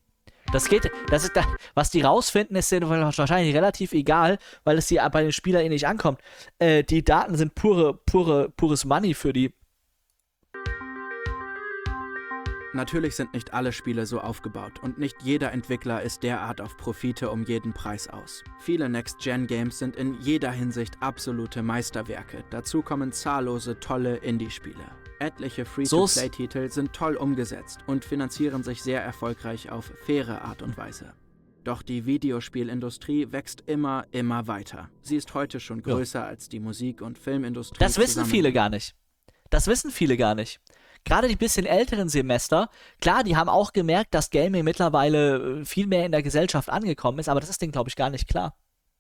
Was die rausfinden, ist denen wahrscheinlich relativ egal, weil es bei den Spielern nicht ankommt. Die Daten sind pures Money für die. Natürlich sind nicht alle Spiele so aufgebaut und nicht jeder Entwickler ist derart auf Profite um jeden Preis aus. Viele Next-Gen-Games sind in jeder Hinsicht absolute Meisterwerke. Dazu kommen zahllose tolle Indie-Spiele. Etliche Free-to-Play-Titel sind toll umgesetzt und finanzieren sich sehr erfolgreich auf faire Art und Weise. Doch die Videospielindustrie wächst immer weiter. Sie ist heute schon größer als die Musik- und Filmindustrie. Das wissen viele gar nicht. Das wissen viele gar nicht. Gerade die bisschen älteren Semester, klar, die haben auch gemerkt, dass Gaming mittlerweile viel mehr in der Gesellschaft angekommen ist, aber das ist denen, glaube ich, gar nicht klar.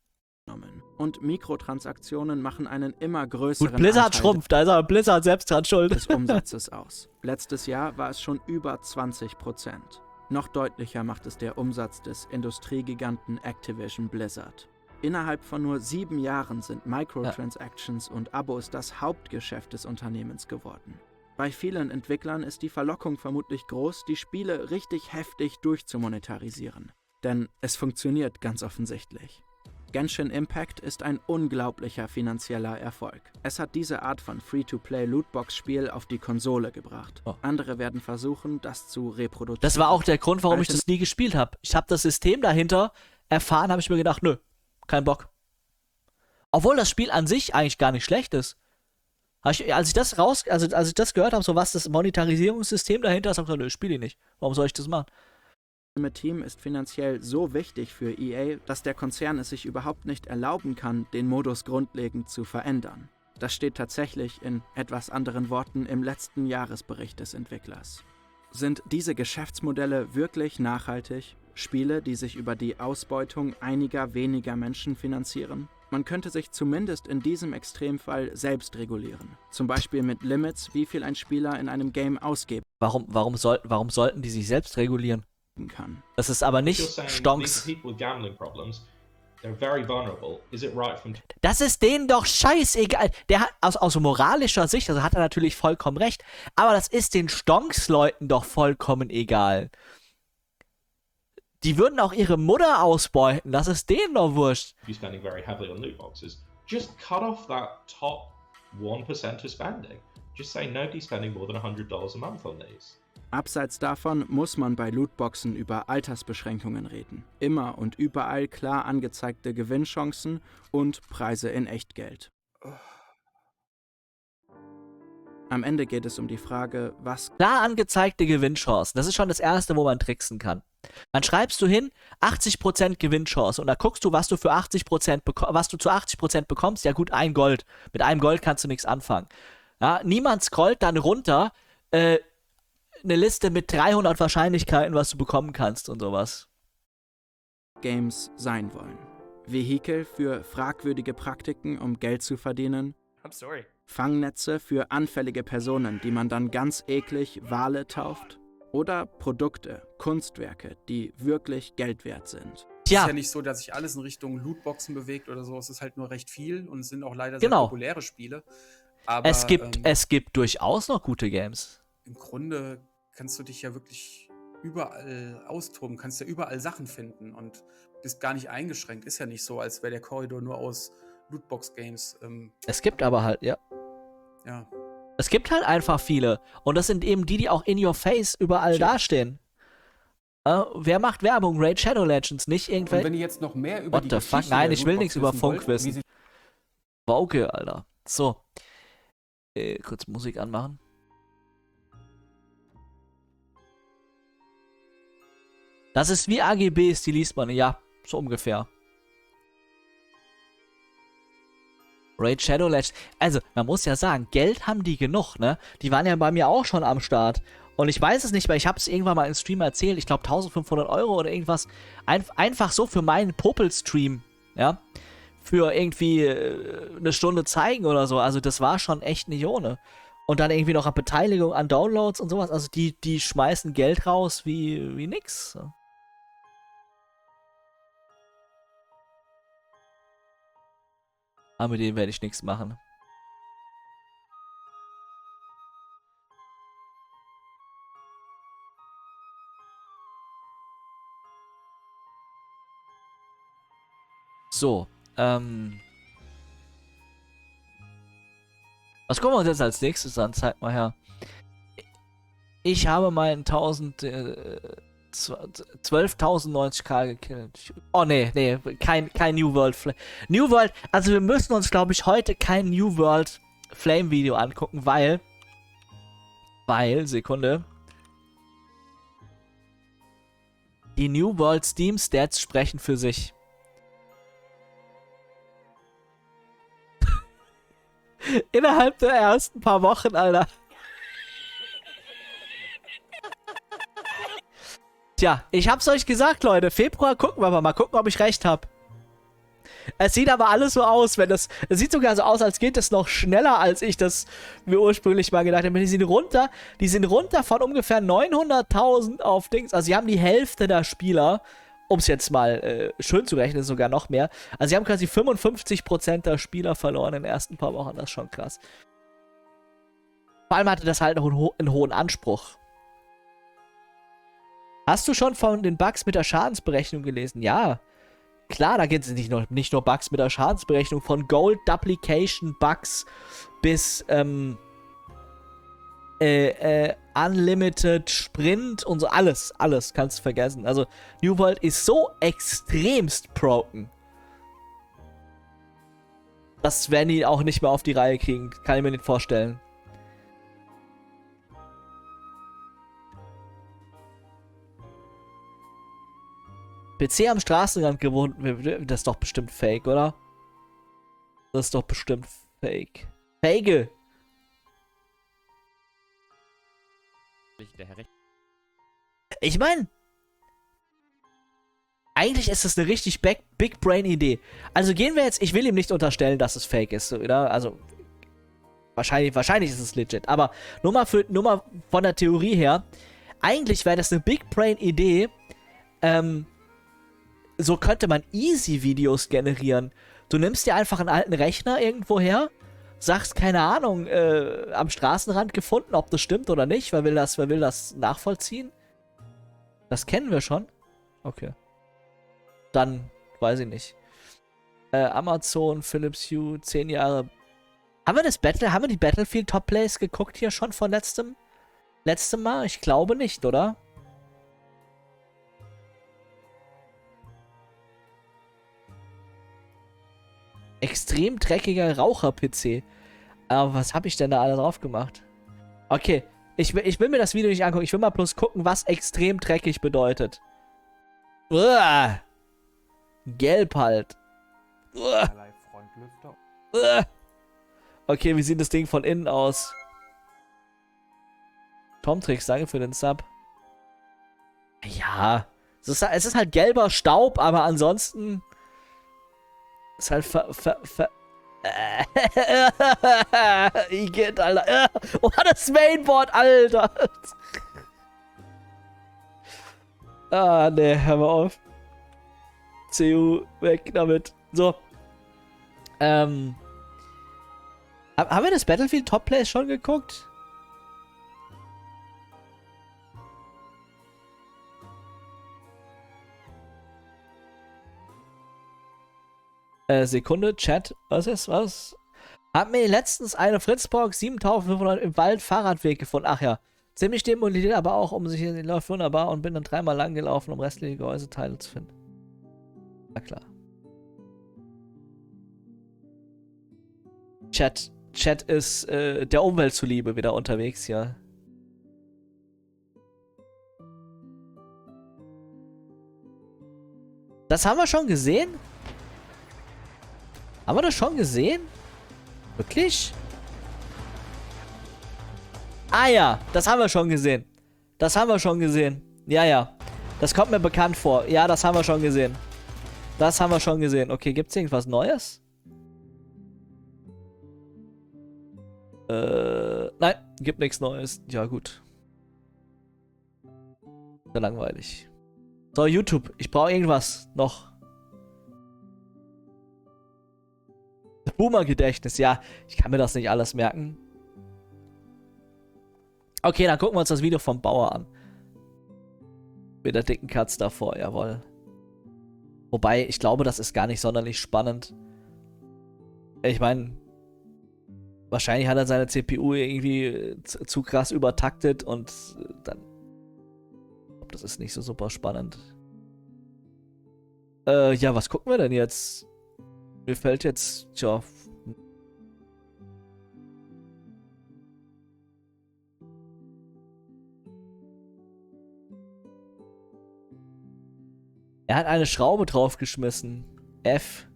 Und Mikrotransaktionen machen einen immer größeren Gut, Blizzard Anteil schrumpft, da ist aber Blizzard selbst dran schuld. des Umsatzes aus. Letztes Jahr war es schon über 20%. Noch deutlicher macht es der Umsatz des Industriegiganten Activision Blizzard. Innerhalb von nur 7 Jahren sind Microtransactions und Abos das Hauptgeschäft des Unternehmens geworden. Bei vielen Entwicklern ist die Verlockung vermutlich groß, die Spiele richtig heftig durchzumonetarisieren. Denn es funktioniert ganz offensichtlich. Genshin Impact ist ein unglaublicher finanzieller Erfolg. Es hat diese Art von Free-to-Play-Lootbox-Spiel auf die Konsole gebracht. Andere werden versuchen, das zu reproduzieren. Das war auch der Grund, warum ich das nie gespielt habe. Ich habe das System dahinter erfahren, habe ich mir gedacht, nö, kein Bock. Obwohl das Spiel an sich eigentlich gar nicht schlecht ist. Als ich das gehört habe, so was das Monetarisierungssystem dahinter ist, habe ich gesagt, nö, spiele ich nicht. Warum soll ich das machen? Das Team ist finanziell so wichtig für EA, dass der Konzern es sich überhaupt nicht erlauben kann, den Modus grundlegend zu verändern. Das steht tatsächlich in etwas anderen Worten im letzten Jahresbericht des Entwicklers. Sind diese Geschäftsmodelle wirklich nachhaltig? Spiele, die sich über die Ausbeutung einiger weniger Menschen finanzieren? Man könnte sich zumindest in diesem Extremfall selbst regulieren. Zum Beispiel mit Limits, wie viel ein Spieler in einem Game ausgeben Warum sollten die sich selbst regulieren? kann. Das ist aber nicht Stonks. Das ist denen doch scheißegal. Der hat aus moralischer Sicht, also hat er natürlich vollkommen recht, aber das ist den Stonks-Leuten doch vollkommen egal. Die würden auch ihre Mutter ausbeuten, das ist denen doch wurscht. Spending very heavily on loot boxes. Just cut off that top 1% of spending. Just say nobody's spending more than $100 a month on these. Abseits davon muss man bei Lootboxen über Altersbeschränkungen reden. Immer und überall klar angezeigte Gewinnchancen und Preise in Echtgeld. Am Ende geht es um die Frage, was... Klar angezeigte Gewinnchancen, das ist schon das Erste, wo man tricksen kann. Dann schreibst du hin, 80% Gewinnchance und da guckst du, was du zu 80% bekommst. Ja gut, 1 Gold. Mit einem Gold kannst du nichts anfangen. Ja, niemand scrollt dann runter, eine Liste mit 300 Wahrscheinlichkeiten, was du bekommen kannst und sowas. Games sein wollen. Vehikel für fragwürdige Praktiken, um Geld zu verdienen. I'm sorry. Fangnetze für anfällige Personen, die man dann ganz eklig Wale tauft. Oder Produkte, Kunstwerke, die wirklich Geld wert sind. Es ist ja nicht so, dass sich alles in Richtung Lootboxen bewegt oder so. Es ist halt nur recht viel und es sind auch leider sehr populäre Spiele. Aber es gibt durchaus noch gute Games. Im Grunde kannst du dich ja wirklich überall austoben, kannst ja überall Sachen finden und bist gar nicht eingeschränkt. Ist ja nicht so, als wäre der Korridor nur aus Lootbox-Games. Es gibt aber halt, ja. Es gibt halt einfach viele. Und das sind eben die auch in your face überall dastehen. Wer macht Werbung? Raid Shadow Legends, nicht irgendwelche... Und wenn ihr jetzt noch mehr über die Geschichte fuck? Nein, ich will nichts über Funk wissen. War okay, Alter. So. Kurz Musik anmachen. Das ist wie AGBs, die liest man. Ja, so ungefähr. Raid Shadow Legends. Also, man muss ja sagen, Geld haben die genug, ne? Die waren ja bei mir auch schon am Start. Und ich weiß es nicht mehr, ich habe es irgendwann mal im Stream erzählt. Ich glaube 1500 € oder irgendwas. Einfach so für meinen Popel-Stream, ja? Für irgendwie eine Stunde zeigen oder so. Also, das war schon echt nicht ohne. Und dann irgendwie noch eine Beteiligung an Downloads und sowas. Also, die schmeißen Geld raus wie nix. Aber mit denen werde ich nichts machen. So, was gucken wir uns jetzt als nächstes an? Zeig mal her. Ich habe meinen 12.090k gekillt. Oh nee, kein New World Flame. New World, also wir müssen uns, glaube ich, heute kein New World Flame Video angucken, weil, Sekunde, die New World Steam Stats sprechen für sich. Innerhalb der ersten paar Wochen, Alter. Tja, ich hab's euch gesagt, Leute. Februar gucken wir mal gucken, ob ich recht hab. Es sieht aber alles so aus, es sieht sogar so aus, als geht es noch schneller, als ich das mir ursprünglich mal gedacht habe. Die sind runter von ungefähr 900.000 auf Dings. Also sie haben die Hälfte der Spieler, um es jetzt mal schön zu rechnen, sogar noch mehr. Also sie haben quasi 55% der Spieler verloren in den ersten paar Wochen. Das ist schon krass. Vor allem hatte das halt noch einen hohen Anspruch. Hast du schon von den Bugs mit der Schadensberechnung gelesen? Ja. Klar, da gibt es nicht nur Bugs mit der Schadensberechnung, von Gold Duplication Bugs bis Unlimited Sprint und so, alles kannst du vergessen. Also New World ist so extremst broken. Das werden die auch nicht mehr auf die Reihe kriegen, kann ich mir nicht vorstellen. PC am Straßenrand gewohnt, das ist doch bestimmt fake, oder? Das ist doch bestimmt fake. Fake! Ich meine, eigentlich ist das eine richtig Big Brain Idee. Also gehen wir jetzt, ich will ihm nicht unterstellen, dass es fake ist, oder? Also, wahrscheinlich ist es legit, aber nur mal von der Theorie her, eigentlich wäre das eine Big Brain Idee, so könnte man easy Videos generieren. Du nimmst dir einfach einen alten Rechner irgendwo her, sagst, keine Ahnung, am Straßenrand gefunden, ob das stimmt oder nicht. Wer will das nachvollziehen? Das kennen wir schon. Okay. Dann, weiß ich nicht. Amazon, Philips Hue, 10 Jahre. Haben wir die Battlefield Top Plays geguckt hier schon von letztem Mal? Ich glaube nicht, oder? Extrem dreckiger Raucher-PC. Aber was habe ich denn da alle drauf gemacht? Okay, ich will mir das Video nicht angucken. Ich will mal bloß gucken, was extrem dreckig bedeutet. Uah. Gelb halt. Uah. Uah. Okay, wie sieht das Ding von innen aus? Tomtrix, danke für den Sub. Ja, es ist halt gelber Staub, aber ansonsten ist halt Igitt, Alter. Oh, das Mainboard, Alter. Ah, ne, hör mal auf. CU, weg damit. So. Haben wir das Battlefield Top Plays schon geguckt? Sekunde, Chat, was ist, was? Hab mir letztens eine Fritzbox 7500 im Wald Fahrradweg gefunden. Ach ja, ziemlich demoliert, aber auch um sich in den läuft wunderbar und bin dann 3-mal lang gelaufen, um restliche Gehäuseteile zu finden. Na klar. Chat ist der Umwelt zuliebe wieder unterwegs, ja. Das haben wir schon gesehen? Haben wir das schon gesehen? Wirklich? Ah ja, das haben wir schon gesehen. Das haben wir schon gesehen. Ja, ja. Das kommt mir bekannt vor. Ja, das haben wir schon gesehen. Das haben wir schon gesehen. Okay, gibt's irgendwas Neues? Nein, gibt nichts Neues. Ja, gut. Sehr langweilig. So, YouTube. Ich brauche irgendwas noch. Boomer-Gedächtnis. Ja, ich kann mir das nicht alles merken. Okay, dann gucken wir uns das Video vom Bauer an. Mit der dicken Katz davor, jawohl. Wobei, ich glaube, das ist gar nicht sonderlich spannend. Ich meine, Wahrscheinlich hat er seine CPU irgendwie zu krass übertaktet und dann... Ich glaube, das ist nicht so super spannend. Ja, was gucken wir denn jetzt? Mir fällt jetzt... Tja... Er hat eine Schraube draufgeschmissen. F.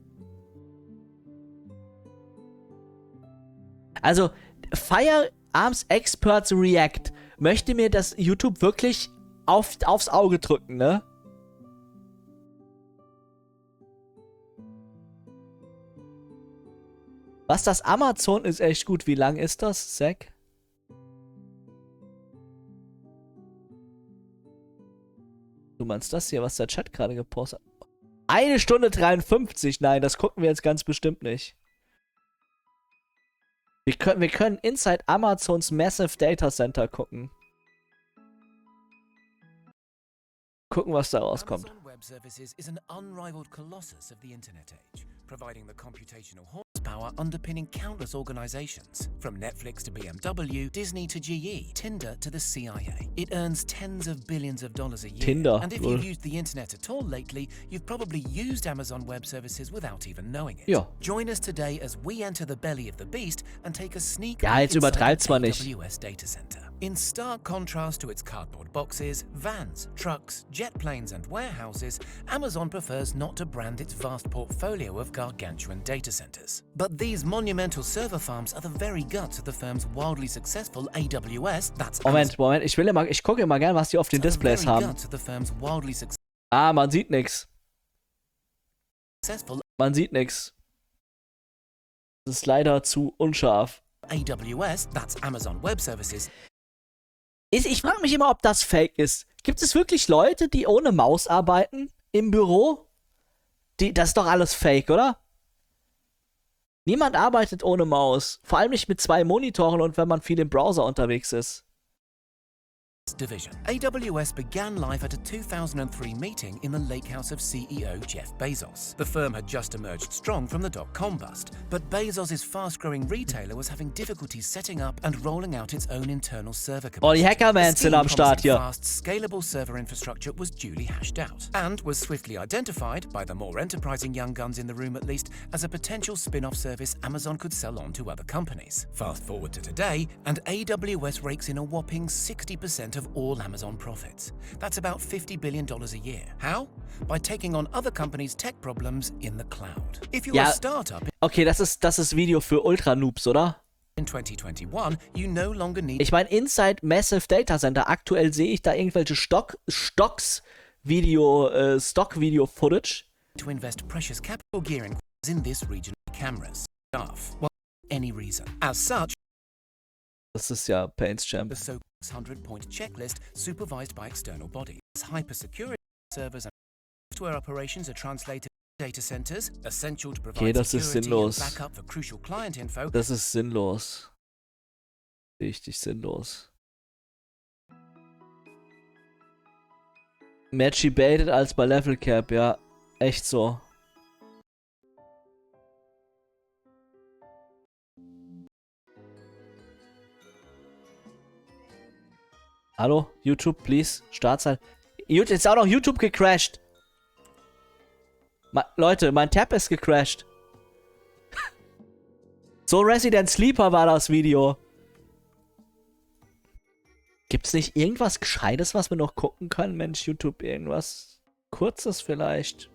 Also, Firearms Experts React möchte mir das YouTube wirklich aufs Auge drücken, ne? Was das Amazon ist echt gut. Wie lang ist das, Zack? Du meinst das hier, was der Chat gerade gepostet hat? 1 Stunde 53. Nein, das gucken wir jetzt ganz bestimmt nicht. Wir können Inside Amazons Massive Data Center gucken. Gucken, was da rauskommt. Amazon Web Services is an unrivaled colossus of the internet age, providing the computational horsepower underpinning countless organizations, from Netflix to BMW, Disney to GE, Tinder to the CIA. It earns tens of billions of dollars a year. Tinder, and if you've used the internet at all lately, you've probably used Amazon Web Services without even knowing it. Ja. Join us today as we enter the belly of the beast and take a sneak Ja, jetzt übertreibt's mal inside nicht. the AWS data center. In stark contrast to its cardboard boxes, vans, trucks, jet planes and warehouses, Amazon prefers not to brand its vast portfolio of gargantuan data centers. But these monumental server farms are the very guts of the firm's wildly successful AWS. That's Moment, ich gucke immer gern, was die auf den Displays haben. Ah, man sieht nix. Man sieht nix. Das ist leider zu unscharf. AWS, that's Amazon Web Services. Ich frage mich immer, ob das fake ist. Gibt es wirklich Leute, die ohne Maus arbeiten im Büro? Das ist doch alles fake, oder? Niemand arbeitet ohne Maus. Vor allem nicht mit 2 Monitoren und wenn man viel im Browser unterwegs ist. Division. AWS began life at a 2003 meeting in the lake house of CEO Jeff Bezos. The firm had just emerged strong from the dot-com bust, but Bezos' fast-growing retailer was having difficulties setting up and rolling out its own internal server capacity. Oh, die Hackermans sind am Start hier. Fast, scalable server infrastructure was duly hashed out and was swiftly identified, by the more enterprising young guns in the room at least, as a potential spin-off service Amazon could sell on to other companies. Fast forward to today, and AWS rakes in a whopping 60% of all Amazon profits. That's about $50 billion a year. How? By taking on other companies' tech problems in the cloud. If you're a startup... Okay, das ist Video für Ultra-Noobs, oder? In 2021, you no longer need... Ich meine, Inside Massive Data Center, aktuell sehe ich da irgendwelche Stock-Video-Footage. To invest precious capital gear in this region cameras. Staff. Well, any reason. As such... Das ist ja Paints Champ. The so 600-point checklist supervised by external bodies. Hypersecurity servers and software operations are translated to data centers, essential to provide security and backup for crucial client info. Das ist sinnlos. Richtig sinnlos. Mehr G-baited als bei Level Cap, ja. Echt so. Hallo, YouTube, please, Startzeit. Jetzt ist auch noch YouTube gecrashed. Leute, mein Tab ist gecrashed. So Resident Sleeper war das Video. Gibt's nicht irgendwas Gescheites, was wir noch gucken können? Mensch, YouTube, irgendwas Kurzes vielleicht?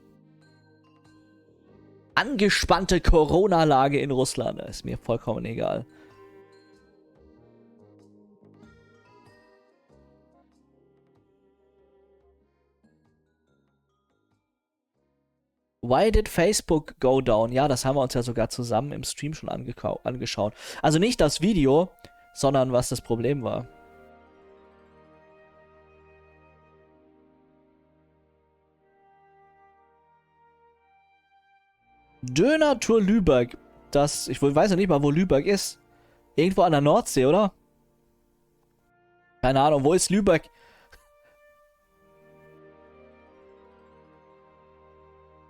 Angespannte Corona-Lage in Russland. Ist mir vollkommen egal. Why did Facebook go down? Ja, das haben wir uns ja sogar zusammen im Stream schon angeschaut. Also nicht das Video, sondern was das Problem war. Döner-Tour Lübeck. Ich weiß ja nicht mal, wo Lübeck ist. Irgendwo an der Nordsee, oder? Keine Ahnung, wo ist Lübeck?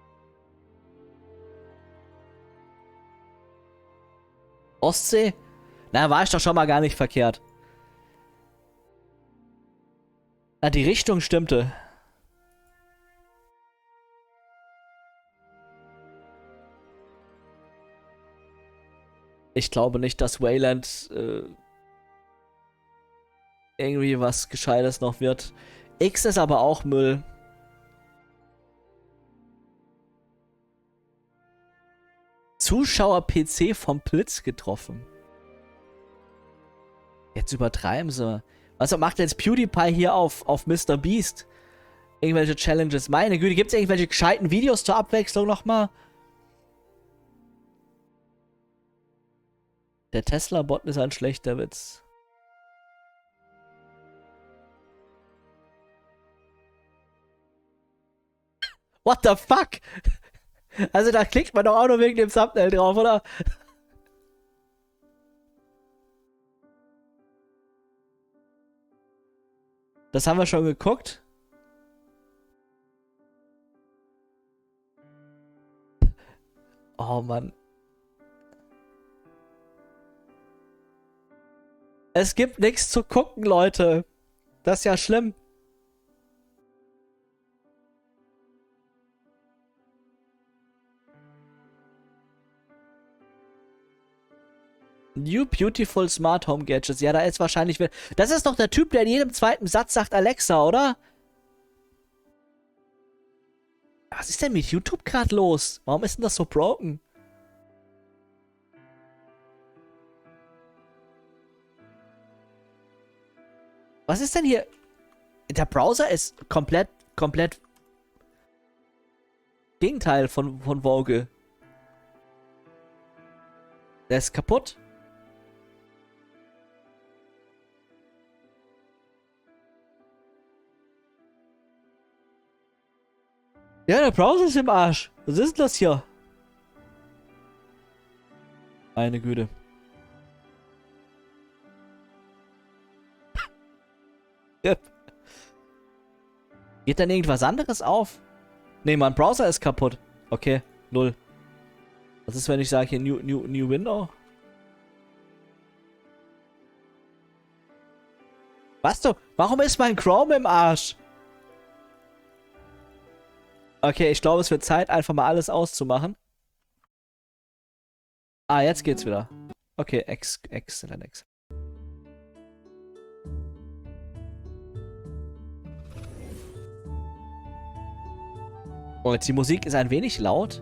Ostsee? Na, war ich doch schon mal gar nicht verkehrt. Na, die Richtung stimmte. Ich glaube nicht, dass Wayland irgendwie was Gescheites noch wird. X ist aber auch Müll. Zuschauer-PC vom Blitz getroffen. Jetzt übertreiben sie. Was macht jetzt PewDiePie hier auf Mr. Beast? Irgendwelche Challenges. Meine Güte, gibt es irgendwelche gescheiten Videos zur Abwechslung nochmal? Der Tesla-Bot ist ein schlechter Witz. What the fuck? Also da klickt man doch auch nur wegen dem Thumbnail drauf, oder? Das haben wir schon geguckt. Oh Mann. Es gibt nichts zu gucken, Leute. Das ist ja schlimm. New Beautiful Smart Home Gadgets. Ja, da ist wahrscheinlich... Das ist doch der Typ, der in jedem zweiten Satz sagt Alexa, oder? Was ist denn mit YouTube gerade los? Warum ist denn das so broken? Was ist denn hier? Der Browser ist komplett Gegenteil von Vogue. Der ist kaputt. Ja, der Browser ist im Arsch. Was ist das hier? Meine Güte. Geht dann irgendwas anderes auf? Ne, mein Browser ist kaputt. Okay, 0. Was ist, wenn ich sage hier New Window? Was du? Warum ist mein Chrome im Arsch? Okay, ich glaube, es wird Zeit, einfach mal alles auszumachen. Ah, jetzt geht's wieder. Okay, excellent. Oh, jetzt die Musik ist ein wenig laut.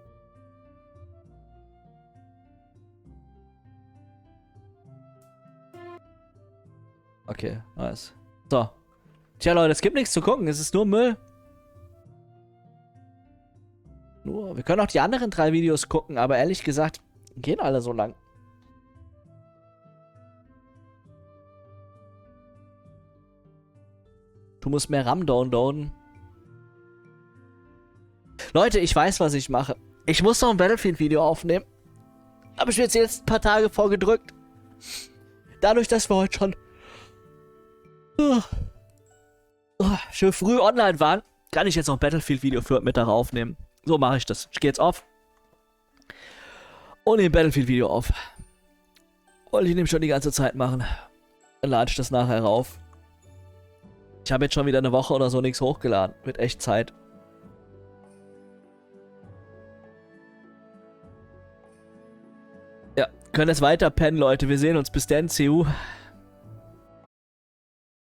Okay, nice. So. Tja, Leute, es gibt nichts zu gucken. Es ist nur Müll. Wir können auch die anderen 3 Videos gucken, aber ehrlich gesagt, gehen alle so lang. Du musst mehr RAM downloaden. Leute, ich weiß, was ich mache. Ich muss noch ein Battlefield-Video aufnehmen. Habe ich mir jetzt die letzten paar Tage vorgedrückt. Dadurch, dass wir heute schon schön früh online waren, kann ich jetzt noch ein Battlefield-Video für Mittag aufnehmen. So mache ich das. Ich gehe jetzt auf und nehme ein Battlefield-Video auf. Wollte ich nämlich schon die ganze Zeit machen. Dann lade ich das nachher rauf. Ich habe jetzt schon wieder eine Woche oder so nichts hochgeladen. Wird echt Zeit. Ja, können jetzt weiter pennen, Leute. Wir sehen uns. Bis dann, CU.